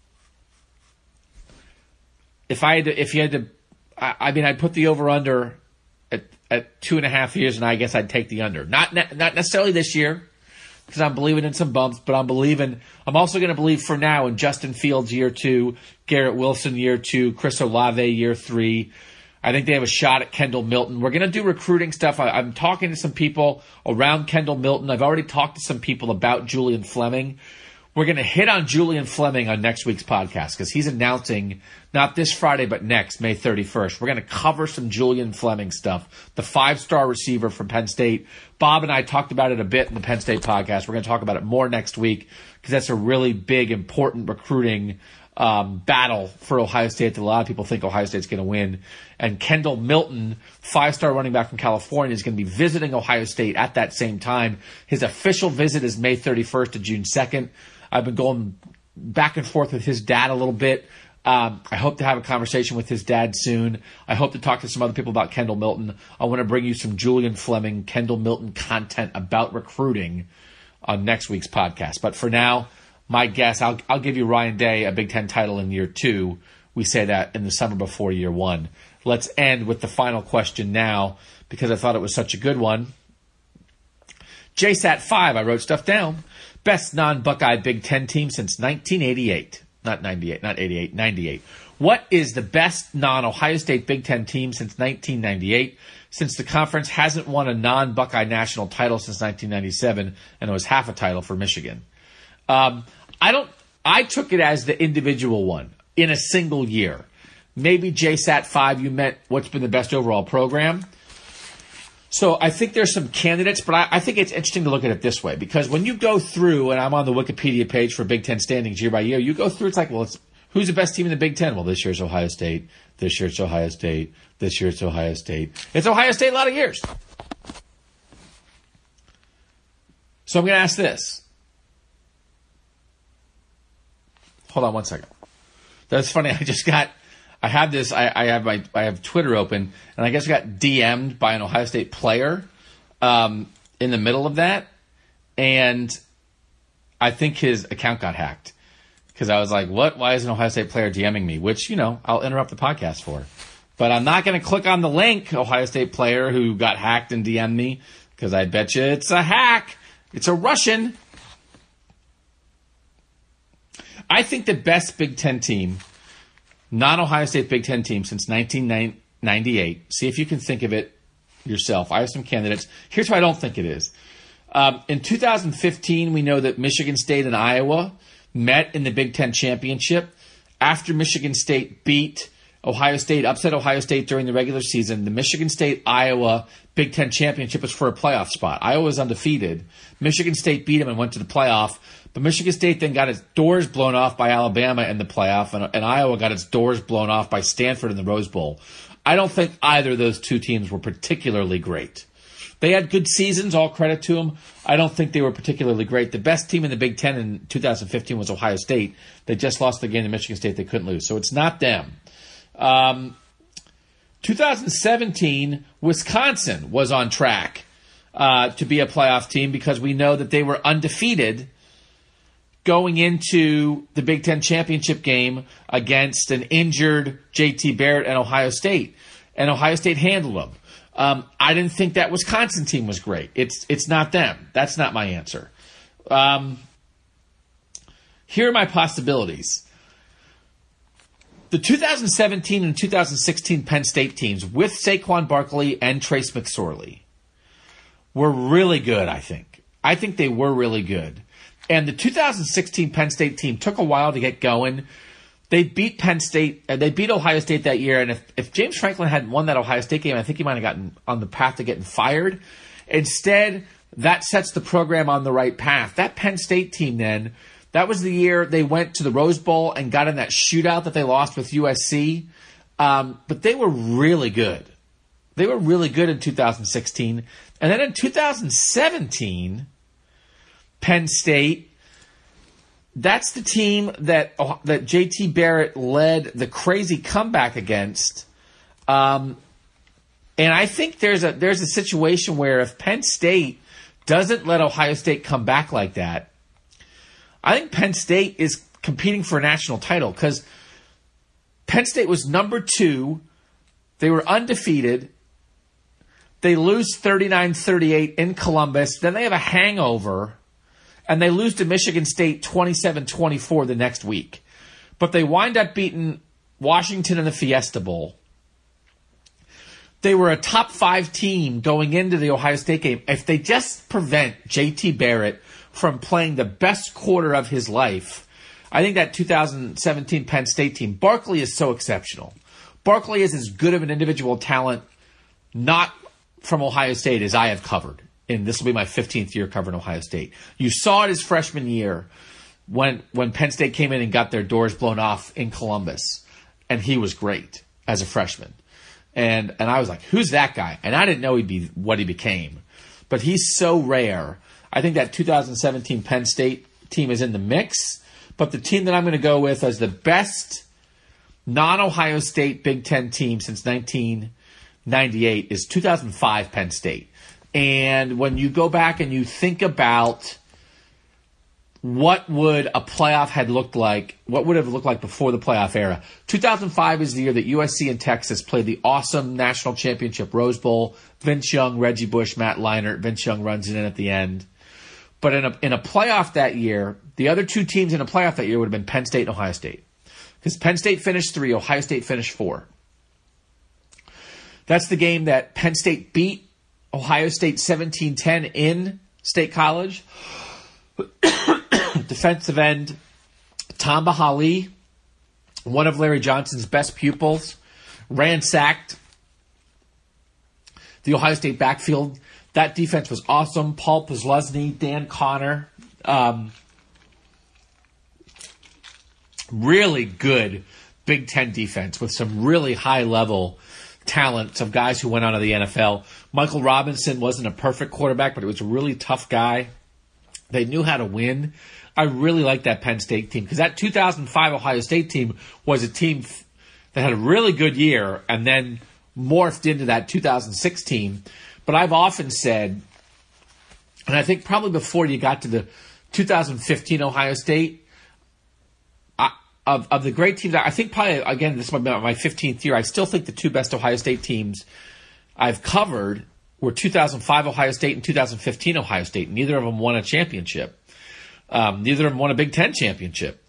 if I had to, if you had to, I, I mean, I'd put the over-under at, at two and a half years, and I guess I'd take the under. Not ne- not necessarily this year, because I'm believing in some bumps, but I'm believing, I'm also going to believe for now in Justin Fields year two, Garrett Wilson year two, Chris Olave year three. I think they have a shot at Kendall Milton. We're going to do recruiting stuff. I, I'm talking to some people around Kendall Milton. I've already talked to some people about Julian Fleming. We're going to hit on Julian Fleming on next week's podcast because he's announcing not this Friday, but next, May thirty-first. We're going to cover some Julian Fleming stuff, the five-star receiver from Penn State. Bob and I talked about it a bit in the Penn State podcast. We're going to talk about it more next week because that's a really big, important recruiting um, battle for Ohio State that a lot of people think Ohio State's going to win. And Kendall Milton, five-star running back from California, is going to be visiting Ohio State at that same time. His official visit is May thirty-first to June second. I've been going back and forth with his dad a little bit. Um, I hope to have a conversation with his dad soon. I hope to talk to some other people about Kendall Milton. I want to bring you some Julian Fleming, Kendall Milton content about recruiting on next week's podcast. But for now, my guess, I'll, I'll give you Ryan Day a Big Ten title in year two. We say that in the summer before year one. Let's end with the final question now because I thought it was such a good one. J SAT five, I wrote stuff down. Best non-Buckeye Big Ten team since nineteen eighty-eight. Not ninety-eight, not eighty-eight, ninety-eight. What is the best non-Ohio State Big Ten team since nineteen ninety-eight? Since the conference hasn't won a non-Buckeye national title since nineteen ninety-seven, and it was half a title for Michigan. Um, I don't. I took it as the individual one in a single year. Maybe J SAT five, you meant what's been the best overall program. So I think there's some candidates, but I, I think it's interesting to look at it this way, because when you go through, and I'm on the Wikipedia page for Big Ten standings year by year, you go through, it's like, well, it's, who's the best team in the Big Ten? Well, this year's Ohio State. This year it's Ohio State. This year it's Ohio State. It's Ohio State a lot of years. So I'm going to ask this. Hold on one second. That's funny. I just got... I have this. I, I have my. I have Twitter open, and I guess I got D M'd by an Ohio State player um, in the middle of that, and I think his account got hacked because I was like, "What? Why is an Ohio State player DMing me?" Which, you know, I'll interrupt the podcast for, but I'm not going to click on the link. Ohio State player who got hacked and D M'd me because I bet you it's a hack. It's a Russian. I think the best Big Ten team. Non-Ohio State Big Ten team since nineteen ninety-eight. See if you can think of it yourself. I have some candidates. Here's why I don't think it is. Um, in two thousand fifteen, we know that Michigan State and Iowa met in the Big Ten championship. After Michigan State beat Ohio State, upset Ohio State during the regular season, the Michigan State-Iowa Big Ten championship was for a playoff spot. Iowa was undefeated. Michigan State beat them and went to the playoff. But Michigan State then got its doors blown off by Alabama in the playoff, and, and Iowa got its doors blown off by Stanford in the Rose Bowl. I don't think either of those two teams were particularly great. They had good seasons, all credit to them. I don't think they were particularly great. The best team in the Big Ten in two thousand fifteen was Ohio State. They just lost the game to Michigan State they couldn't lose. So it's not them. Um, two thousand seventeen, Wisconsin was on track uh, to be a playoff team because we know that they were undefeated going into the Big Ten championship game against an injured J T Barrett and Ohio State. And Ohio State handled them. Um, I didn't think that Wisconsin team was great. It's it's not them. That's not my answer. Um, here are my possibilities. The two thousand seventeen and two thousand sixteen Penn State teams with Saquon Barkley and Trace McSorley were really good, I think. I think they were really good. And the two thousand sixteen Penn State team took a while to get going. They beat Penn State, and they beat Ohio State that year. And if, if James Franklin hadn't won that Ohio State game, I think he might have gotten on the path to getting fired. Instead, that sets the program on the right path. That Penn State team then, that was the year they went to the Rose Bowl and got in that shootout that they lost with U S C. Um, but they were really good. They were really good in two thousand sixteen. And then in two thousand seventeen, Penn State, that's the team that that J T Barrett led the crazy comeback against. Um, and I think there's a there's a situation where if Penn State doesn't let Ohio State come back like that, I think Penn State is competing for a national title because Penn State was number two. They were undefeated. They lose thirty-nine thirty-eight in Columbus. Then they have a hangover. And they lose to Michigan State twenty-seven twenty-four the next week. But they wind up beating Washington in the Fiesta Bowl. They were a top five team going into the Ohio State game. If they just prevent J T Barrett from playing the best quarter of his life, I think that two thousand seventeen Penn State team, Barkley is so exceptional. Barkley is as good of an individual talent, not from Ohio State, as I have covered. And this will be my fifteenth year covering Ohio State. You saw it his freshman year when when Penn State came in and got their doors blown off in Columbus. And he was great as a freshman. And and I was like, who's that guy? And I didn't know he'd be what he became. But he's so rare. I think that two thousand seventeen Penn State team is in the mix. But the team that I'm going to go with as the best non-Ohio State Big Ten team since nineteen ninety-eight is two thousand five Penn State. And when you go back and you think about what would a playoff had looked like, what would have looked like before the playoff era, two thousand five is the year that U S C and Texas played the awesome national championship Rose Bowl. Vince Young, Reggie Bush, Matt Leinart. Vince Young runs it in at the end. But in a, in a playoff that year, the other two teams in a playoff that year would have been Penn State and Ohio State. Because Penn State finished three, Ohio State finished four. That's the game that Penn State beat Ohio State seventeen ten in State College. Defensive end Tamba Hali, one of Larry Johnson's best pupils, ransacked the Ohio State backfield. That defense was awesome. Paul Posluszny, Dan Connor, um, really good Big Ten defense with some really high-level talent of guys who went on to the N F L. Michael Robinson wasn't a perfect quarterback, but he was a really tough guy. They knew how to win. I really like that Penn State team because that two thousand five Ohio State team was a team that had a really good year and then morphed into that two thousand six team. But I've often said, and I think probably before you got to the two thousand fifteen Ohio State, I, of, of the great teams, I think probably, again, this might be my fifteenth year, I still think the two best Ohio State teams I've covered were two thousand five Ohio State and two thousand fifteen Ohio State. Neither of them won a championship. Um, neither of them won a Big Ten championship.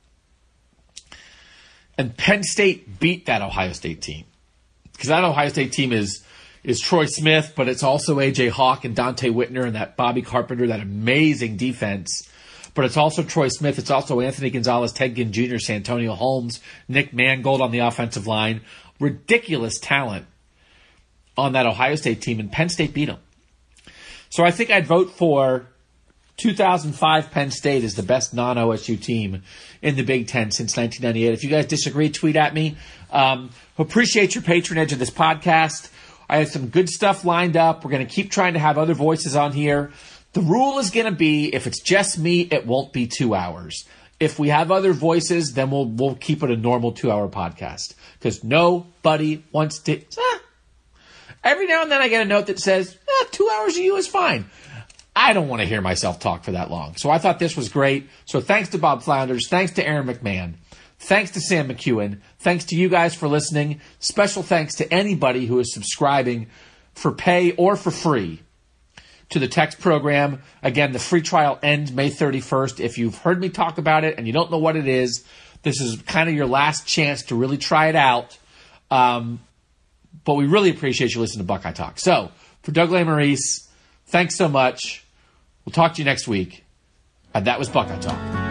And Penn State beat that Ohio State team. Because that Ohio State team is is Troy Smith, but it's also A J Hawk and Dante Whitner and that Bobby Carpenter, that amazing defense. But it's also Troy Smith. It's also Anthony Gonzalez, Ted Ginn Junior, Santonio Holmes, Nick Mangold on the offensive line. Ridiculous talent on that Ohio State team, and Penn State beat them. So I think I'd vote for two thousand five Penn State is the best non-O S U team in the Big Ten since nineteen ninety-eight. If you guys disagree, tweet at me. Um, appreciate your patronage of this podcast. I have some good stuff lined up. We're going to keep trying to have other voices on here. The rule is going to be, if it's just me, it won't be two hours. If we have other voices, then we'll we'll keep it a normal two-hour podcast. Because nobody wants to... Ah. Every now and then I get a note that says, eh, two hours of you is fine. I don't want to hear myself talk for that long. So I thought this was great. So thanks to Bob Flounders. Thanks to Aaron McMahon. Thanks to Sam McEwen. Thanks to you guys for listening. Special thanks to anybody who is subscribing for pay or for free to the text program. Again, the free trial ends May thirty-first. If you've heard me talk about it and you don't know what it is, this is kind of your last chance to really try it out. Um, but we really appreciate you listening to Buckeye Talk. So, for Doug Lesmerises, thanks so much. We'll talk to you next week. And that was Buckeye Talk.